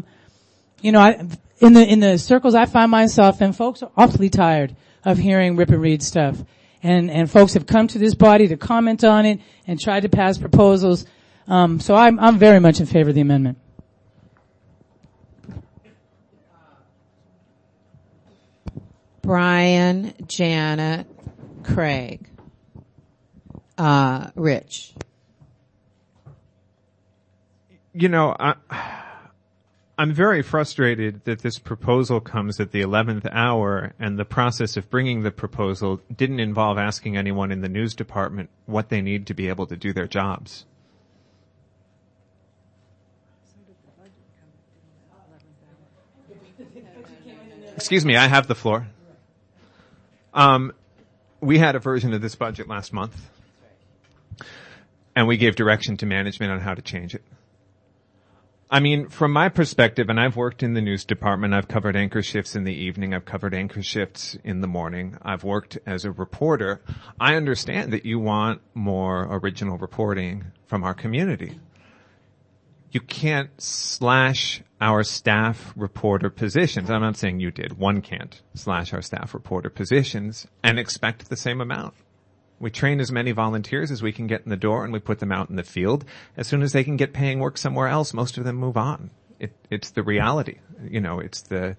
the circles I find myself in, folks are awfully tired of hearing rip and read stuff. And folks have come to this body to comment on it and tried to pass proposals. So I'm very much in favor of the amendment. Brian, Janet, Craig, Rich. I'm very frustrated that this proposal comes at the 11th hour, and the process of bringing the proposal didn't involve asking anyone in the news department what they need to be able to do their jobs. Excuse me, I have the floor. We had a version of this budget last month, and we gave direction to management on how to change it. I mean, from my perspective, and I've worked in the news department, I've covered anchor shifts in the evening, I've covered anchor shifts in the morning, I've worked as a reporter. I understand that you want more original reporting from our community. You can't slash our staff reporter positions. I'm not saying you did. One can't slash our staff reporter positions and expect the same amount. We train as many volunteers as we can get in the door, and we put them out in the field. As soon as they can get paying work somewhere else, most of them move on. It's the reality. It's the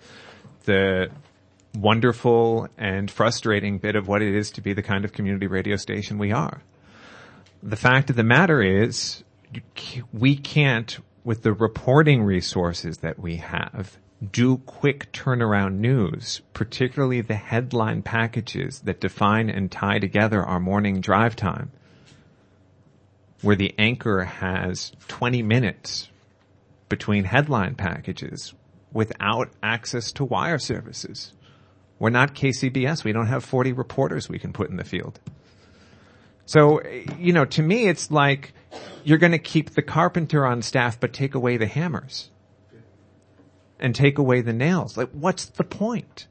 wonderful and frustrating bit of what it is to be the kind of community radio station we are. The fact of the matter is, we can't, with the reporting resources that we have, do quick turnaround news, particularly the headline packages that define and tie together our morning drive time, where the anchor has 20 minutes between headline packages without access to wire services. We're not KCBS. We don't have 40 reporters we can put in the field. So, to me, it's like you're going to keep the carpenter on staff but take away the hammers and take away the nails. Like, what's the point?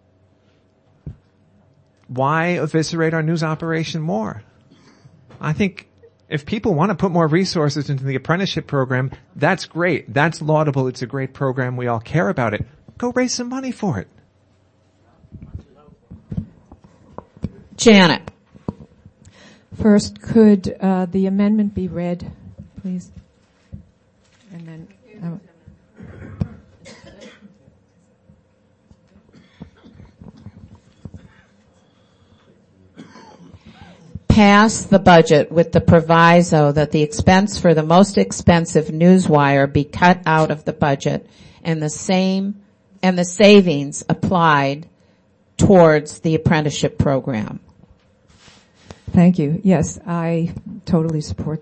Why eviscerate our news operation more? I think if people want to put more resources into the apprenticeship program, that's great. That's laudable. It's a great program. We all care about it. Go raise some money for it. Janet. First, could the amendment be read, please? And then... Pass the budget with the proviso that the expense for the most expensive newswire be cut out of the budget and the savings applied towards the apprenticeship program. Thank you. Yes, I totally support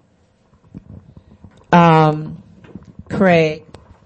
that. Craig.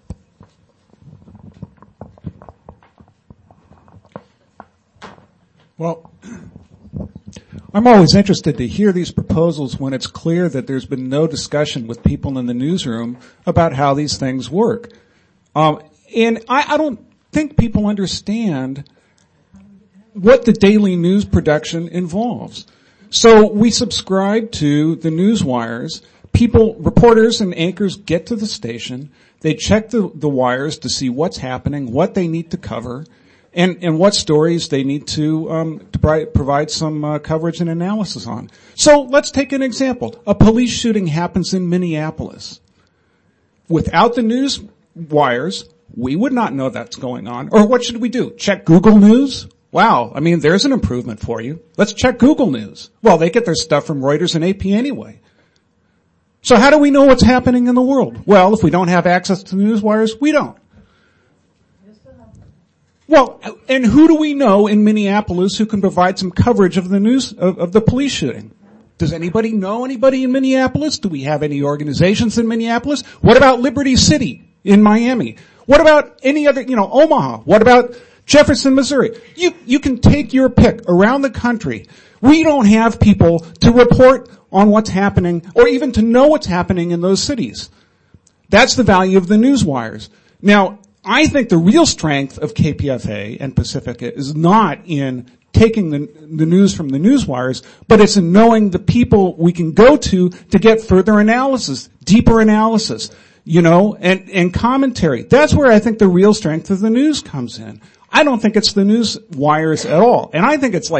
Well, I'm always interested to hear these proposals when it's clear that there's been no discussion with people in the newsroom about how these things work. And I don't think people understand what the daily news production involves. So we subscribe to the news wires. Reporters and anchors get to the station. They check the wires to see what's happening, what they need to cover. and what stories they need to provide some coverage and analysis on. So let's take an example. A police shooting happens in Minneapolis. Without the news wires, we would not know that's going on. Or what should we do? Check Google News? Wow, I mean, there's an improvement for you. Let's check Google News. Well, they get their stuff from Reuters and AP anyway. So how do we know what's happening in the world? Well, if we don't have access to the news wires, we don't. Well, and who do we know in Minneapolis who can provide some coverage of the news, of the police shooting? Does anybody know anybody in Minneapolis? Do we have any organizations in Minneapolis? What about Liberty City in Miami? What about any other, Omaha? What about Jefferson, Missouri? You can take your pick around the country. We don't have people to report on what's happening or even to know what's happening in those cities. That's the value of the news wires. Now, I think the real strength of KPFA and Pacifica is not in taking the news from the news wires, but it's in knowing the people we can go to get further analysis, deeper analysis, and commentary. That's where I think the real strength of the news comes in. I don't think it's the news wires at all. And I think it's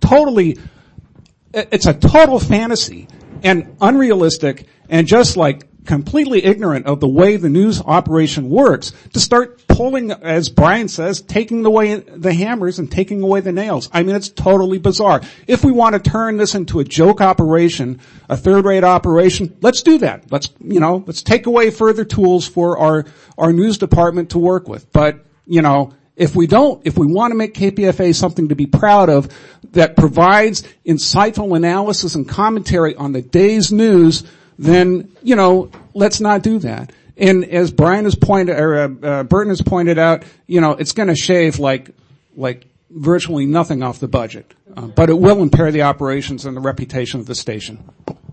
it's a total fantasy and unrealistic and just completely ignorant of the way the news operation works to start pulling, as Brian says, taking away the hammers and taking away the nails. I mean, it's totally bizarre. If we want to turn this into a joke operation, a third-rate operation, let's do that. Let's take away further tools for our news department to work with. But, if we want to make KPFA something to be proud of that provides insightful analysis and commentary on the day's news, then, let's not do that. And as Brian has pointed, Burton has pointed out, it's going to shave like virtually nothing off the budget. But it will impair the operations and the reputation of the station.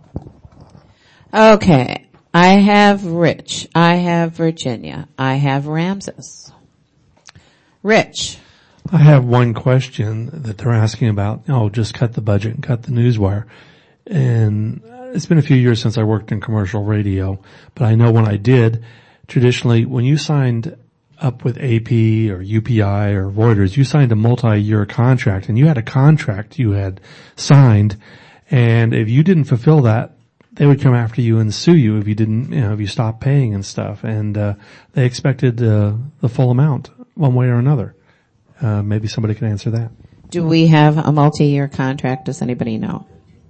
Okay. I have Rich. I have Virginia. I have Ramses. Rich. I have one question that they're asking about. Just cut the budget and cut the newswire. And it's been a few years since I worked in commercial radio, but I know when I did, traditionally, when you signed up with AP or UPI or Reuters, you signed a multi-year contract, and you had a contract you had signed, and if you didn't fulfill that, they would come after you and sue you if you didn't, if you stopped paying and stuff. And they expected the full amount one way or another. Maybe somebody can answer that. Do we have a multi-year contract? Does anybody know?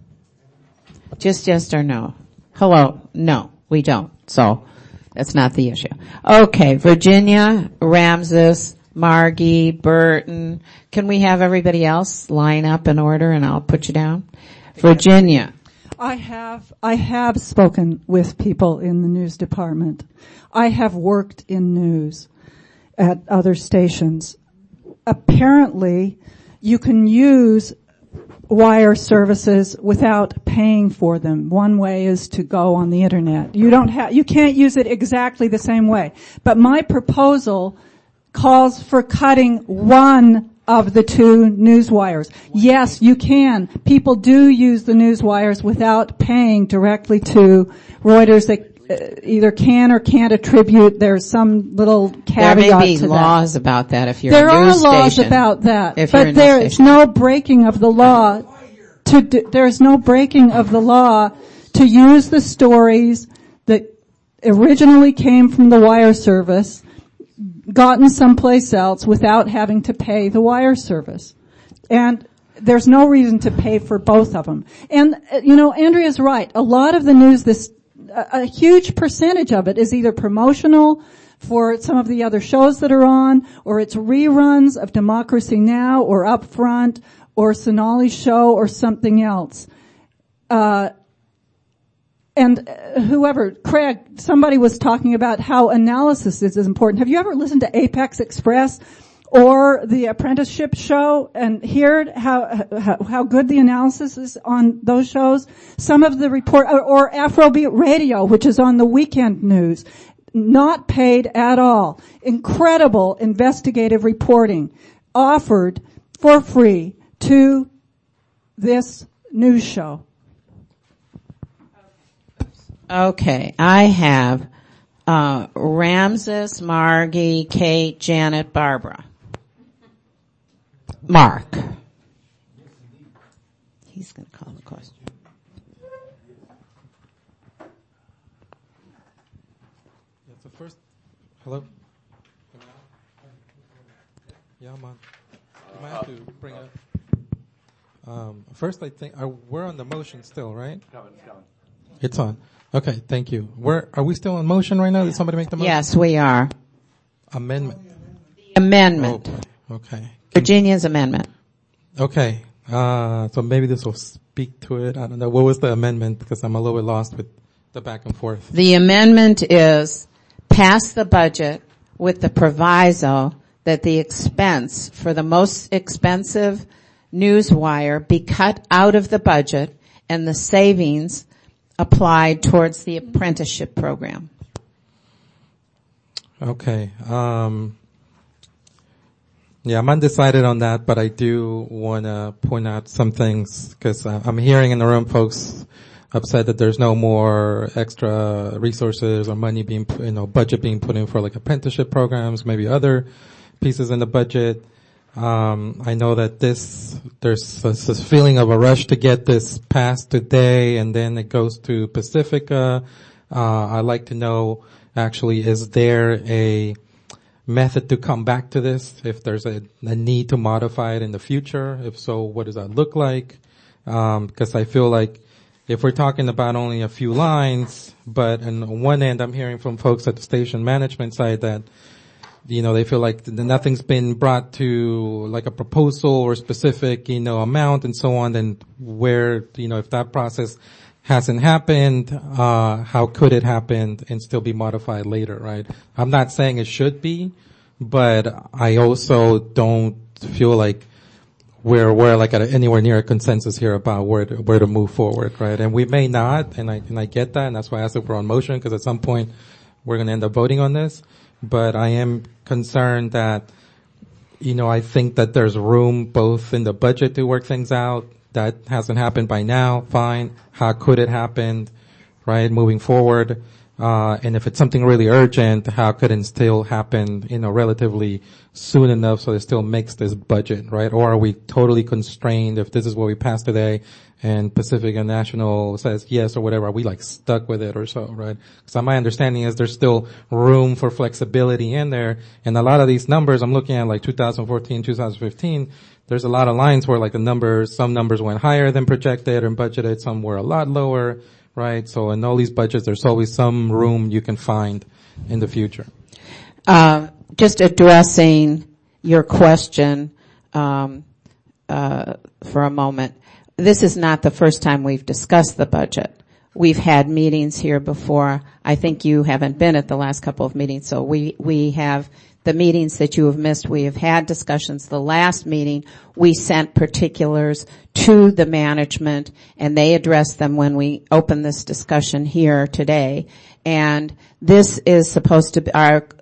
Just yes or no. Hello. No, we don't. So that's not the issue. Okay. Virginia, Ramses, Margie, Burton. Can we have everybody else line up in order and I'll put you down? Virginia. I have spoken with people in the news department. I have worked in news at other stations. Apparently, you can use wire services without paying for them. One way is to go on the internet. You can't use it exactly the same way. But my proposal calls for cutting one of the two news wires. Yes, you can. People do use the news wires without paying directly to Reuters. They either can or can't attribute. There's some little caveat to that. There may be laws about that if you're there a news station. There are laws about that, but there's no breaking of the law. There's no breaking of the law to use the stories that originally came from the wire service, gotten someplace else without having to pay the wire service. And there's no reason to pay for both of them. And, Andrea's right. A lot of the news, a huge percentage of it is either promotional for some of the other shows that are on, or it's reruns of Democracy Now! Or Upfront, or Sonali's show, or something else. And Craig, somebody was talking about how analysis is important. Have you ever listened to Apex Express or the Apprenticeship show and heard how good the analysis is on those shows? Some of the report, or Afrobeat Radio, which is on the weekend news, not paid at all. Incredible investigative reporting offered for free to this news show. Okay, I have Ramses, Margie, Kate, Janet, Barbara. Mark. He's going to call the question. So first, hello? Yeah, I'm on. You might have to bring up. First, I think we're on the motion still, right? It's on. Okay, thank you. Are we still on motion right now? Did somebody make the motion? Yes, we are. Amendment. Amendment. Oh, okay. Virginia's amendment. Okay. So maybe this will speak to it. I don't know. What was the amendment? Because I'm a little bit lost with the back and forth. The amendment is pass the budget with the proviso that the expense for the most expensive newswire be cut out of the budget and the savings applied towards the apprenticeship program. Okay. Yeah, I'm undecided on that, but I do want to point out some things because I'm hearing in the room folks upset that there's no more extra resources or money being, budget being put in for like apprenticeship programs, maybe other pieces in the budget. I know that there's this feeling of a rush to get this passed today and then it goes to Pacifica. I'd like to know actually, is there a method to come back to this? If there's a need to modify it in the future? If so, what does that look like? Because I feel like if we're talking about only a few lines, but on one end I'm hearing from folks at the station management side that they feel like nothing's been brought to like a proposal or specific, amount and so on, then where, if that process hasn't happened, how could it happen and still be modified later, right? I'm not saying it should be, but I also don't feel like we're like at anywhere near a consensus here about where to move forward, right? And we may not, and I get that, and that's why I asked if we're on motion, because at some point we're going to end up voting on this. But I am concerned that, I think that there's room both in the budget to work things out. That hasn't happened by now. Fine. How could it happen, right? Moving forward. And if it's something really urgent, how could it still happen, relatively soon enough so it still makes this budget, right? Or are we totally constrained if this is what we pass today and Pacifica National says yes or whatever, are we like stuck with it or so, right? So my understanding is there's still room for flexibility in there. And a lot of these numbers, I'm looking at like 2014, 2015, there's a lot of lines where like some numbers went higher than projected and budgeted, some were a lot lower, right? So in all these budgets, there's always some room you can find in the future. Just addressing your question, for a moment. This is not the first time we've discussed the budget. We've had meetings here before. I think you haven't been at the last couple of meetings, so we have the meetings that you have missed. We have had discussions. The last meeting, we sent particulars to the management, and they addressed them when we opened this discussion here today. And this is supposed to be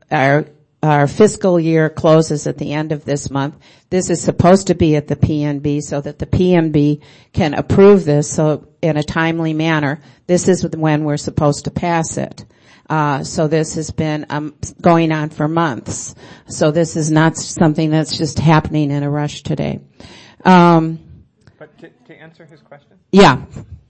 our fiscal year closes at the end of this month. This is supposed to be at the PNB so that the PNB can approve this so in a timely manner. This is when we're supposed to pass it. So this has been going on for months. So this is not something that's just happening in a rush today. But to answer his question? Yeah.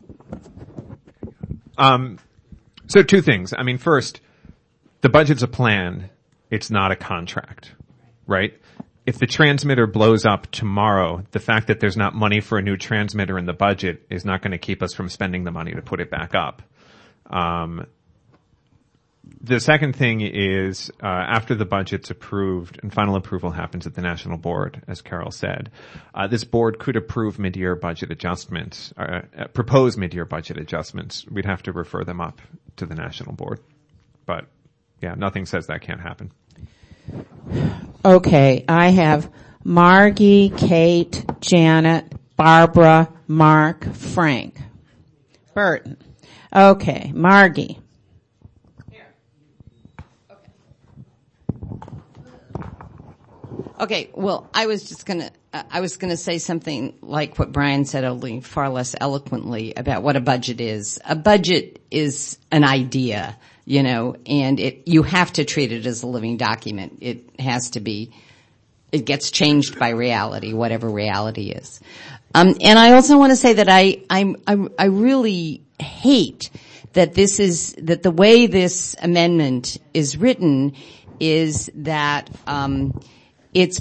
So two things. I mean, first, the budget's a plan. It's not a contract, right? If the transmitter blows up tomorrow, the fact that there's not money for a new transmitter in the budget is not going to keep us from spending the money to put it back up. The second thing is, after the budget's approved and final approval happens at the National Board, as Carol said, this board could approve mid-year budget adjustments, propose mid-year budget adjustments. We'd have to refer them up to the National Board. But yeah, nothing says that can't happen. Okay, I have Margie, Kate, Janet, Barbara, Mark, Frank, Burton. Okay, Margie. Okay, well, I was gonna say something like what Brian said, only far less eloquently about what a budget is. A budget is an idea, and you have to treat it as a living document. It has to be it gets changed by reality, whatever reality is. And I also want to say that I really hate that that the way this amendment is written is that, it's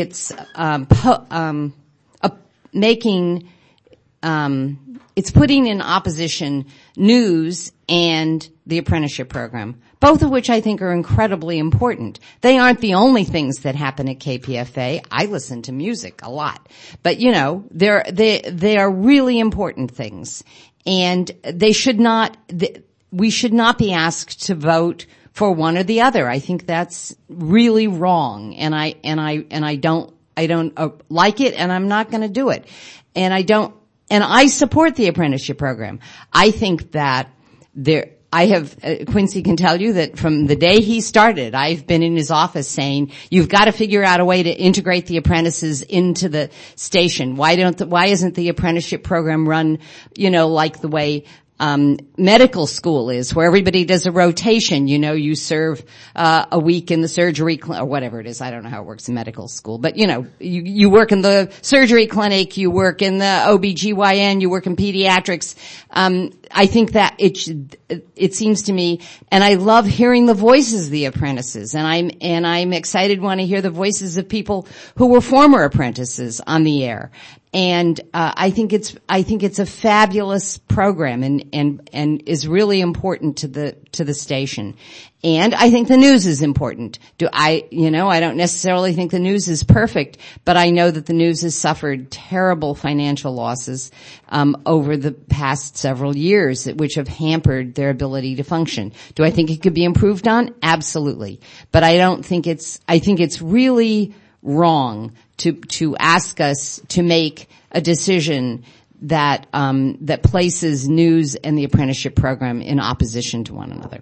putting in opposition news and the apprenticeship program, both of which I think are incredibly important. They aren't the only things that happen at KPFA. I listen to music a lot, but they are really important things, and we should not be asked to vote for one or the other. I think that's really wrong, and I don't like it, and I'm not going to do it. And I support the apprenticeship program. I think that Quincy can tell you that from the day he started, I've been in his office saying, you've got to figure out a way to integrate the apprentices into the station. Why isn't the apprenticeship program run, like the way medical school is, where everybody does a rotation. You serve a week in the surgery or whatever it is. I don't know how it works in medical school, but you work in the surgery clinic, you work in the OBGYN, you work in pediatrics. I think that it seems to me, and I love hearing the voices of the apprentices, and I'm excited want to hear the voices of people who were former apprentices on the air. And I think it's a fabulous program and is really important to the station. And I think the news is important. I don't necessarily think the news is perfect, but I know that the news has suffered terrible financial losses over the past several years, which have hampered their ability to function. Do I think it could be improved on? Absolutely. But I think it's really wrong to ask us to make a decision that places news and the apprenticeship program in opposition to one another.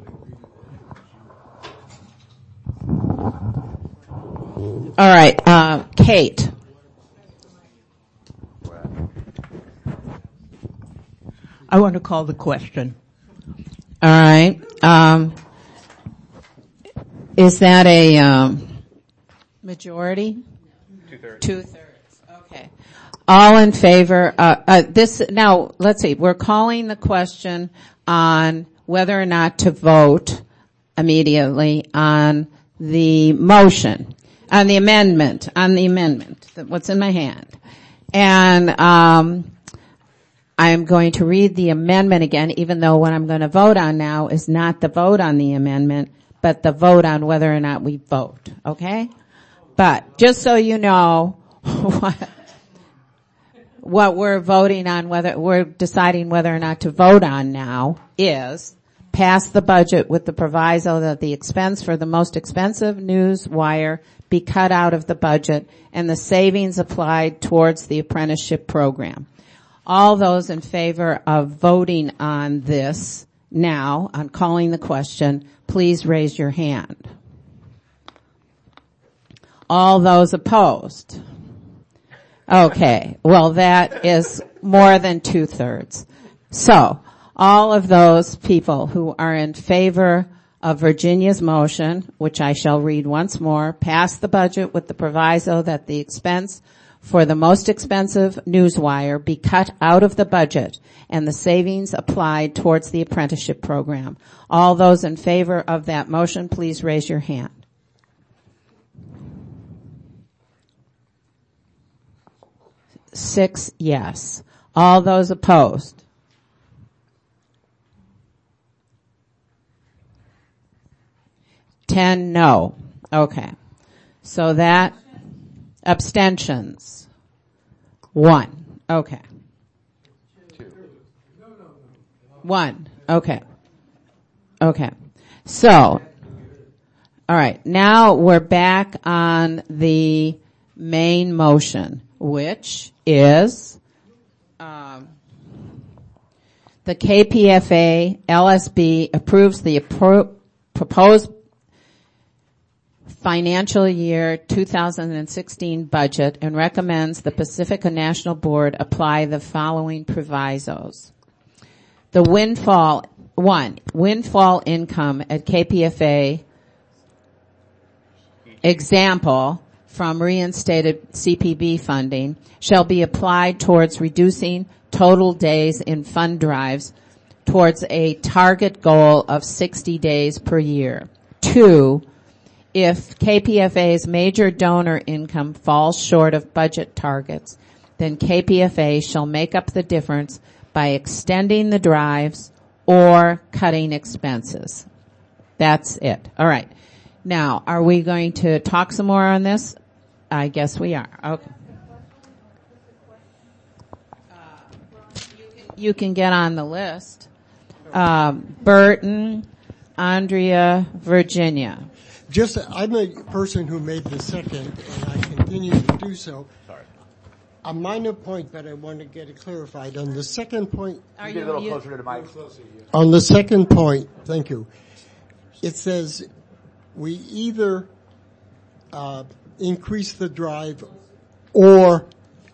All right, Kate. I want to call the question. All right. Is that a majority? 2/3. 2/3. Okay. All in favor? Now, let's see. We're calling the question on whether or not to vote immediately on the motion, on the amendment, what's in my hand. And I'm going to read the amendment again, even though what I'm going to vote on now is not the vote on the amendment, but the vote on whether or not we vote. Okay? But just so you know what we're voting on, whether we're deciding whether or not to vote on now is pass the budget with the proviso that the expense for the most expensive news wire be cut out of the budget and the savings applied towards the apprenticeship program. All those in favor of voting on this now, on calling the question, please raise your hand. All those opposed? Okay. Well, that is more than 2/3. So, all of those people who are in favor of Virginia's motion, which I shall read once more, pass the budget with the proviso that the expense for the most expensive newswire be cut out of the budget and the savings applied towards the apprenticeship program. All those in favor of that motion, please raise your hand. Six, yes. All those opposed? Ten, no. Okay. So that, abstentions. 1. Okay. 1. Okay. Okay. So, all right. Now we're back on the main motion, which is the KPFA LSB approves the proposed financial year 2016 budget and recommends the Pacifica National Board apply the following provisos. The windfall income at KPFA example from reinstated CPB funding shall be applied towards reducing total days in fund drives towards a target goal of 60 days per year. 2, if KPFA's major donor income falls short of budget targets, then KPFA shall make up the difference by extending the drives or cutting expenses. That's it. All right. Now, are we going to talk some more on this? I guess we are. Okay. You can get on the list. Burton, Andrea, Virginia. I'm a person who made the second, and I continue to do so. Sorry. A minor point, but I want to get it clarified. On the second point... Can you get a little closer to the mic? On the second point, thank you. It says we either increase the drive or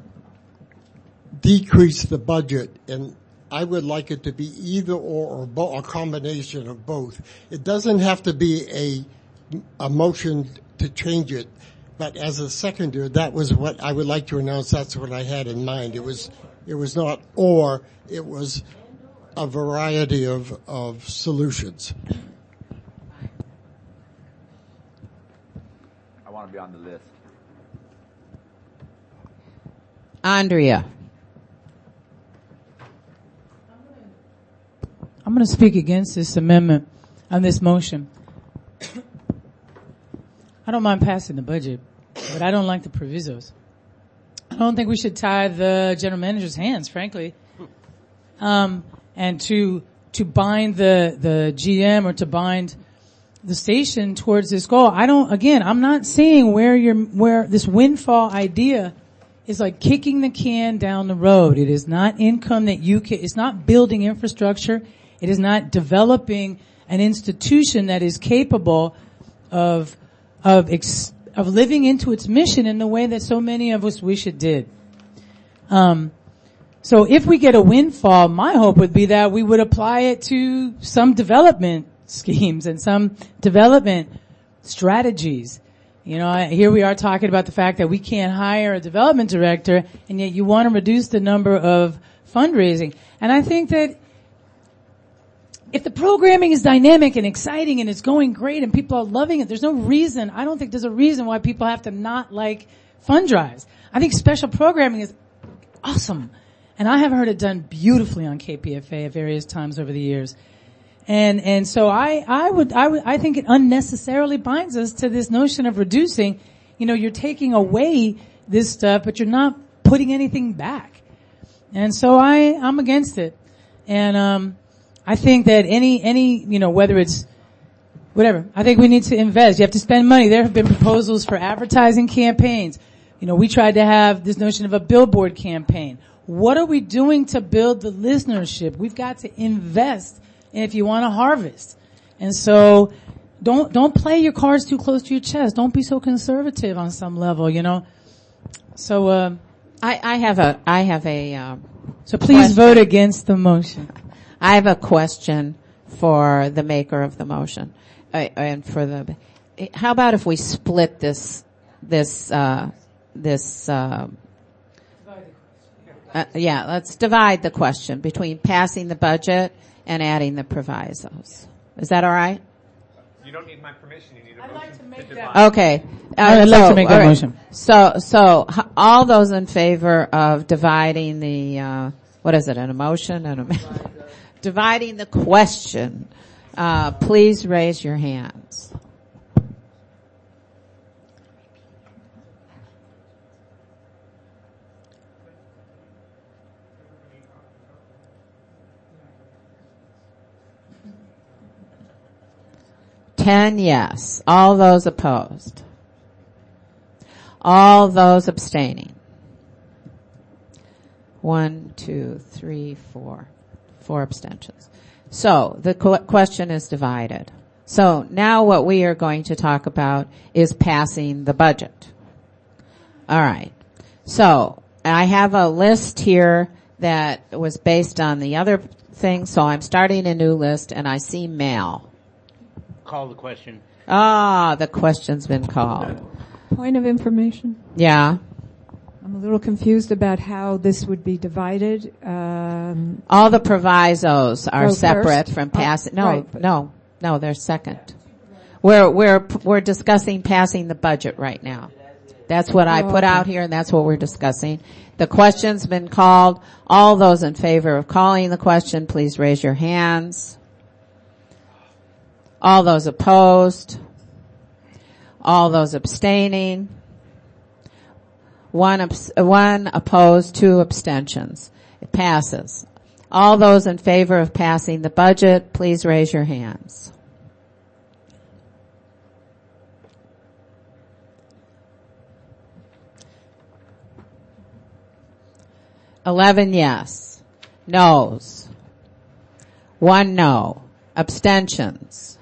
decrease the budget, and I would like it to be either or a combination of both. It doesn't have to be a motion to change it, but as a seconder, that was what I would like to announce. That's what I had in mind. It was not or, it was a variety of solutions. I want to be on the list. Andrea. I'm going to speak against this amendment on this motion. I don't mind passing the budget, but I don't like the provisos. I don't think we should tie the general manager's hands, frankly. And to bind the GM or to bind the station towards this goal. I'm not seeing where this windfall idea is like kicking the can down the road. It is not income that it's not building infrastructure. It is not developing an institution that is capable of living into its mission in the way that so many of us wish it did. So if we get a windfall, my hope would be that we would apply it to some development schemes and some development strategies. Here we are talking about the fact that we can't hire a development director, and yet you want to reduce the number of fundraising. And I think that if the programming is dynamic and exciting and it's going great and people are loving it, I don't think there's a reason why people have to not like fund drives. I think special programming is awesome. And I have heard it done beautifully on KPFA at various times over the years. And so I think it unnecessarily binds us to this notion of reducing. You're taking away this stuff, but you're not putting anything back. And so I'm against it. And, I think that whether it's whatever, I think we need to invest. You have to spend money. There have been proposals for advertising campaigns. We tried to have this notion of a billboard campaign. What are we doing to build the listenership? We've got to invest if you want to harvest. And so don't play your cards too close to your chest. Don't be so conservative on some level, So, I have a so please question. Vote against the motion. I have a question for the maker of the motion, and how about if we split this, let's divide the question between passing the budget and adding the provisos. Is that all right? You don't need my permission. You need a motion. I'd like to make that. Okay. I'd like to make that motion. So all those in favor of dividing the, what is it, an emotion and dividing the question, please raise your hands. Ten yes. All those opposed. All those abstaining. 1, 2, 3, 4. 4 abstentions. So the question is divided. So now what we are going to talk about is passing the budget. All right. So I have a list here that was based on the other thing. So I'm starting a new list, and I see mail. Call the question. The question's been called. Point of information. Yeah. I'm a little confused about how this would be divided. All the provisos are separate first? from passing. Right, No, they're second. We're discussing passing the budget right now. That's what I put out here, and that's what we're discussing. The question's been called. All those in favor of calling the question, please raise your hands. All those opposed. All those abstaining. One opposed, 2 abstentions. It passes. All those in favor of passing the budget, please raise your hands. $11 yes. No's. 1 no. Abstentions.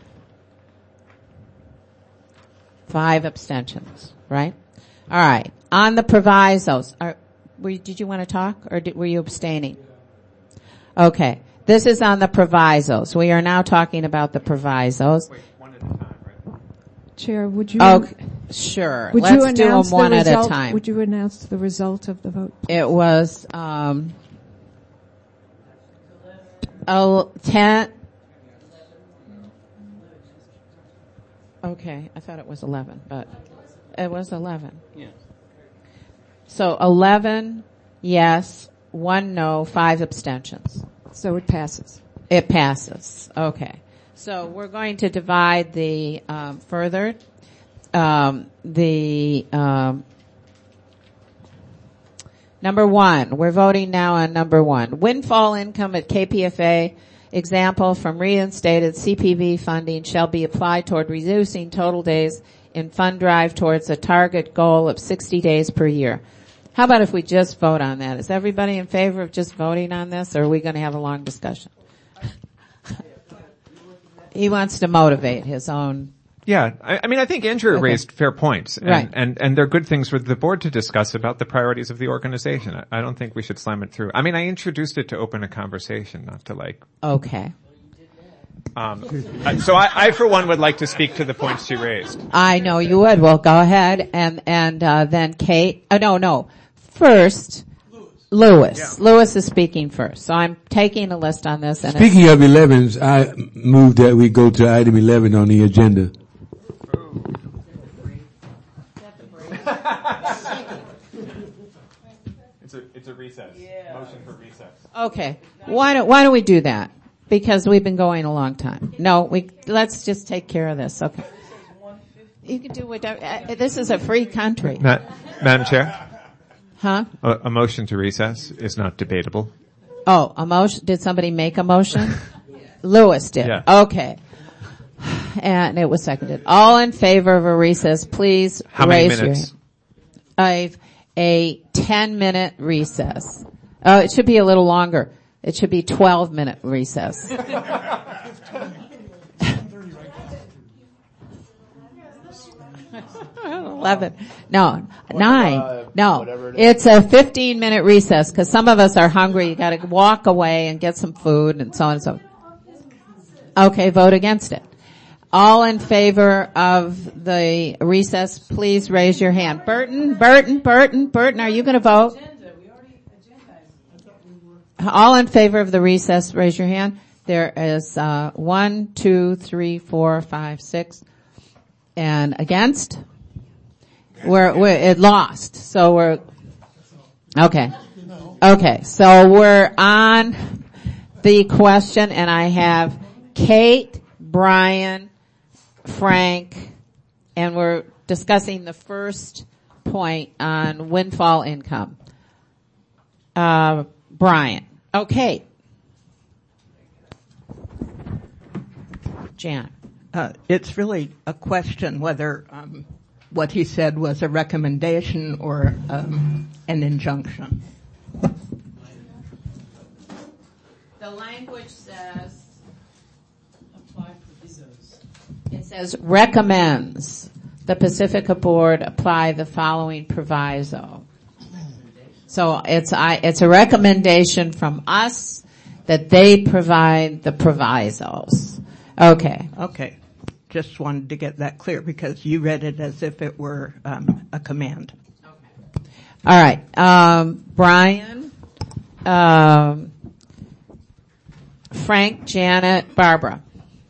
5 abstentions, right? All right. On the provisos, did you want to talk or were you abstaining? Okay. This is on the provisos. We are now talking about the provisos. Wait, one at a time, right? Chair, would you? Okay, sure. Would Let's you do them announce one the at result? a time. Would you announce the result of the vote? It was 10. Okay, I thought it was 11, but it was 11. Yeah. So 11 yes, 1 no, 5 abstentions. So it passes. It passes. Okay. So we're going to divide the further. Number 1. We're voting now on number 1. Windfall income at KPFA. Example from reinstated CPV funding shall be applied toward reducing total days in fund drive towards a target goal of 60 days per year. How about if we just vote on that? Is everybody in favor of just voting on this, or are we going to have a long discussion? He wants to motivate his own. Yeah, I think Andrew raised fair points, and, Right. and they're good things for the board to discuss about the priorities of the organization. I don't think we should slam it through. I introduced it to open a conversation, not to Okay. So I for one would like to speak to the points you raised. I know you would. Well, go ahead, and then Kate. No. First, Lewis. Yeah. Lewis is speaking first. So I'm taking a list on this. And speaking of 11s, I move that we go to item 11 on the agenda. It's a recess. Yeah. Motion for recess. Okay. Why don't we do that? Because we've been going a long time. No, let's just take care of this. Okay. You can do whatever. This is a free country. Madam Chair? Huh? A motion to recess is not debatable. Oh, a motion? Did somebody make a motion? Lewis did. Yeah. Okay. And it was seconded. All in favor of a recess, please How many raise minutes? your hand. A 10-minute recess. Oh, it should be a little longer. It should be 12-minute recess. 11. No, 9. No, it's a 15-minute recess because some of us are hungry. You got to walk away and get some food and so on and so. Okay, vote against it. All in favor of the recess, please raise your hand. Burton, are you going to vote? All in favor of the recess, raise your hand. There is 1, 2, 3, 4, 5, 6. And against? It lost. So we're, okay. Okay, so we're on the question, and I have Kate, Brian, Frank, and we're discussing the first point on windfall income. Brian. Okay. Jan. It's really a question whether what he said was a recommendation or an injunction. The language says, it says recommends the Pacifica Board apply the following proviso. So it's a recommendation from us that they provide the provisos. Okay. Okay. Just wanted to get that clear because you read it as if it were a command. All right. Brian, Frank, Janet, Barbara.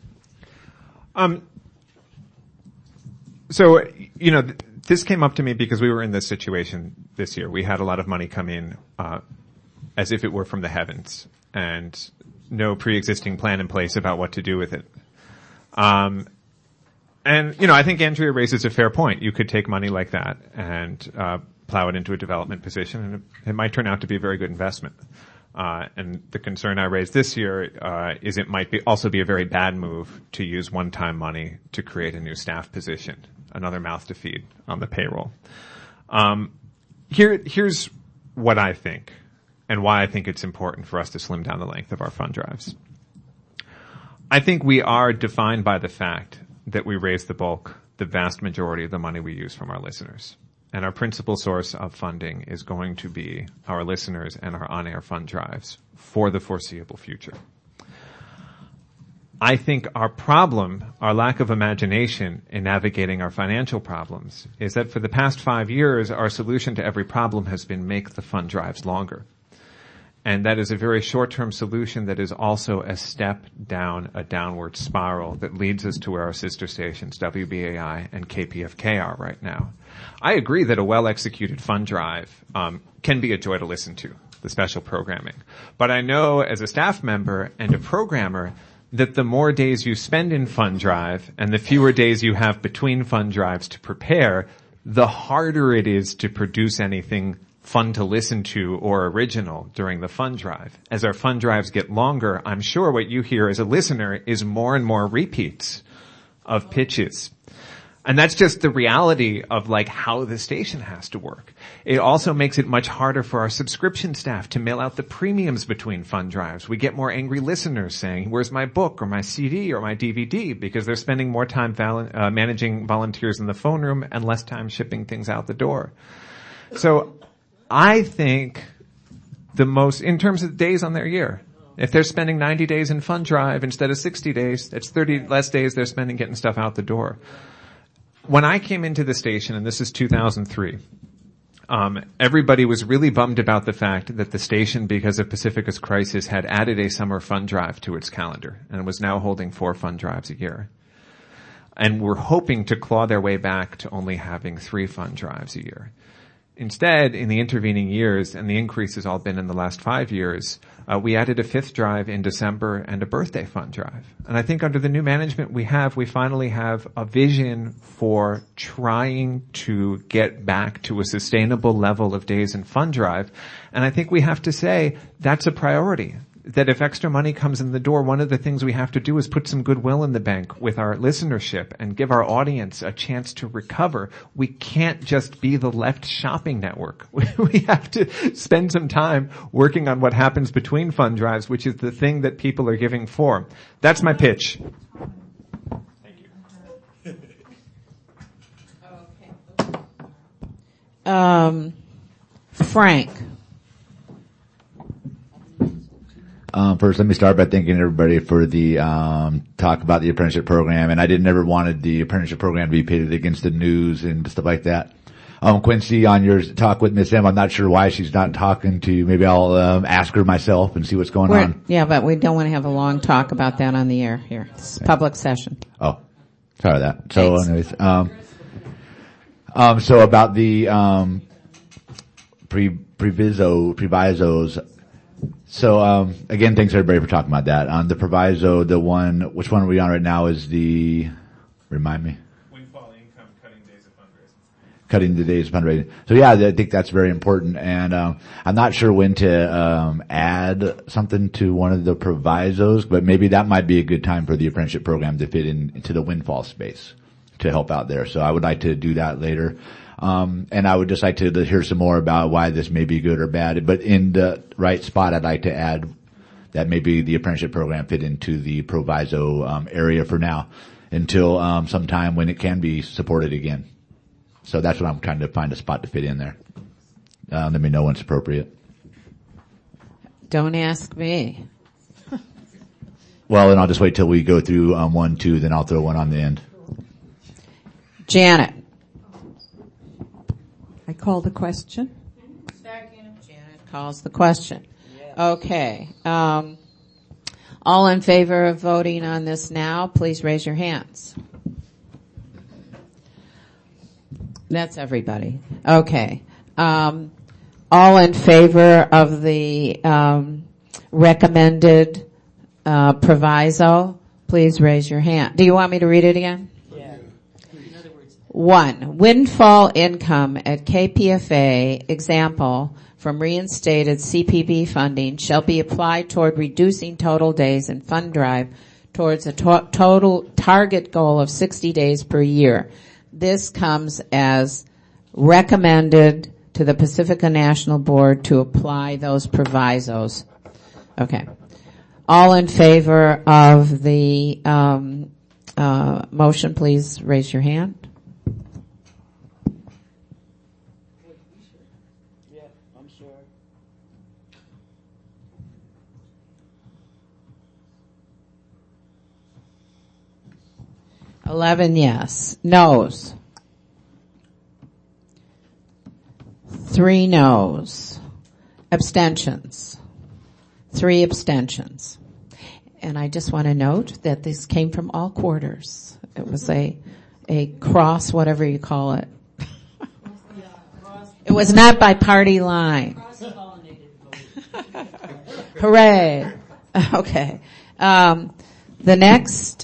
So, this came up to me because we were in this situation this year. We had a lot of money come in, as if it were from the heavens, and no pre-existing plan in place about what to do with it. I think Andrea raises a fair point. You could take money like that and, plow it into a development position, and it might turn out to be a very good investment. And the concern I raised this year, is it might also be a very bad move to use one-time money to create a new staff position, another mouth to feed on the payroll. Here's what I think and why I think it's important for us to slim down the length of our fund drives. I think we are defined by the fact that we raise the vast majority of the money we use from our listeners. And our principal source of funding is going to be our listeners and our on-air fund drives for the foreseeable future. I think our problem, our lack of imagination in navigating our financial problems, is that for the past 5 years, our solution to every problem has been make the fund drives longer. And that is a very short-term solution that is also a step down a downward spiral that leads us to where our sister stations, WBAI and KPFK, are right now. I agree that a well-executed fund drive can be a joy to listen to, the special programming. But I know as a staff member and a programmer that the more days you spend in fund drive and the fewer days you have between fund drives to prepare, the harder it is to produce anything fun to listen to or original during the fund drive. As our fund drives get longer, I'm sure what you hear as a listener is more and more repeats of pitches. And that's just the reality of how the station has to work. It also makes it much harder for our subscription staff to mail out the premiums between fund drives. We get more angry listeners saying, where's my book or my CD or my DVD? Because they're spending more time managing volunteers in the phone room and less time shipping things out the door. So I think in terms of days on their year, if they're spending 90 days in fund drive instead of 60 days, that's 30 less days they're spending getting stuff out the door. When I came into the station, and this is 2003, everybody was really bummed about the fact that the station, because of Pacifica's crisis, had added a summer fund drive to its calendar and was now holding 4 fund drives a year. And were hoping to claw their way back to only having 3 fund drives a year. Instead, in the intervening years, and the increase has all been in the last 5 years, we added a 5th drive in December and a birthday fund drive. And I think under the new management we finally have a vision for trying to get back to a sustainable level of days in fund drive. And I think we have to say that's a priority. That if extra money comes in the door, one of the things we have to do is put some goodwill in the bank with our listenership and give our audience a chance to recover. We can't just be the left shopping network. We have to spend some time working on what happens between fund drives, which is the thing that people are giving for. That's my pitch. Frank. First, let me start by thanking everybody for the talk about the apprenticeship program. And I never wanted the apprenticeship program to be pitted against the news and stuff like that. Quincy, on your talk with Miss M, I'm not sure why she's not talking to you. Maybe I'll ask her myself and see what's going on. Yeah, but we don't want to have a long talk about that on the air here. It's a public session. Oh, sorry about that. So, anyways, so about the provisos. So, again, thanks everybody for talking about that. On the proviso, which one are we on right now is remind me? Windfall income, cutting days of fundraising. Cutting the days of fundraising. So yeah, I think that's very important. And, I'm not sure when to, add something to one of the provisos, but maybe that might be a good time for the apprenticeship program to fit into the windfall space to help out there. So I would like to do that later. And I would just like to hear some more about why this may be good or bad. But in the right spot, I'd like to add that maybe the apprenticeship program fit into the proviso area for now until sometime when it can be supported again. So that's what I'm trying to find a spot to fit in there. Let me know when it's appropriate. Don't ask me. Well, then I'll just wait till we go through 1, 2, then I'll throw one on the end. Janet. I call the question. Janet calls the question. Okay. All in favor of voting on this now, please raise your hands. That's everybody. Okay. All in favor of the recommended proviso, please raise your hand. Do you want me to read it again? Yeah. 1. Windfall income at KPFA, example, from reinstated CPB funding shall be applied toward reducing total days in fund drive towards a total target goal of 60 days per year. This comes as recommended to the Pacifica National Board to apply those provisos. Okay. All in favor of the motion, please raise your hand. Yeah, I'm sure. 11 yes. Noes. 3 noes. Abstentions. 3 abstentions. And I just want to note that this came from all quarters. It was a cross, whatever you call it. It was not by party line. Hooray. Okay. The next,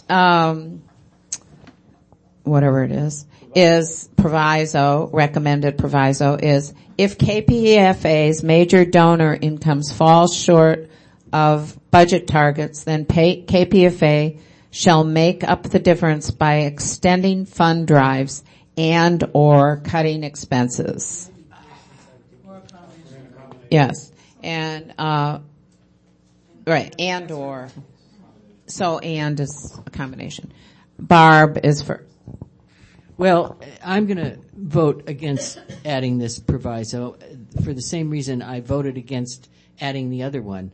whatever it is proviso, recommended proviso is if KPFA's major donor incomes fall short of budget targets, then KPFA shall make up the difference by extending fund drives and or cutting expenses. Yes. And, right, and or. So and is a combination. Barb is first. Well, I'm going to vote against adding this proviso for the same reason I voted against adding the other one.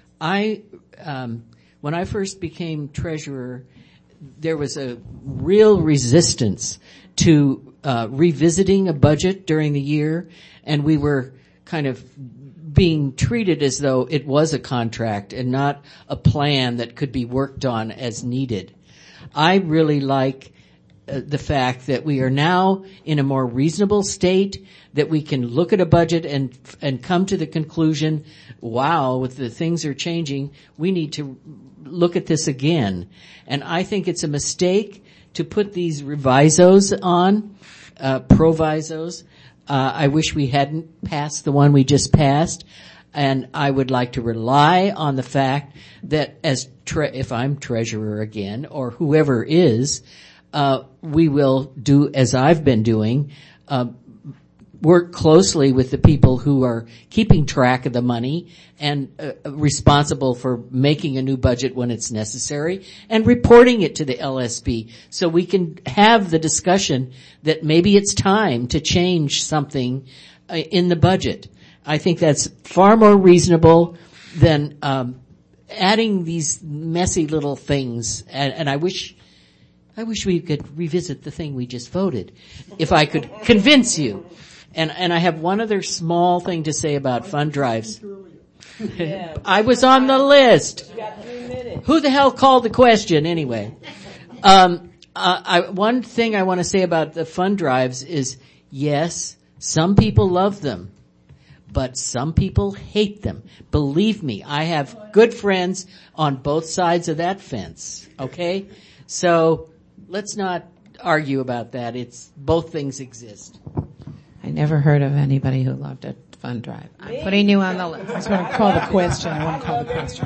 When I first became treasurer, there was a real resistance to revisiting a budget during the year, and we were kind of being treated as though it was a contract and not a plan that could be worked on as needed. I really like the fact that we are now in a more reasonable state, that we can look at a budget and come to the conclusion, wow, with the things are changing, we need to look at this again. And I think it's a mistake to put these revisos on, provisos. I wish we hadn't passed the one we just passed. And I would like to rely on the fact that if I'm treasurer again, or whoever is, we will do as I've been doing, work closely with the people who are keeping track of the money and responsible for making a new budget when it's necessary and reporting it to the LSB so we can have the discussion that maybe it's time to change something in the budget. I think that's far more reasonable than adding these messy little things. And I wish we could revisit the thing we just voted, if I could convince you. And I have one other small thing to say about fund drives. I was on the list. Who the hell called the question anyway? One thing I want to say about the fund drives is, yes, some people love them, but some people hate them. Believe me, I have good friends on both sides of that fence. Okay? So let's not argue about that. Both things exist. I never heard of anybody who loved a fund drive. I'm putting you on the list. I just want to call the question.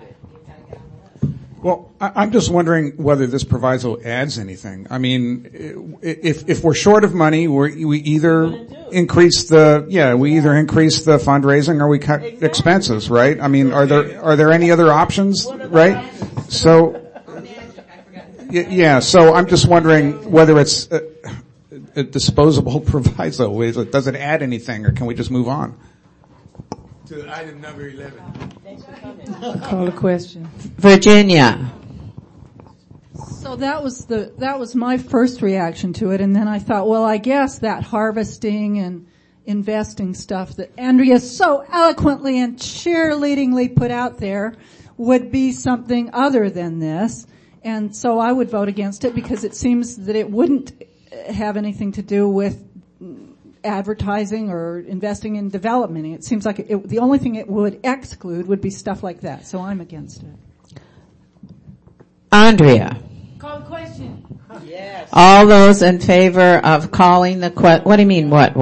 Well, I'm just wondering whether this proviso adds anything. I mean, if we're short of money, we either increase the fundraising or we cut expenses, right? I mean, are there any other options, right? So, yeah, so I'm just wondering whether it's a disposable proviso. Does it add anything, or can we just move on? To item number 11. Call the question. Virginia. So that was my first reaction to it, and then I thought, well, I guess that harvesting and investing stuff that Andrea so eloquently and cheerleadingly put out there would be something other than this. And so I would vote against it because it seems that it wouldn't have anything to do with advertising or investing in development. It seems like the only thing it would exclude would be stuff like that. So I'm against it. Andrea. Call the question. Yes. All those in favor of calling the question. What do you mean, what?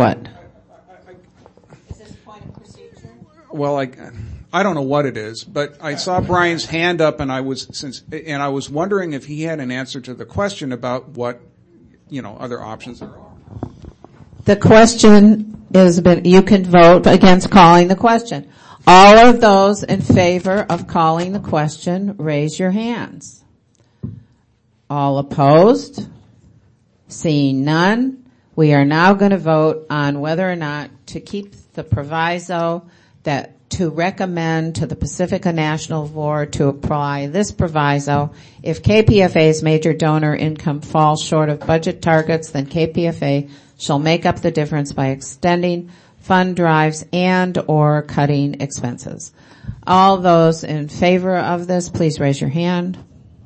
Is this point of procedure? Well, I don't know what it is, but I saw Brian's hand up and I was wondering if he had an answer to the question about what, other options there are. The question you can vote against calling the question. All of those in favor of calling the question, raise your hands. All opposed? Seeing none, we are now going to vote on whether or not to keep the proviso to recommend to the Pacifica National Board to apply this proviso. If KPFA's major donor income falls short of budget targets, then KPFA shall make up the difference by extending fund drives and or cutting expenses. All those in favor of this, please raise your hand.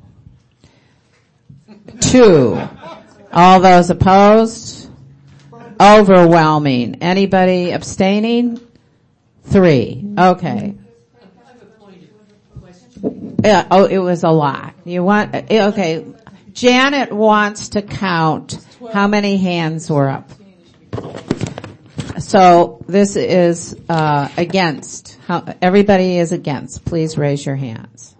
2. All those opposed? Overwhelming. Anybody abstaining? 3. Okay. It was a lot. Okay. Janet wants to count how many hands were up. So this is against. Everybody is against. Please raise your hands.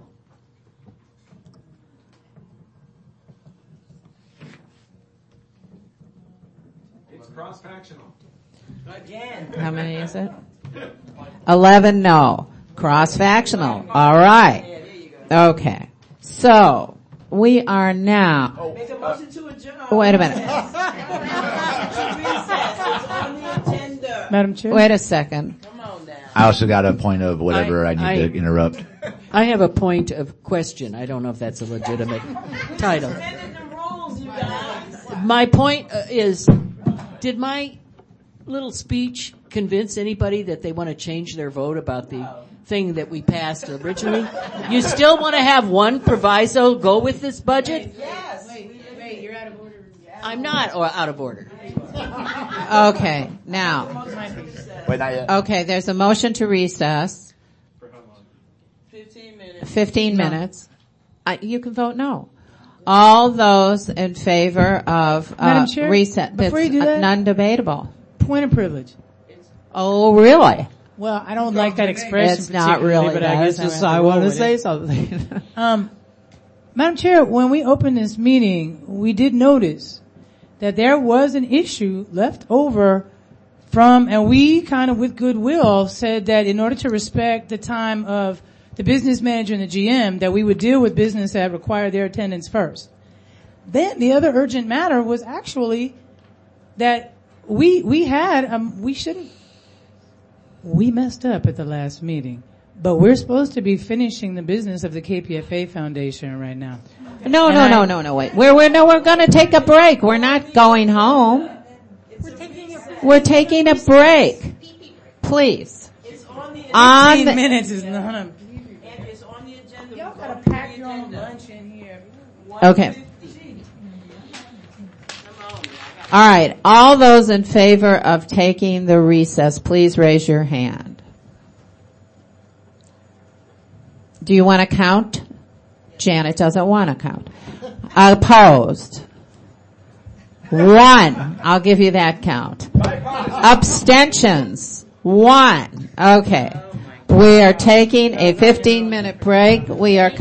It's cross-factional. Again. How many is it? 11 no. Cross-factional. All right. Okay. So we are now. Make a motion to adjourn. Wait a minute. Madam Chair? Wait a second. Come on now. I also got a point of whatever I need to interrupt. I have a point of question. I don't know if that's a legitimate title. My point is, did my little speech convince anybody that they want to change their vote about the thing that we passed originally? You still want to have one proviso go with this budget? Yes. Wait, you're out of order. I'm not out of order. Okay. Now. Wait, not yet. Okay. There's a motion to recess. 15 minutes. 15 minutes. You can vote no. All those in favor of Madam Chair, reset. before you do that, non-debatable. Point of privilege. Oh, really? Well, I don't like that expression. It's not really. But I guess just I want to say something. Madam Chair, when we opened this meeting, we did notice that there was an issue left over from, and we kind of with goodwill said that in order to respect the time of the business manager and the GM, that we would deal with business that required their attendance first. Then the other urgent matter was actually that we messed up at the last meeting, but we're supposed to be finishing the business of the KPFA Foundation right now. No, wait. We're going to take a break. We're not going home. We're taking a break. Please. It's on the 15 minutes is not and it's on the agenda. Y'all gotta pack your own lunch in here. Okay. All right. All those in favor of taking the recess, please raise your hand. Do you want to count? Janet doesn't want to count. Opposed? 1. I'll give you that count. Abstentions? 1. Okay. We are taking a 15-minute break.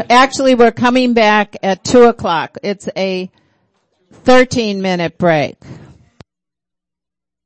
We're coming back at 2:00. It's a 13-minute break.